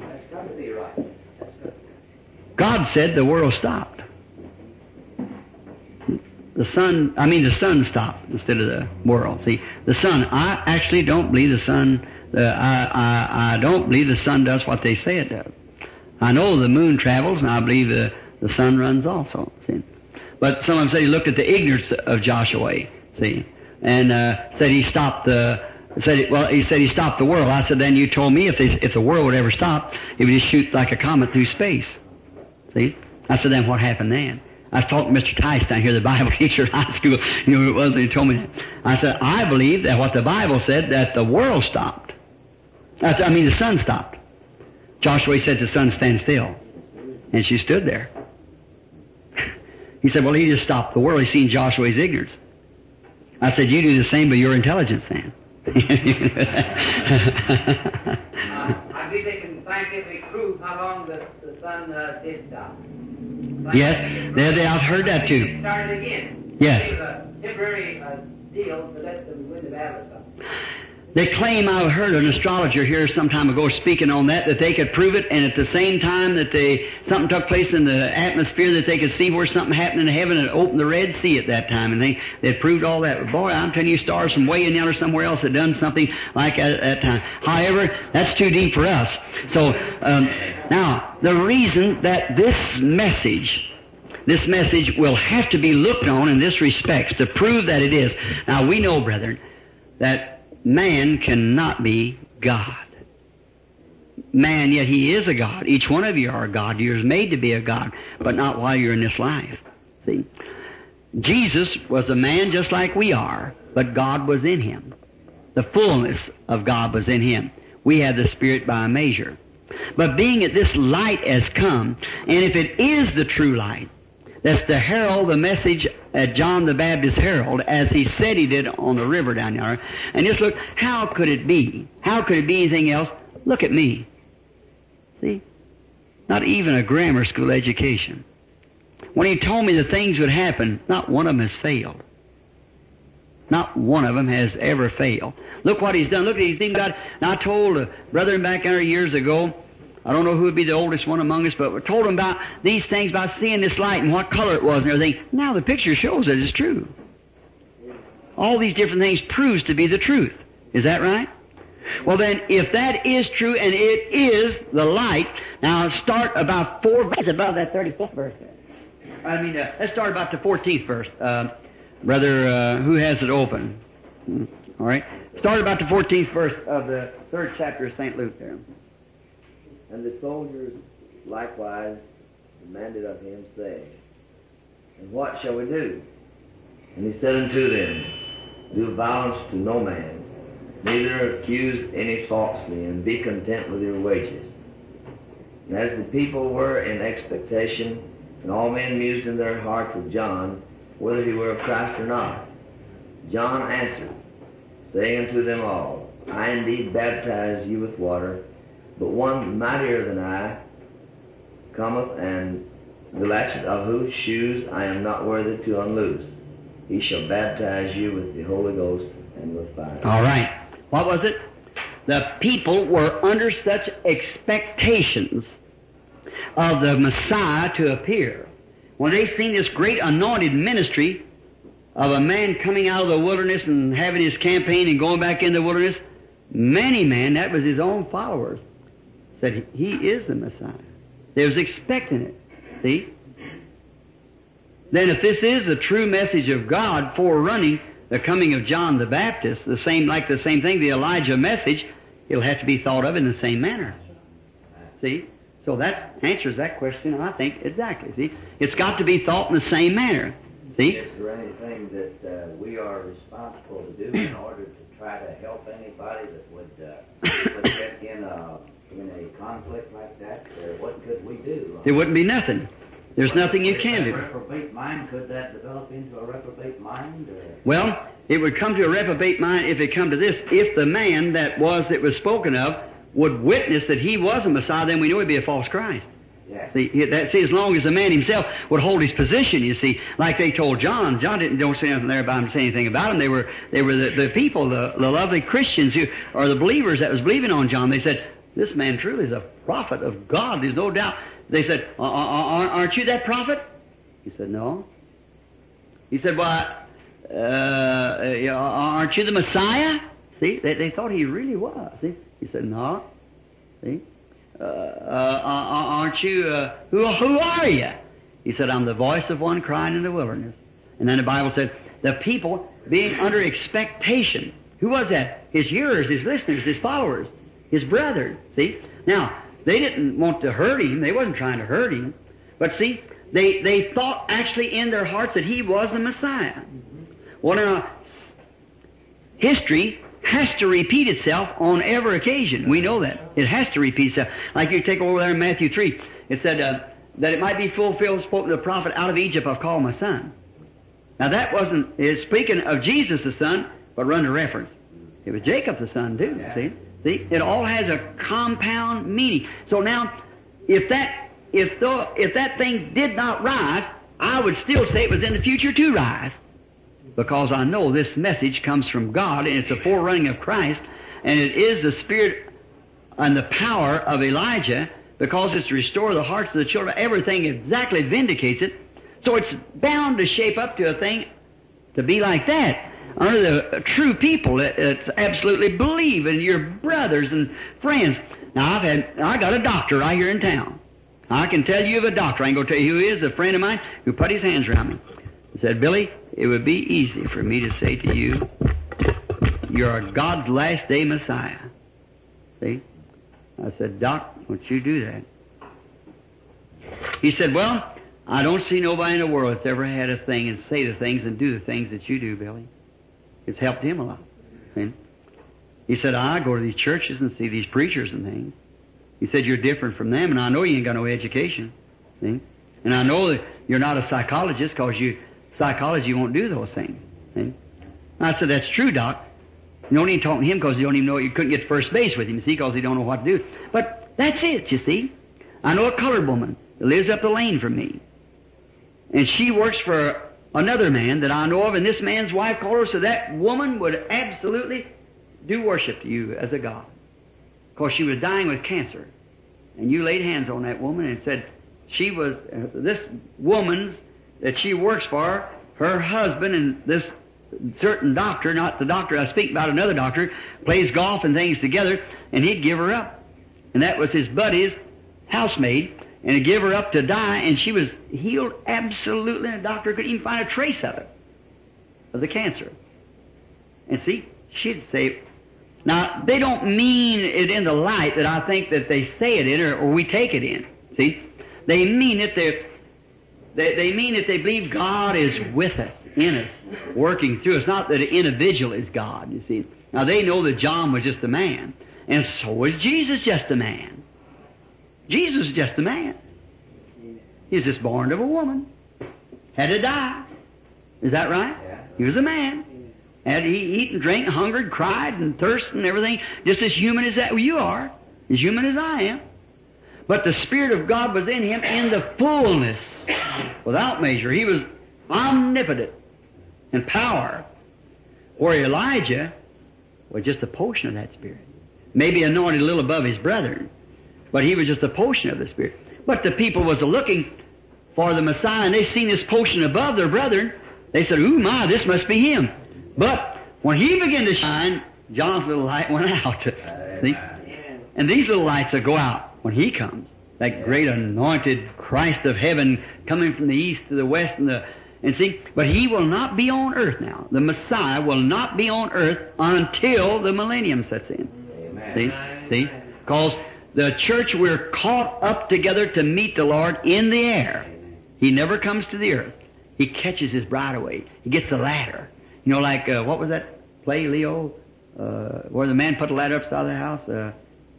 God said the world stopped. The sun stopped instead of the world. See, the sun, I actually don't believe the sun, I don't believe the sun does what they say it does. I know the moon travels, and I believe the sun runs also, see. But someone said he looked at the ignorance of Joshua, see, and said he stopped he said he stopped the world. I said, then you told me if the world would ever stop, it would just shoot like a comet through space. See? I said, then what happened then? I was talking to Mr. Tice down here, the Bible teacher at high school. You know who it was, and he told me that. I said, I believe that what the Bible said, that the world stopped. The sun stopped. Joshua said the sun stand still. And she stood there. He said, well, he just stopped the world. He seen Joshua's ignorance. I said, you do the same by your intelligence then. I think they can scientifically prove how long the sun did stop. Yes, I've heard that too. It started again. Yes. It was a temporary deal to let the wind of Atlas stop. They claim, I heard an astrologer here some time ago speaking on that they could prove it, and at the same time that something took place in the atmosphere, that they could see where something happened in heaven and open the Red Sea at that time, and they proved all that. Boy, I'm telling you, stars from way in yonder somewhere else had done something like at that time. However, that's too deep for us. So, now, the reason that this message will have to be looked on in this respect to prove that it is. Now, we know, brethren, that man cannot be God. Man, yet he is a God. Each one of you are a God. You're made to be a God, but not while you're in this life. See? Jesus was a man just like we are, but God was in him. The fullness of God was in him. We had the Spirit by measure. But being that this light has come, and if it is the true light, that's the herald, the message that John the Baptist herald, as he said he did on the river down there. And just look, how could it be? How could it be anything else? Look at me. See? Not even a grammar school education. When he told me the things would happen, not one of them has failed. Not one of them has ever failed. Look what he's done. Look, he's even got... Now, I told a brother back there years ago, I don't know who would be the oldest one among us, but we told him about these things, about seeing this light and what color it was and everything. Now the picture shows that it's true. All these different things proves to be the truth. Is that right? Well then, if that is true and it is the light, now start about 4 verses above that 35th verse. Let's start about the 14th verse. Brother, who has it open? All right. Start about the 14th verse of the 3rd chapter of St. Luke there. And the soldiers likewise demanded of him, saying, And what shall we do? And he said unto them, Do violence to no man, neither accuse any falsely, and be content with your wages. And as the people were in expectation, and all men mused in their hearts of John, whether he were of Christ or not, John answered, saying unto them all, I indeed baptize you with water, but one mightier than I cometh, and the latchet of whose shoes I am not worthy to unloose. He shall baptize you with the Holy Ghost and with fire. All right. What was it? The people were under such expectations of the Messiah to appear. When they seen this great anointed ministry of a man coming out of the wilderness and having his campaign and going back in the wilderness, many men, that was his own followers, said, He is the Messiah. They was expecting it. See? Then if this is the true message of God forerunning the coming of John the Baptist, the same thing, the Elijah message, it'll have to be thought of in the same manner. See? So that answers that question, I think, exactly. See? It's got to be thought in the same manner. See? Is there anything that we are responsible to do in order to try to help anybody that would get in a conflict like that? What could we do? There wouldn't be nothing. There's nothing you can do. Reprobate mind, could that develop into a reprobate mind? Well, it would come to a reprobate mind if it come to this. If the man that was spoken of would witness that he was a Messiah, then we know he'd be a false Christ. Yeah. See, as long as the man himself would hold his position, you see, like they told John. John don't say nothing there about him, say anything about him. They were the people, the lovely Christians who are the believers that was believing on John. They said, this man truly is a prophet of God. There's no doubt. They said, aren't you that prophet? He said, no. He said, well, aren't you the Messiah? See, they thought he really was. See, he said, no. See, aren't you? Who are you? He said, I'm the voice of one crying in the wilderness. And then the Bible said, the people being under expectation. Who was that? His hearers, his listeners, his followers, his brothers. See, now. They didn't want to hurt him. They wasn't trying to hurt him. But see, they thought actually in their hearts that he was the Messiah. Well, now, history has to repeat itself on every occasion. We know that. It has to repeat itself. Like you take over there in Matthew 3, it said that it might be fulfilled, spoken to the prophet, out of Egypt I've called my son. Now that wasn't speaking of Jesus the son, but run to reference. It was Jacob the son too, see? See, it all has a compound meaning. So now, if that thing did not rise, I would still say it was in the future to rise, because I know this message comes from God, and it's a forerunning of Christ, and it is the spirit and the power of Elijah, because it's to restore the hearts of the children. Everything exactly vindicates it. So it's bound to shape up to a thing to be like that. Under the true people that absolutely believe in your brothers and friends. Now, I got a doctor right here in town. I can tell you of a doctor. I ain't going to tell you who he is, a friend of mine who put his hands around me. He said, Billy, it would be easy for me to say to you, you're a God's last day Messiah. See? I said, Doc, won't you do that? He said, well, I don't see nobody in the world that's ever had a thing and say the things and do the things that you do, Billy. It's helped him a lot. See? He said, I go to these churches and see these preachers and things. He said, you're different from them, and I know you ain't got no education. See? And I know that you're not a psychologist, because psychology won't do those things. See? And I said, that's true, Doc. You don't even talk to him because you don't even know, you couldn't get to first base with him, see, because he don't know what to do. But that's it, you see. I know a colored woman that lives up the lane from me. And she works for another man that I know of, and this man's wife called her, so that woman would absolutely do worship to you as a god. Because she was dying with cancer. And you laid hands on that woman and said she was, this woman's that she works for, her husband and this certain doctor, not the doctor I speak about, another doctor, plays golf and things together, and he'd give her up. And that was his buddy's housemaid. And he'd give her up to die, and she was healed absolutely, and the doctor couldn't even find a trace of it. of the cancer. And see, she'd say, now, they don't mean it in the light that I think that they say it in or we take it in. See? They mean it, they mean that they believe God is with us, in us, working through us. Not that an individual is God, you see. Now, they know that John was just a man. And so was Jesus just a man. Jesus was just a man. He was just born of a woman. Had to die. Is that right? Yeah. He was a man. Had to eat and drink, hungered, cried and thirsted and everything, just as human as that you are, as human as I am. But the Spirit of God was in him in the fullness, without measure. He was omnipotent in power, where Elijah was just a portion of that Spirit. Maybe anointed a little above his brethren, but he was just a portion of the Spirit. But the people was looking for the Messiah, and they seen this portion above their brethren. They said, "Ooh, my, this must be him." But when he began to shine, John's little light went out. See? And these little lights will go out when he comes. That great anointed Christ of heaven coming from the east to the west and see, but he will not be on earth now. The Messiah will not be on earth until the millennium sets in. Amen. See? Because the church, we're caught up together to meet the Lord in the air. He never comes to the earth. He catches his bride away. He gets the ladder. You know, like, what was that play, Leo? Where the man put the ladder upside the house?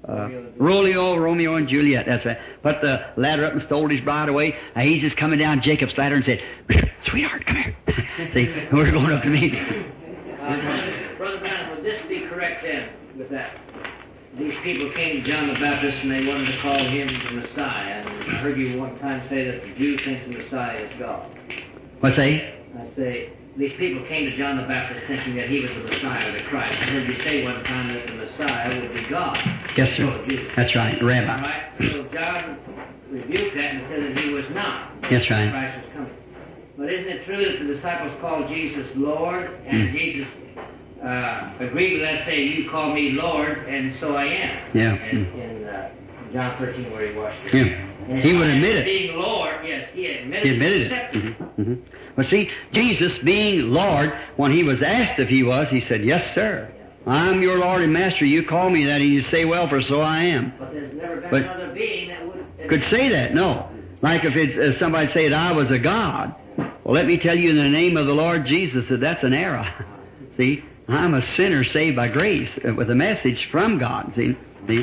Romeo and Juliet, that's right. Put the ladder up and stole his bride away. He's just coming down Jacob's ladder and said, "Sweetheart, come here." See, we're going up to meet him. Brother Brown, would this be correct then, with that? These people came to John the Baptist and they wanted to call him the Messiah. And I heard you one time say that the Jew thinks the Messiah is God. What's that? I say, these people came to John the Baptist thinking that he was the Messiah, the Christ. I heard you say one time that the Messiah would be God. Yes, sir. That's right, Rabbi. All right? So John rebuked that and said that he was not. That's right. Christ was coming. But isn't it true that the disciples called Jesus Lord, and Jesus agreed with that, saying, "You call me Lord, and so I am." Yeah. In John 13, where he washed. Yeah. And He would admit it. Being Lord, yes, he admitted, He admitted it. accepted it. Mm-hmm. Mm-hmm. But see, Jesus being Lord, when he was asked if he was, he said, "Yes, sir. I'm your Lord and Master. You call me that," and you say, "Well, for so I am." But there's never been But another being that would... could say that, no. Like if somebody said I was a God. Well, let me tell you in the name of the Lord Jesus that that's an error. See, I'm a sinner saved by grace with a message from God. See?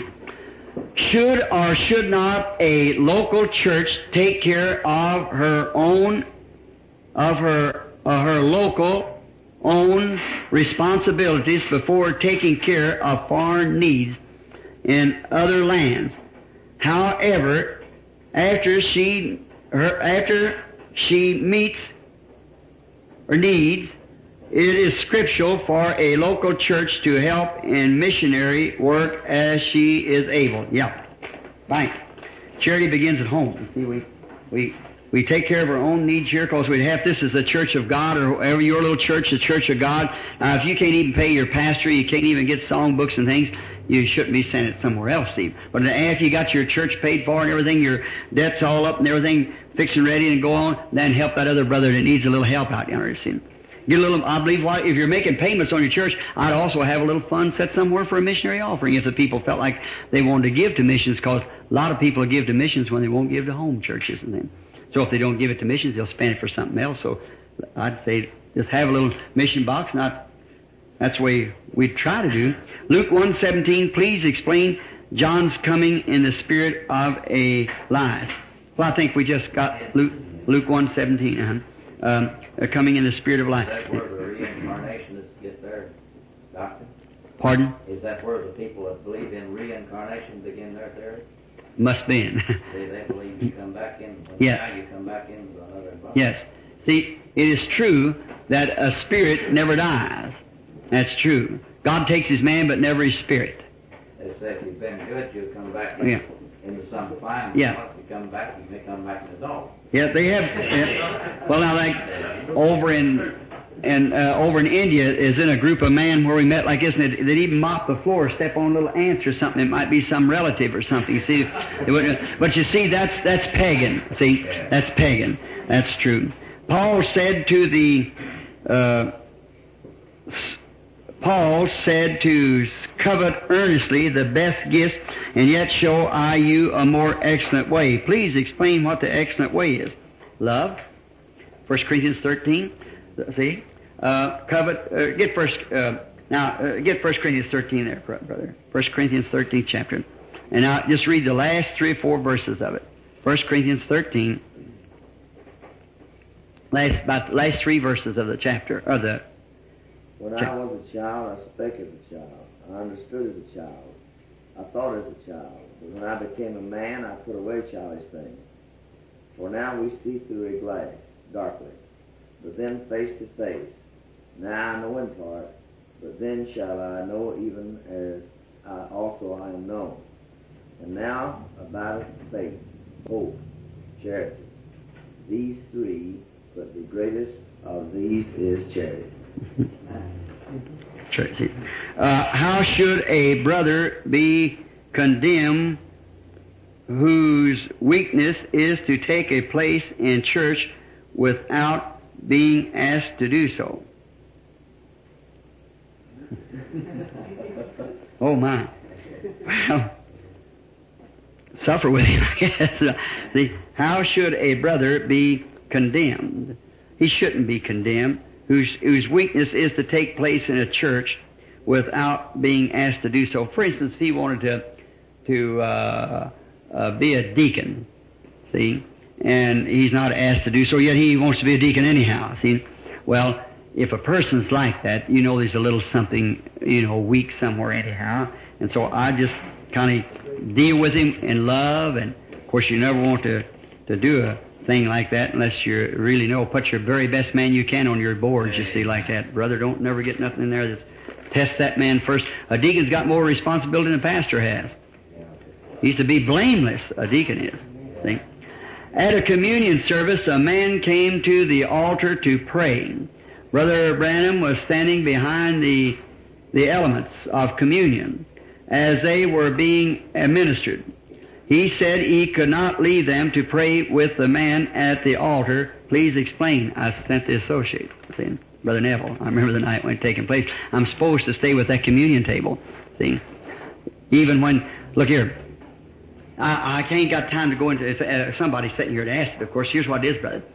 Should or should not a local church take care of her own, of her local own responsibilities before taking care of foreign needs in other lands? However, after she meets her needs, it is scriptural for a local church to help in missionary work as she is able. Yeah. Right. Charity begins at home. See, we take care of our own needs here because we have this as the church of God, or whatever your little church, the church of God. Now, if you can't even pay your pastor, you can't even get songbooks and things, you shouldn't be sending it somewhere else, Steve. But after you got your church paid for and everything, your debt's all up and everything fixed and ready and go on, then help that other brother that needs a little help out. You understand? Get a little, I believe, if you're making payments on your church, I'd also have a little fund set somewhere for a missionary offering if the people felt like they wanted to give to missions, because a lot of people give to missions when they won't give to home churches and things. So if they don't give it to missions, they'll spend it for something else. So I'd say just have a little mission box. That's the way we try to do. Luke 1:17, please explain John's coming in the spirit of Elias. Well, I think we just got Luke 1:17. Coming in the spirit of Elias. Is that where the reincarnationists get their doctrine? Pardon? Is that where the people that believe in reincarnation begin their theory? Must be in. They believe you come back in. Yes. Now you come back into another body. Yes. See, it is true that a spirit never dies. That's true. God takes his man, but never his spirit. They say if you've been good, you'll come back into some fine. Yeah. If you come back, you may come back in a dog. Yeah, they have. Well, now, like over in India, is in a group of men where we met like this, and they'd even mop the floor, step on little ants or something. It might be some relative or something. See, but you see, that's pagan. See, that's pagan. That's true. Paul said to the Paul said to covet earnestly the best gifts, and yet show I you a more excellent way. Please explain what the excellent way is. Love. 1 Corinthians 13. See? Covet, get 1 Corinthians 13 there, brother. 1 Corinthians 13 chapter. And now just read the last 3 or 4 verses of it. 1 Corinthians 13. About the last 3 verses of the chapter, of the When I was a child, I spake as a child. I understood as a child. I thought as a child. But when I became a man, I put away childish things. For now we see through a glass, darkly, but then face to face. Now I know in part, but then shall I know even as also I am known. And now abideth faith, hope, charity. These 3, but the greatest of these is charity. How should a brother be condemned whose weakness is to take a place in church without being asked to do so? Oh my. Well, suffer with him, I guess. See, how should a brother be condemned? He shouldn't be condemned. Whose weakness is to take place in a church without being asked to do so. For instance, if he wanted to be a deacon, see, and he's not asked to do so, yet he wants to be a deacon anyhow, see. Well, if a person's like that, there's a little something, weak somewhere anyhow, and so I just kind of deal with him in love, and of course you never want to do a thing like that unless you really know. Put your very best man you can on your boards, you see, like that. Brother, don't never get nothing in there that's test that man first. A deacon's got more responsibility than a pastor has. He's to be blameless, a deacon is. See? At a communion service, a man came to the altar to pray. Brother Branham was standing behind the elements of communion as they were being administered. He said he could not leave them to pray with the man at the altar. Please explain. I sent the associate. See? Brother Neville, I remember the night when it taken place. I'm supposed to stay with that communion table. See? Even when, look here, I ain't got time to go into somebody sitting here to ask it. Of course, here's what it is, brother.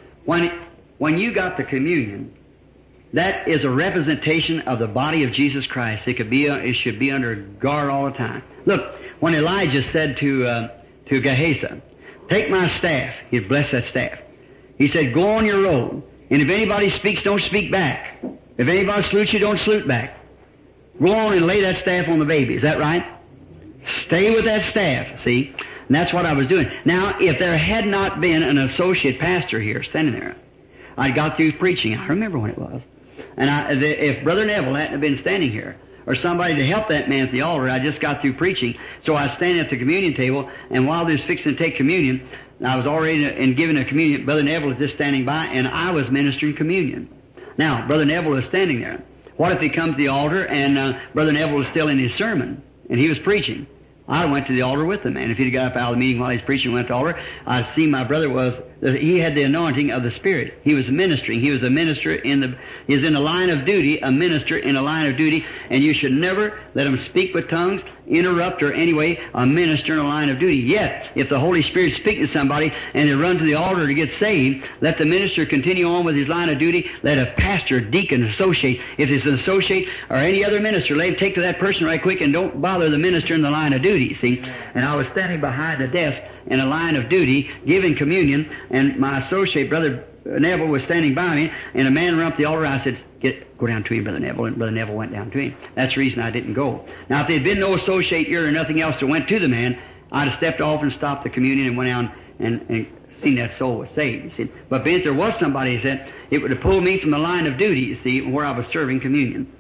When you got the communion, that is a representation of the body of Jesus Christ. It should be under guard all the time. Look, when Elijah said to Gehazi, "Take my staff," he blessed that staff. He said, "Go on your road, and if anybody speaks, don't speak back. If anybody salutes you, don't salute back. Go on and lay that staff on the baby." Is that right? Stay with that staff, see? And that's what I was doing. Now, if there had not been an associate pastor here standing there, I got through preaching. I remember when it was. And if Brother Neville hadn't have been standing here, or somebody to help that man at the altar, I just got through preaching. So I was standing at the communion table, and while they was fixing to take communion, I was already in giving a communion. Brother Neville was just standing by, and I was ministering communion. Now, Brother Neville was standing there. What if he comes to the altar, and Brother Neville was still in his sermon, and he was preaching? I went to the altar with him, and if he'd got up out of the meeting while he was preaching and went to the altar, I'd see my brother he had the anointing of the Spirit. He was ministering. He was a minister he was in a line of duty, a minister in a line of duty, and you should never let him speak with tongues, interrupt, or anyway, a minister in a line of duty. Yet, if the Holy Spirit speaks to somebody and they run to the altar to get saved, let the minister continue on with his line of duty. Let a pastor, deacon, associate, if it's an associate or any other minister, let him take to that person right quick and don't bother the minister in the line of duty, see? And I was standing behind the desk in a line of duty, giving communion, and my associate, Brother Neville, was standing by me, and a man ran up the altar. I said, go down to him, Brother Neville, and Brother Neville went down to him. That's the reason I didn't go. Now, if there had been no associate here or nothing else that went to the man, I'd have stepped off and stopped the communion and went out and seen that soul was saved, you see. But if there was somebody that said, it would have pulled me from the line of duty, you see, where I was serving communion.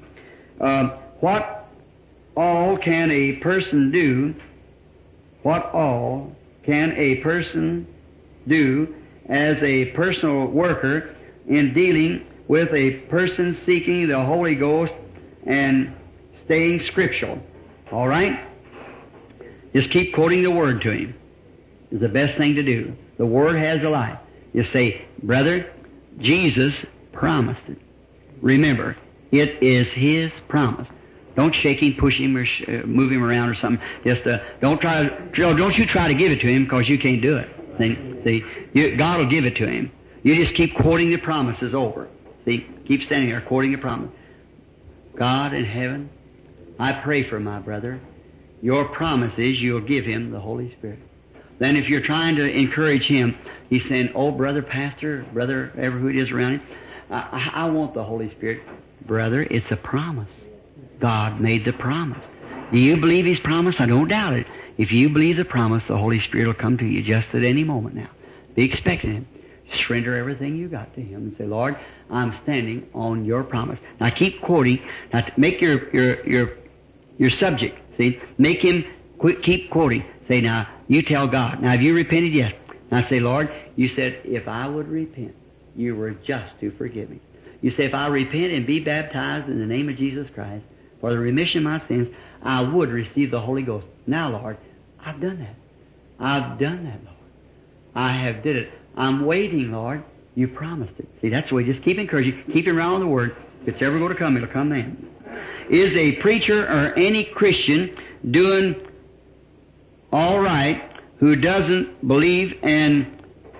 What all can a person do? What all can a person do as a personal worker in dealing with a person seeking the Holy Ghost and staying scriptural? All right? Just keep quoting the Word to him. It's the best thing to do. The Word has a life. You say, brother, Jesus promised it. Remember, It is His promise. Don't shake Him, push Him, or move Him around or something. Just don't you try to give it to Him because you can't do it. See, God will give it to Him. You just keep quoting the promises over. See, keep standing there quoting the promise. God in heaven, I pray for my brother. Your promise is you'll give him the Holy Spirit. Then if you're trying to encourage him, he's saying, oh, brother, pastor, brother, ever who it is around him, I want the Holy Spirit. Brother, it's a promise. God made the promise. Do you believe His promise? I don't doubt it. If you believe the promise, the Holy Spirit will come to you just at any moment now. Be expecting Him. Surrender everything you got to Him and say, Lord, I'm standing on your promise. Now keep quoting. Now make your subject, see? Make him keep quoting. Say, now, you tell God. Now, have you repented? Yes. Now say, Lord, you said, if I would repent, you were just to forgive me. You say, if I repent and be baptized in the name of Jesus Christ for the remission of my sins, I would receive the Holy Ghost. Now, Lord, I've done that. I've done that, Lord. I have did it. I'm waiting, Lord. You promised it. See, that's the way. Just keep encouraging. Keep him around the Word. If it's ever going to come, it'll come then. Is a preacher or any Christian doing all right who doesn't believe in...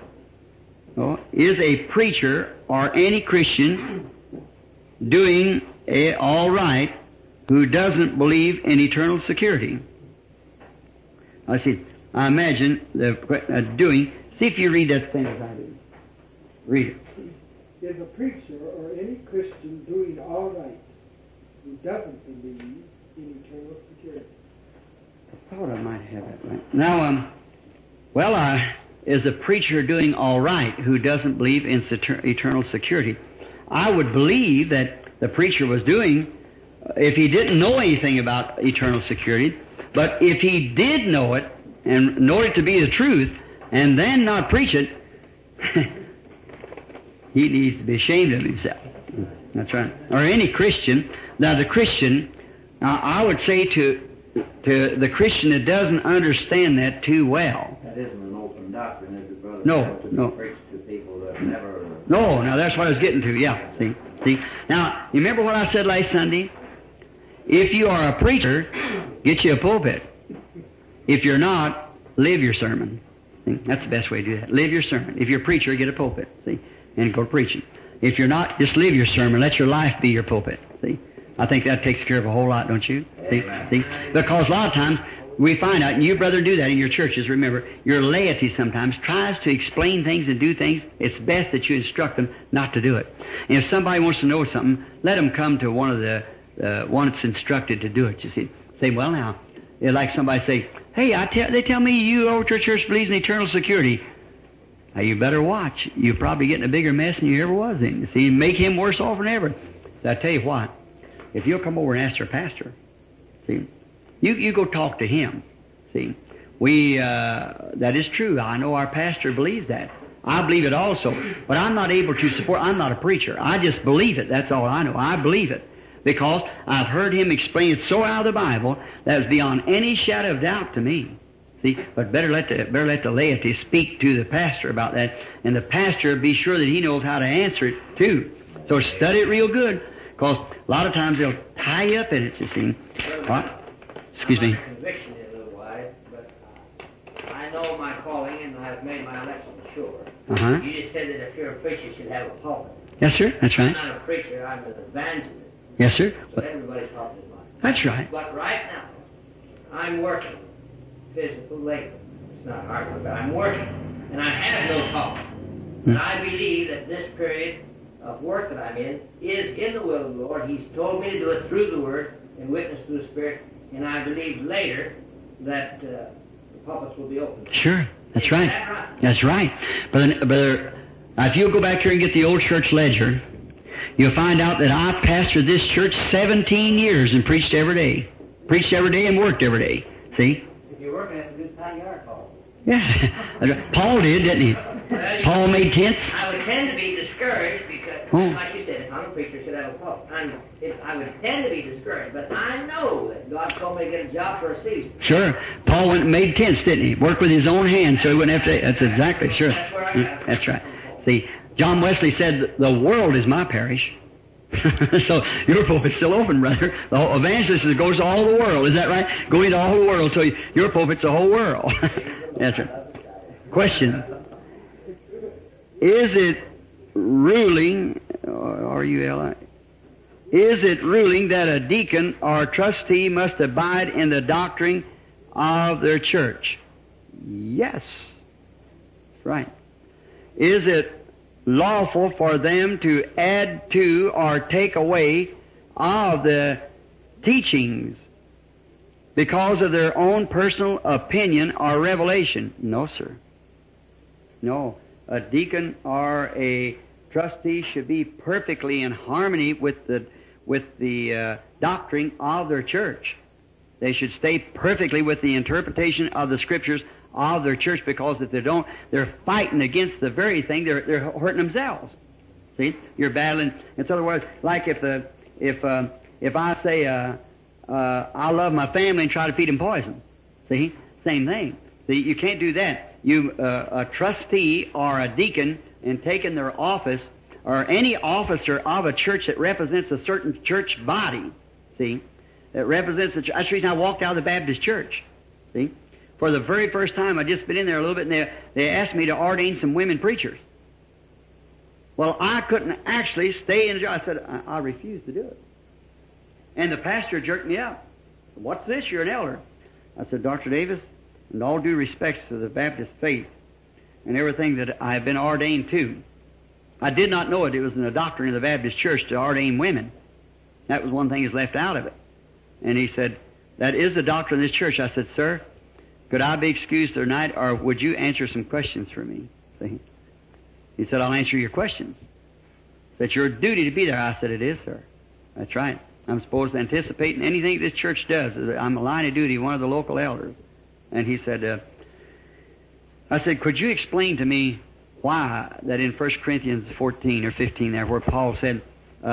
is a preacher or any Christian doing all right who doesn't believe in eternal security? I see. I imagine the doing... See if you read that thing as I do. Read it. Is a preacher or any Christian doing all right who doesn't believe in eternal security? I thought I might have that right. Now, is a preacher doing all right who doesn't believe in eternal security? I would believe that the preacher was doing, if he didn't know anything about eternal security, but if he did know it, and know it to be the truth, and then not preach it, he needs to be ashamed of himself. That's right. Or any Christian. Now the Christian, I would say to the Christian that doesn't understand that too well. That isn't an open doctrine, is it, brother? No. Preach to people that never... No, now that's what I was getting to, yeah. See. Now, you remember what I said last Sunday? If you are a preacher, get you a pulpit. If you're not, live your sermon. See? That's the best way to do that. Live your sermon. If you're a preacher, get a pulpit. See? And go preaching. If you're not, just live your sermon. Let your life be your pulpit. See? I think that takes care of a whole lot, don't you? See? Because a lot of times we find out, and you, brother, do that in your churches. Remember, your laity sometimes tries to explain things and do things. It's best that you instruct them not to do it. And if somebody wants to know something, let them come to one of the one that's instructed to do it. You see? Say, well, now, like somebody say, hey, they tell me you over to church believes in eternal security. Now, you better watch. You're probably getting a bigger mess than you ever was in. You see, make him worse off than ever. So I tell you what, if you'll come over and ask your pastor, see, you go talk to him. See, that is true. I know our pastor believes that. I believe it also. But I'm not able to support, I'm not a preacher. I just believe it. That's all I know. I believe it. Because I've heard him explain it so out of the Bible that it's beyond any shadow of doubt to me. See, but better let the laity speak to the pastor about that, and the pastor be sure that he knows how to answer it too. So study it real good, because a lot of times they'll tie you up in it. You see, what? Excuse me. My conviction is a little wide, but I know my calling and I've made my election sure. You just said that if you're a preacher, you should have a pulpit. Yes, sir. That's right. I'm not a preacher. I'm an evangelist. Yes, sir. So everybody's talking about it. That's right. But right now, I'm working. Physical labor. It's not hard work, but I'm working. And I have no calling. And I believe that this period of work that I'm in is in the will of the Lord. He's told me to do it through the Word and witness through the Spirit. And I believe later that the pulpits will be open. Sure. That's Is right. that right? That's right. Brother, if you'll go back here and get the old church ledger, you'll find out that I pastored this church 17 years and preached every day. Preached every day and worked every day. See? If you're working at the good time, you are called. Yeah. Paul did, didn't he? Paul made tents. I would tend to be discouraged because, like you said, if I'm a preacher, I should have a pulpit. I would tend to be discouraged, but I know that God told me to get a job for a season. Sure. Paul went and made tents, didn't he? Worked with his own hands, so he wouldn't have to... That's exactly, sure. That's where I got it. That's right. See, John Wesley said, the world is my parish. So your pulpit's still open, brother. The whole evangelist goes to all the world. Is that right? Going to all the world. So your pulpit's the whole world. That's right. Question. Is it ruling, R-U-L-I, is it ruling that a deacon or trustee must abide in the doctrine of their church? Yes. That's right. Is it lawful for them to add to or take away of the teachings because of their own personal opinion or revelation? No, sir. No. A deacon or a trustee should be perfectly in harmony with the doctrine of their church. They should stay perfectly with the interpretation of the Scriptures of their church, because if they don't, they're fighting against the very thing, they're hurting themselves. See? You're battling. In other words, like if I say, I love my family and try to feed them poison. See? Same thing. See, you can't do that. You, a trustee or a deacon, in taking their office, or any officer of a church that represents a certain church body, see, that represents the church. That's the reason I walked out of the Baptist church. See? For the very first time, I'd just been in there a little bit, and they asked me to ordain some women preachers. Well, I couldn't actually stay in the job. I said, I refuse to do it. And the pastor jerked me up. What's this? You're an elder. I said, Dr. Davis, in all due respects to the Baptist faith and everything that I have been ordained to, I did not know it. It was in the doctrine of the Baptist church to ordain women. That was one thing that's left out of it. And he said, that is the doctrine of this church. I said, sir, could I be excused tonight, or would you answer some questions for me? See? He said, I'll answer your questions. It's your duty to be there. I said, it is, sir. That's right. I'm supposed to anticipate in anything this church does. I'm a line of duty, one of the local elders. And he said, I said, could you explain to me why that in 1 Corinthians 14 or 15 there, where Paul said,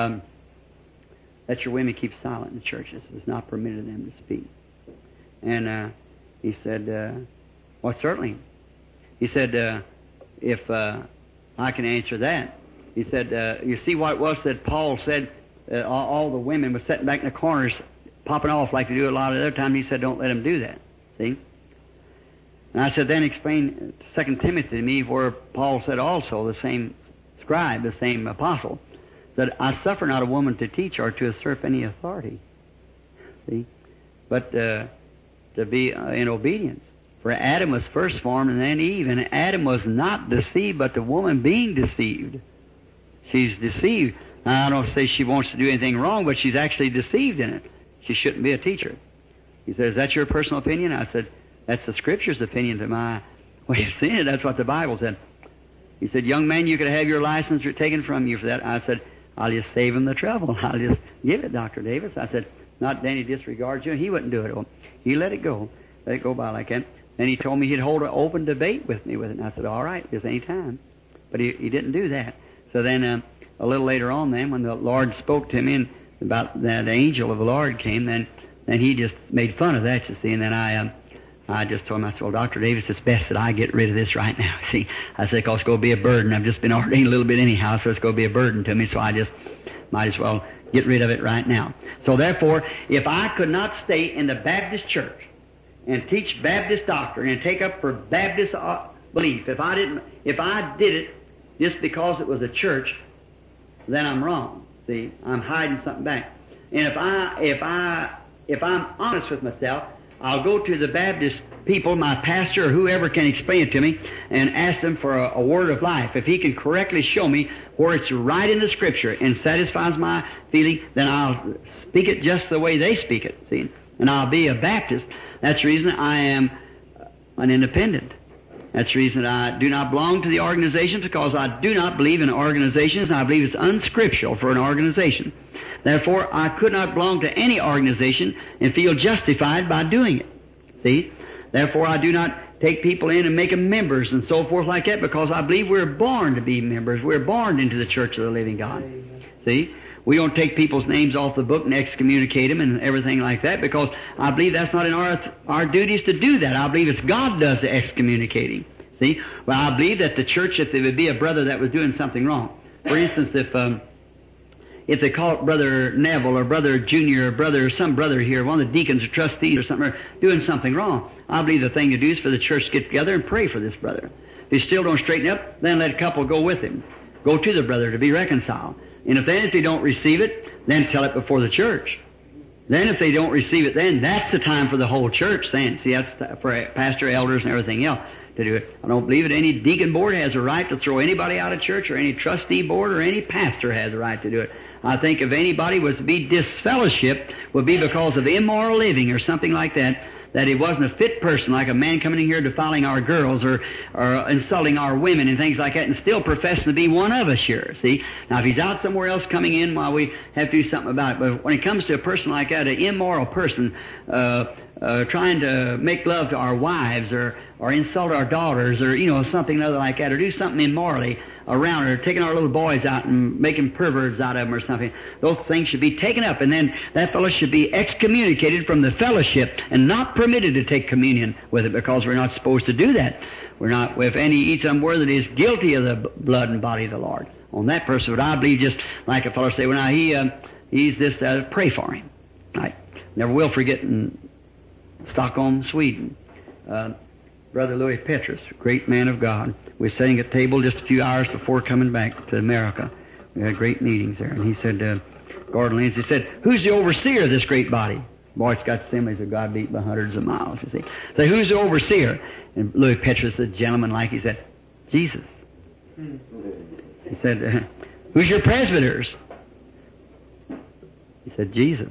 let your women keep silent in the churches. It's not permitted them to speak. And he said, well, certainly. He said, if I can answer that. He said, you see what it was that Paul said, all the women were sitting back in the corners popping off like they do a lot of other times. He said, don't let them do that. See? And I said, then explain 2 Timothy to me, where Paul said also, the same scribe, the same apostle, that I suffer not a woman to teach or to usurp any authority. See? But to be in obedience. For Adam was first formed and then Eve, and Adam was not deceived, but the woman being deceived. She's deceived. Now, I don't say she wants to do anything wrong, but she's actually deceived in it. She shouldn't be a teacher. He says, is that your personal opinion? I said, that's the Scripture's opinion to my way of seeing it. That's what the Bible said. He said, young man, you could have your license taken from you for that. I said, I'll just save him the trouble. I'll just give it, Dr. Davis. I said, not Danny disregards you. He wouldn't do it. Well, he let it go. Let it go by like that. Then he told me he'd hold an open debate with me with it. And I said, all right, just any time. But he didn't do that. So then a little later on then, when the Lord spoke to me about that the angel of the Lord came, then he just made fun of that, you see. And then I just told him, I said, well, Dr. Davis, it's best that I get rid of this right now. See, I said, because it's going to be a burden. I've just been ordained a little bit anyhow, so it's going to be a burden to me, so I just might as well get rid of it right now. So therefore, if I could not stay in the Baptist church and teach Baptist doctrine and take up for Baptist belief, if I did it just because it was a church, then I'm wrong. See, I'm hiding something back. And if I'm honest with myself, I'll go to the Baptist people, my pastor, or whoever can explain it to me, and ask them for a word of life. If he can correctly show me where it's right in the Scripture and satisfies my feeling, then I'll speak it just the way they speak it, see? And I'll be a Baptist. That's the reason I am an independent. That's the reason I do not belong to the organization, because I do not believe in organizations, and I believe it's unscriptural for an organization. Therefore, I could not belong to any organization and feel justified by doing it. See? Therefore, I do not take people in and make them members and so forth like that, because I believe we're born to be members. We're born into the church of the living God. See? We don't take people's names off the book and excommunicate them and everything like that, because I believe that's not in our duties to do that. I believe it's God does the excommunicating. See? Well, I believe that the church, if there would be a brother that was doing something wrong. For instance, if they call it Brother Neville or Brother Junior or some brother here, one of the deacons or trustees or something, are doing something wrong, I believe the thing to do is for the church to get together and pray for this brother. If he still don't straighten up, then let a couple go with him. Go to the brother to be reconciled. And if they don't receive it, then tell it before the church. Then if they don't receive it, then that's the time for the whole church then. See, that's for pastor, elders, and everything else to do it. I don't believe that any deacon board has a right to throw anybody out of church, or any trustee board or any pastor has a right to do it. I think if anybody was to be disfellowshipped, would be because of immoral living or something like that, that he wasn't a fit person, like a man coming in here defiling our girls or insulting our women and things like that, and still professing to be one of us here, see? Now, if he's out somewhere else coming in, well, we have to do something about it. But when it comes to a person like that, an immoral person, trying to make love to our wives or insult our daughters or, something other like that, or do something immorally around her, taking our little boys out and making perverts out of them or something, those things should be taken up, and then that fellow should be excommunicated from the fellowship and not permitted to take communion with it, because we're not supposed to do that. We're not, if any eats unworthily, is guilty of the blood and body of the Lord. On that person, but I believe just like a fellow say, well, now he's this, pray for him. I never will forget in Stockholm, Sweden, Brother Louis Petrus, great man of God. We were sitting at table just a few hours before coming back to America. We had great meetings there. And he said, Gordon Lindsay said, who's the overseer of this great body? Boy, it's got Assemblies of God beat by hundreds of miles, you see. So who's the overseer? And Louis Petrus, the gentleman, like he said, Jesus. He said, who's your presbyters? He said, Jesus.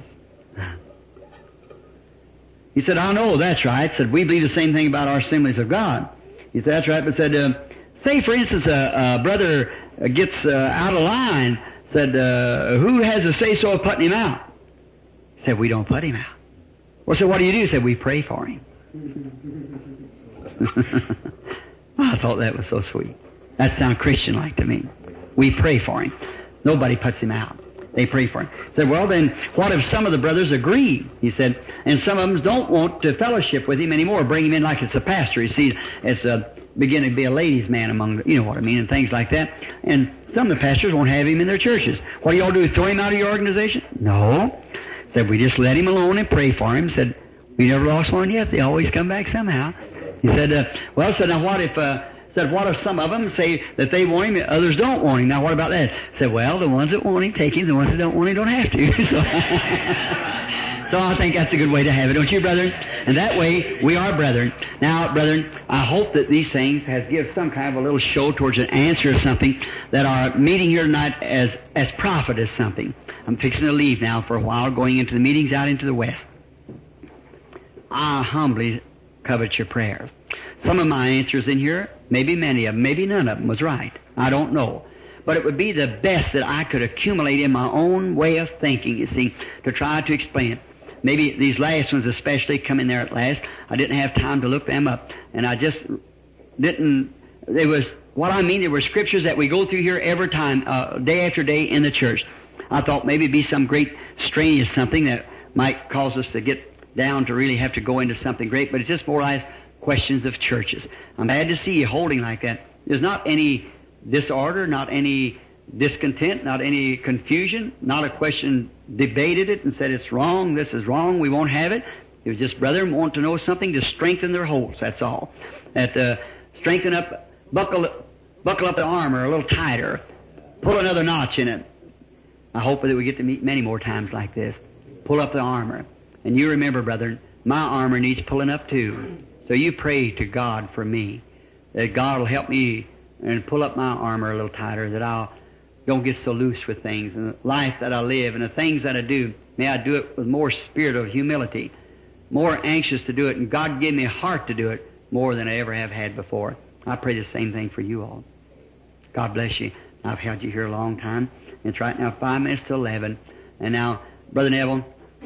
He said, I know, that's right. He said, we believe the same thing about our Assemblies of God. He said, that's right. But said, say, for instance, a brother gets out of line. Said, who has a say-so of putting him out? He said, we don't put him out. Well, so what do you do? He said, we pray for him. I thought that was so sweet. That sounds Christian-like to me. We pray for him. Nobody puts him out. They pray for him. He said, well, then, what if some of the brothers agree? He said, and some of them don't want to fellowship with him anymore, bring him in like it's a pastor. You see, it's beginning to be a ladies' man among, you know what I mean, and things like that. And some of the pastors won't have him in their churches. What do y'all do, throw him out of your organization? No. Said, we just let him alone and pray for him. Said, we never lost one yet. They always come back somehow. He said, said, now what if... said, what if some of them say that they want him, others don't want him? Now, what about that? Said, well, the ones that want him, take him. The ones that don't want him, don't have to. So I think that's a good way to have it, don't you, brethren? And that way, we are brethren. Now, brethren, I hope that these things has give some kind of a little show towards an answer or something, that our meeting here tonight as prophet is something. I'm fixing to leave now for a while, going into the meetings out into the West. I humbly covet your prayers. Some of my answers in here, maybe many of them, maybe none of them was right. I don't know. But it would be the best that I could accumulate in my own way of thinking, you see, to try to explain it. Maybe these last ones especially come in there at last. I didn't have time to look them up. And I just didn't, there were scriptures that we go through here every time, day after day in the church. I thought maybe it'd be some great strenuous something that might cause us to get down to really have to go into something great, but it's just more like questions of churches. I'm glad to see you holding like that. There's not any disorder, not any discontent, not any confusion, not a question debated it and said it's wrong, this is wrong, we won't have it. It was just brethren want to know something to strengthen their holds, that's all. That strengthen up, buckle up the armor a little tighter, pull another notch in it. I hope that we get to meet many more times like this. Pull up the armor. And you remember, brethren, my armor needs pulling up too. So you pray to God for me, that God will help me and pull up my armor a little tighter, that I don't get so loose with things, and the life that I live and the things that I do, may I do it with more spirit of humility, more anxious to do it, and God give me a heart to do it more than I ever have had before. I pray the same thing for you all. God bless you. I've held you here a long time. It's right now 5 minutes to 11. And now, Brother Neville,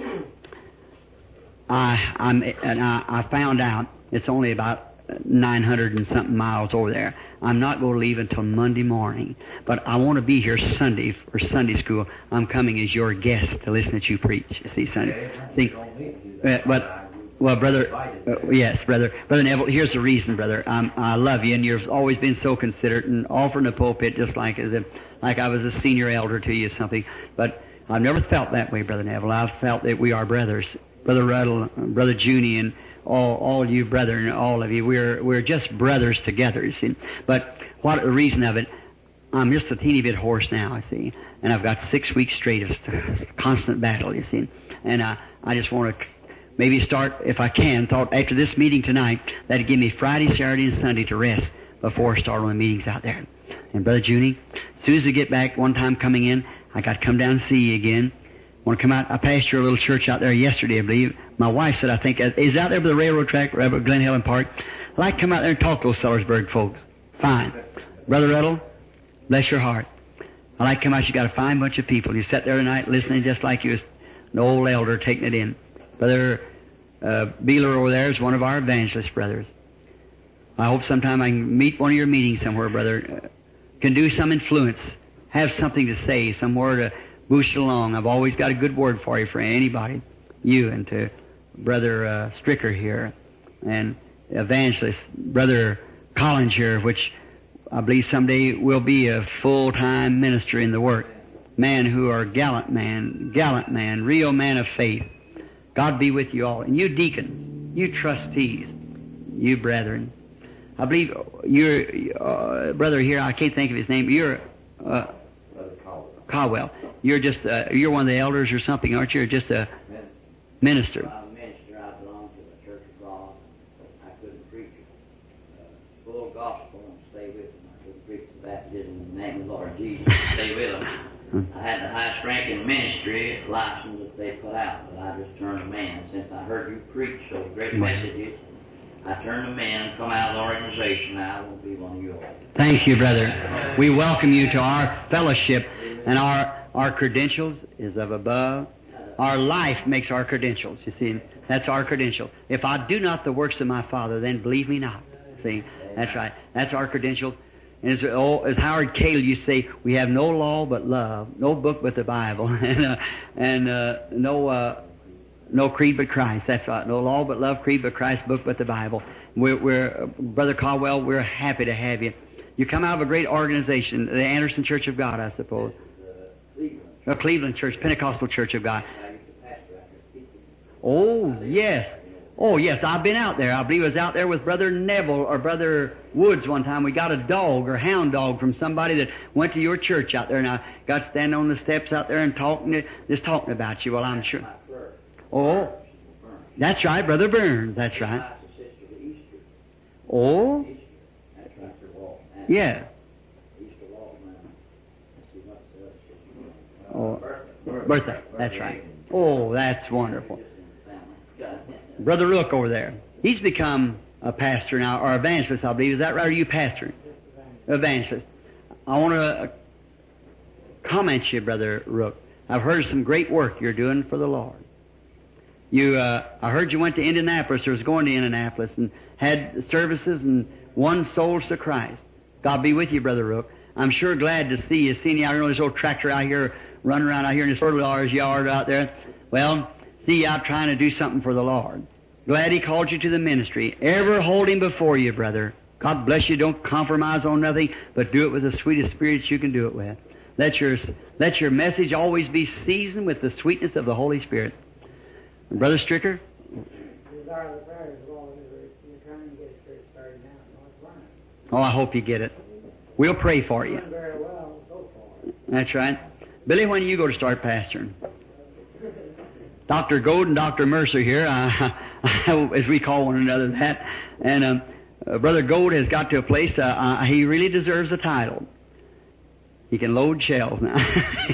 I found out it's only about 900 and something miles over there. I'm not going to leave until Monday morning, but I want to be here Sunday for Sunday school. I'm coming as your guest to listen to you preach. You see, Sunday. See, but Well, brother, yes, brother Neville. Here's the reason, brother. I love you, and you've always been so considerate and offering the pulpit just like I was a senior elder to you, or something. But I've never felt that way, brother Neville. I've felt that we are brothers, brother Ruddle, brother Junie, and all you brethren, all of you. We're just brothers together, you see. But what the reason of it? I'm just a teeny bit hoarse now, I see, and I've got 6 weeks straight of constant battle, you see. And I just want to maybe start, if I can, thought after this meeting tonight, that'd give me Friday, Saturday, and Sunday to rest before I start on the meetings out there. And Brother Junie, as soon as I get back, one time coming in, I got to come down and see you again. I want to come out. I passed your little church out there yesterday, I believe. My wife said, I think, is out there by the railroad track, Glen Helen Park. I'd like to come out there and talk to those Sellersburg folks. Fine. Brother Ruddle, bless your heart. I like to come out. You got a fine bunch of people. You sat there tonight listening just like you was an old elder taking it in. Brother Beeler over there is one of our evangelist brothers. I hope sometime I can meet one of your meetings somewhere, brother. Can do some influence. Have something to say, somewhere to boost along. I've always got a good word for you, for anybody. You and to Brother Stricker here. And evangelist, Brother Collins here, which I believe someday will be a full-time minister in the work. Man who are gallant man, real man of faith. God be with you all. And you deacons, you trustees, you brethren. I believe you're, brother here, I can't think of his name, you're, Brother Caldwell. You're just, you're one of the elders or something, aren't you? Or just a minister. I'm a minister. I belong to the Church of God. I couldn't preach full gospel and stay with them. I couldn't preach the baptism in the name of the Lord Jesus and stay with them. I had the highest ranking ministry license that they put out, but I just turned a man. Since I heard you preach those great messages, I turned a man, come out of the organization. Now I won't be one of yours. Thank you, brother. We welcome you to our fellowship, and our credentials is of above. Our life makes our credentials, you see. That's our credential. If I do not the works of my Father, then believe me not. See, that's right. That's our credentials. And as Howard Cale used to say, we have no law but love, no book but the Bible, and no creed but Christ. That's right. No law but love, creed but Christ, book but the Bible. We're Brother Caldwell, we're happy to have you. You come out of a great organization, the Anderson Church of God, I suppose. Cleveland Church, Pentecostal Church of God. Oh, yes. Oh, yes, I've been out there. I believe I was out there with Brother Neville or Brother Woods one time. We got a dog or hound dog from somebody that went to your church out there, and I got standing on the steps out there and just talking about you. Well, I'm sure. Oh, that's right, Brother Burns. That's right. Oh, yeah. Oh, Bertha. That's right. Oh, that's wonderful. Brother Rook over there. He's become a pastor now, or evangelist, I believe. Is that right? Or are you pastoring? Evangelist. I want to comment you, Brother Rook. I've heard of some great work you're doing for the Lord. I heard you went to Indianapolis, or was going to Indianapolis, and had services and won souls to Christ. God be with you, Brother Rook. I'm sure glad to see you, seeing you out here on this old tractor out here, running around out here in this fertilizer's yard out there. Well, see you out trying to do something for the Lord. Glad He called you to the ministry. Ever hold Him before you, brother. God bless you. Don't compromise on nothing, but do it with the sweetest spirits you can do it with. Let your message always be seasoned with the sweetness of the Holy Spirit. And Brother Stricker? Oh, I hope you get it. We'll pray for you. That's right. Billy, when do you go to start pastoring? Dr. Gold and Dr. Mercer here, as we call one another that. And Brother Gold has got to a place, he really deserves a title. He can load shells now.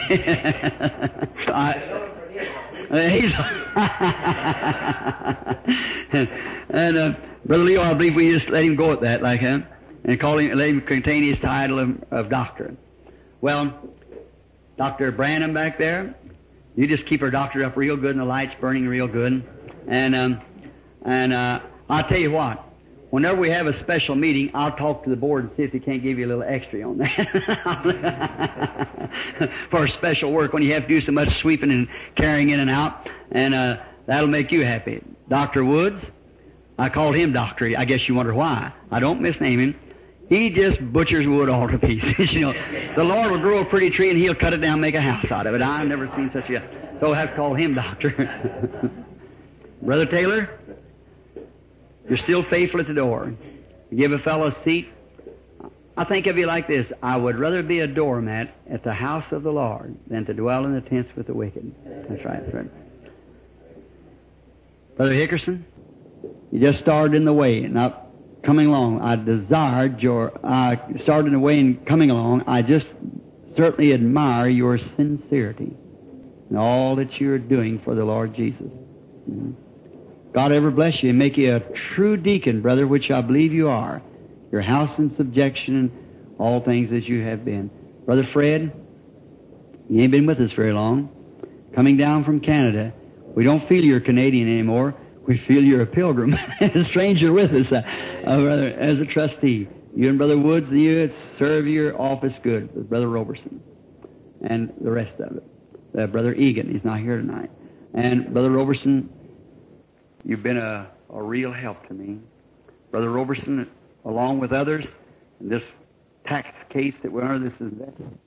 And Brother Leo, I believe we just let him go at that, like him, and let him contain his title of doctor. Well, Dr. Branham back there, you just keep her doctor up real good and the lights burning real good. And I'll tell you what, whenever we have a special meeting, I'll talk to the board and see if they can't give you a little extra on that. For special work when you have to do so much sweeping and carrying in and out. And That'll make you happy. Dr. Woods, I called him Doctor. I guess you wonder why. I don't misname him. He just butchers wood all to pieces. You know, the Lord will grow a pretty tree and He'll cut it down and make a house out of it. I've never seen such a... So I have to call him Doctor. Brother Taylor, you're still faithful at the door. You give a fellow a seat. I think of you like this. I would rather be a doormat at the house of the Lord than to dwell in the tents with the wicked. That's right, friend. Brother Hickerson, you just started in the way, not coming along. I started in the way and coming along. I just certainly admire your sincerity and all that you're doing for the Lord Jesus. God ever bless you and make you a true deacon, brother, which I believe you are. Your house in subjection and all things as you have been. Brother Fred, you ain't been with us very long. Coming down from Canada. We don't feel you're Canadian anymore. We feel you're a pilgrim, a stranger with us, brother, as a trustee. You and Brother Woods, you serve your office good with Brother Roberson and the rest of it. Brother Egan, he's not here tonight. And Brother Roberson, you've been a real help to me. Brother Roberson, along with others, in this tax case that we're under, this is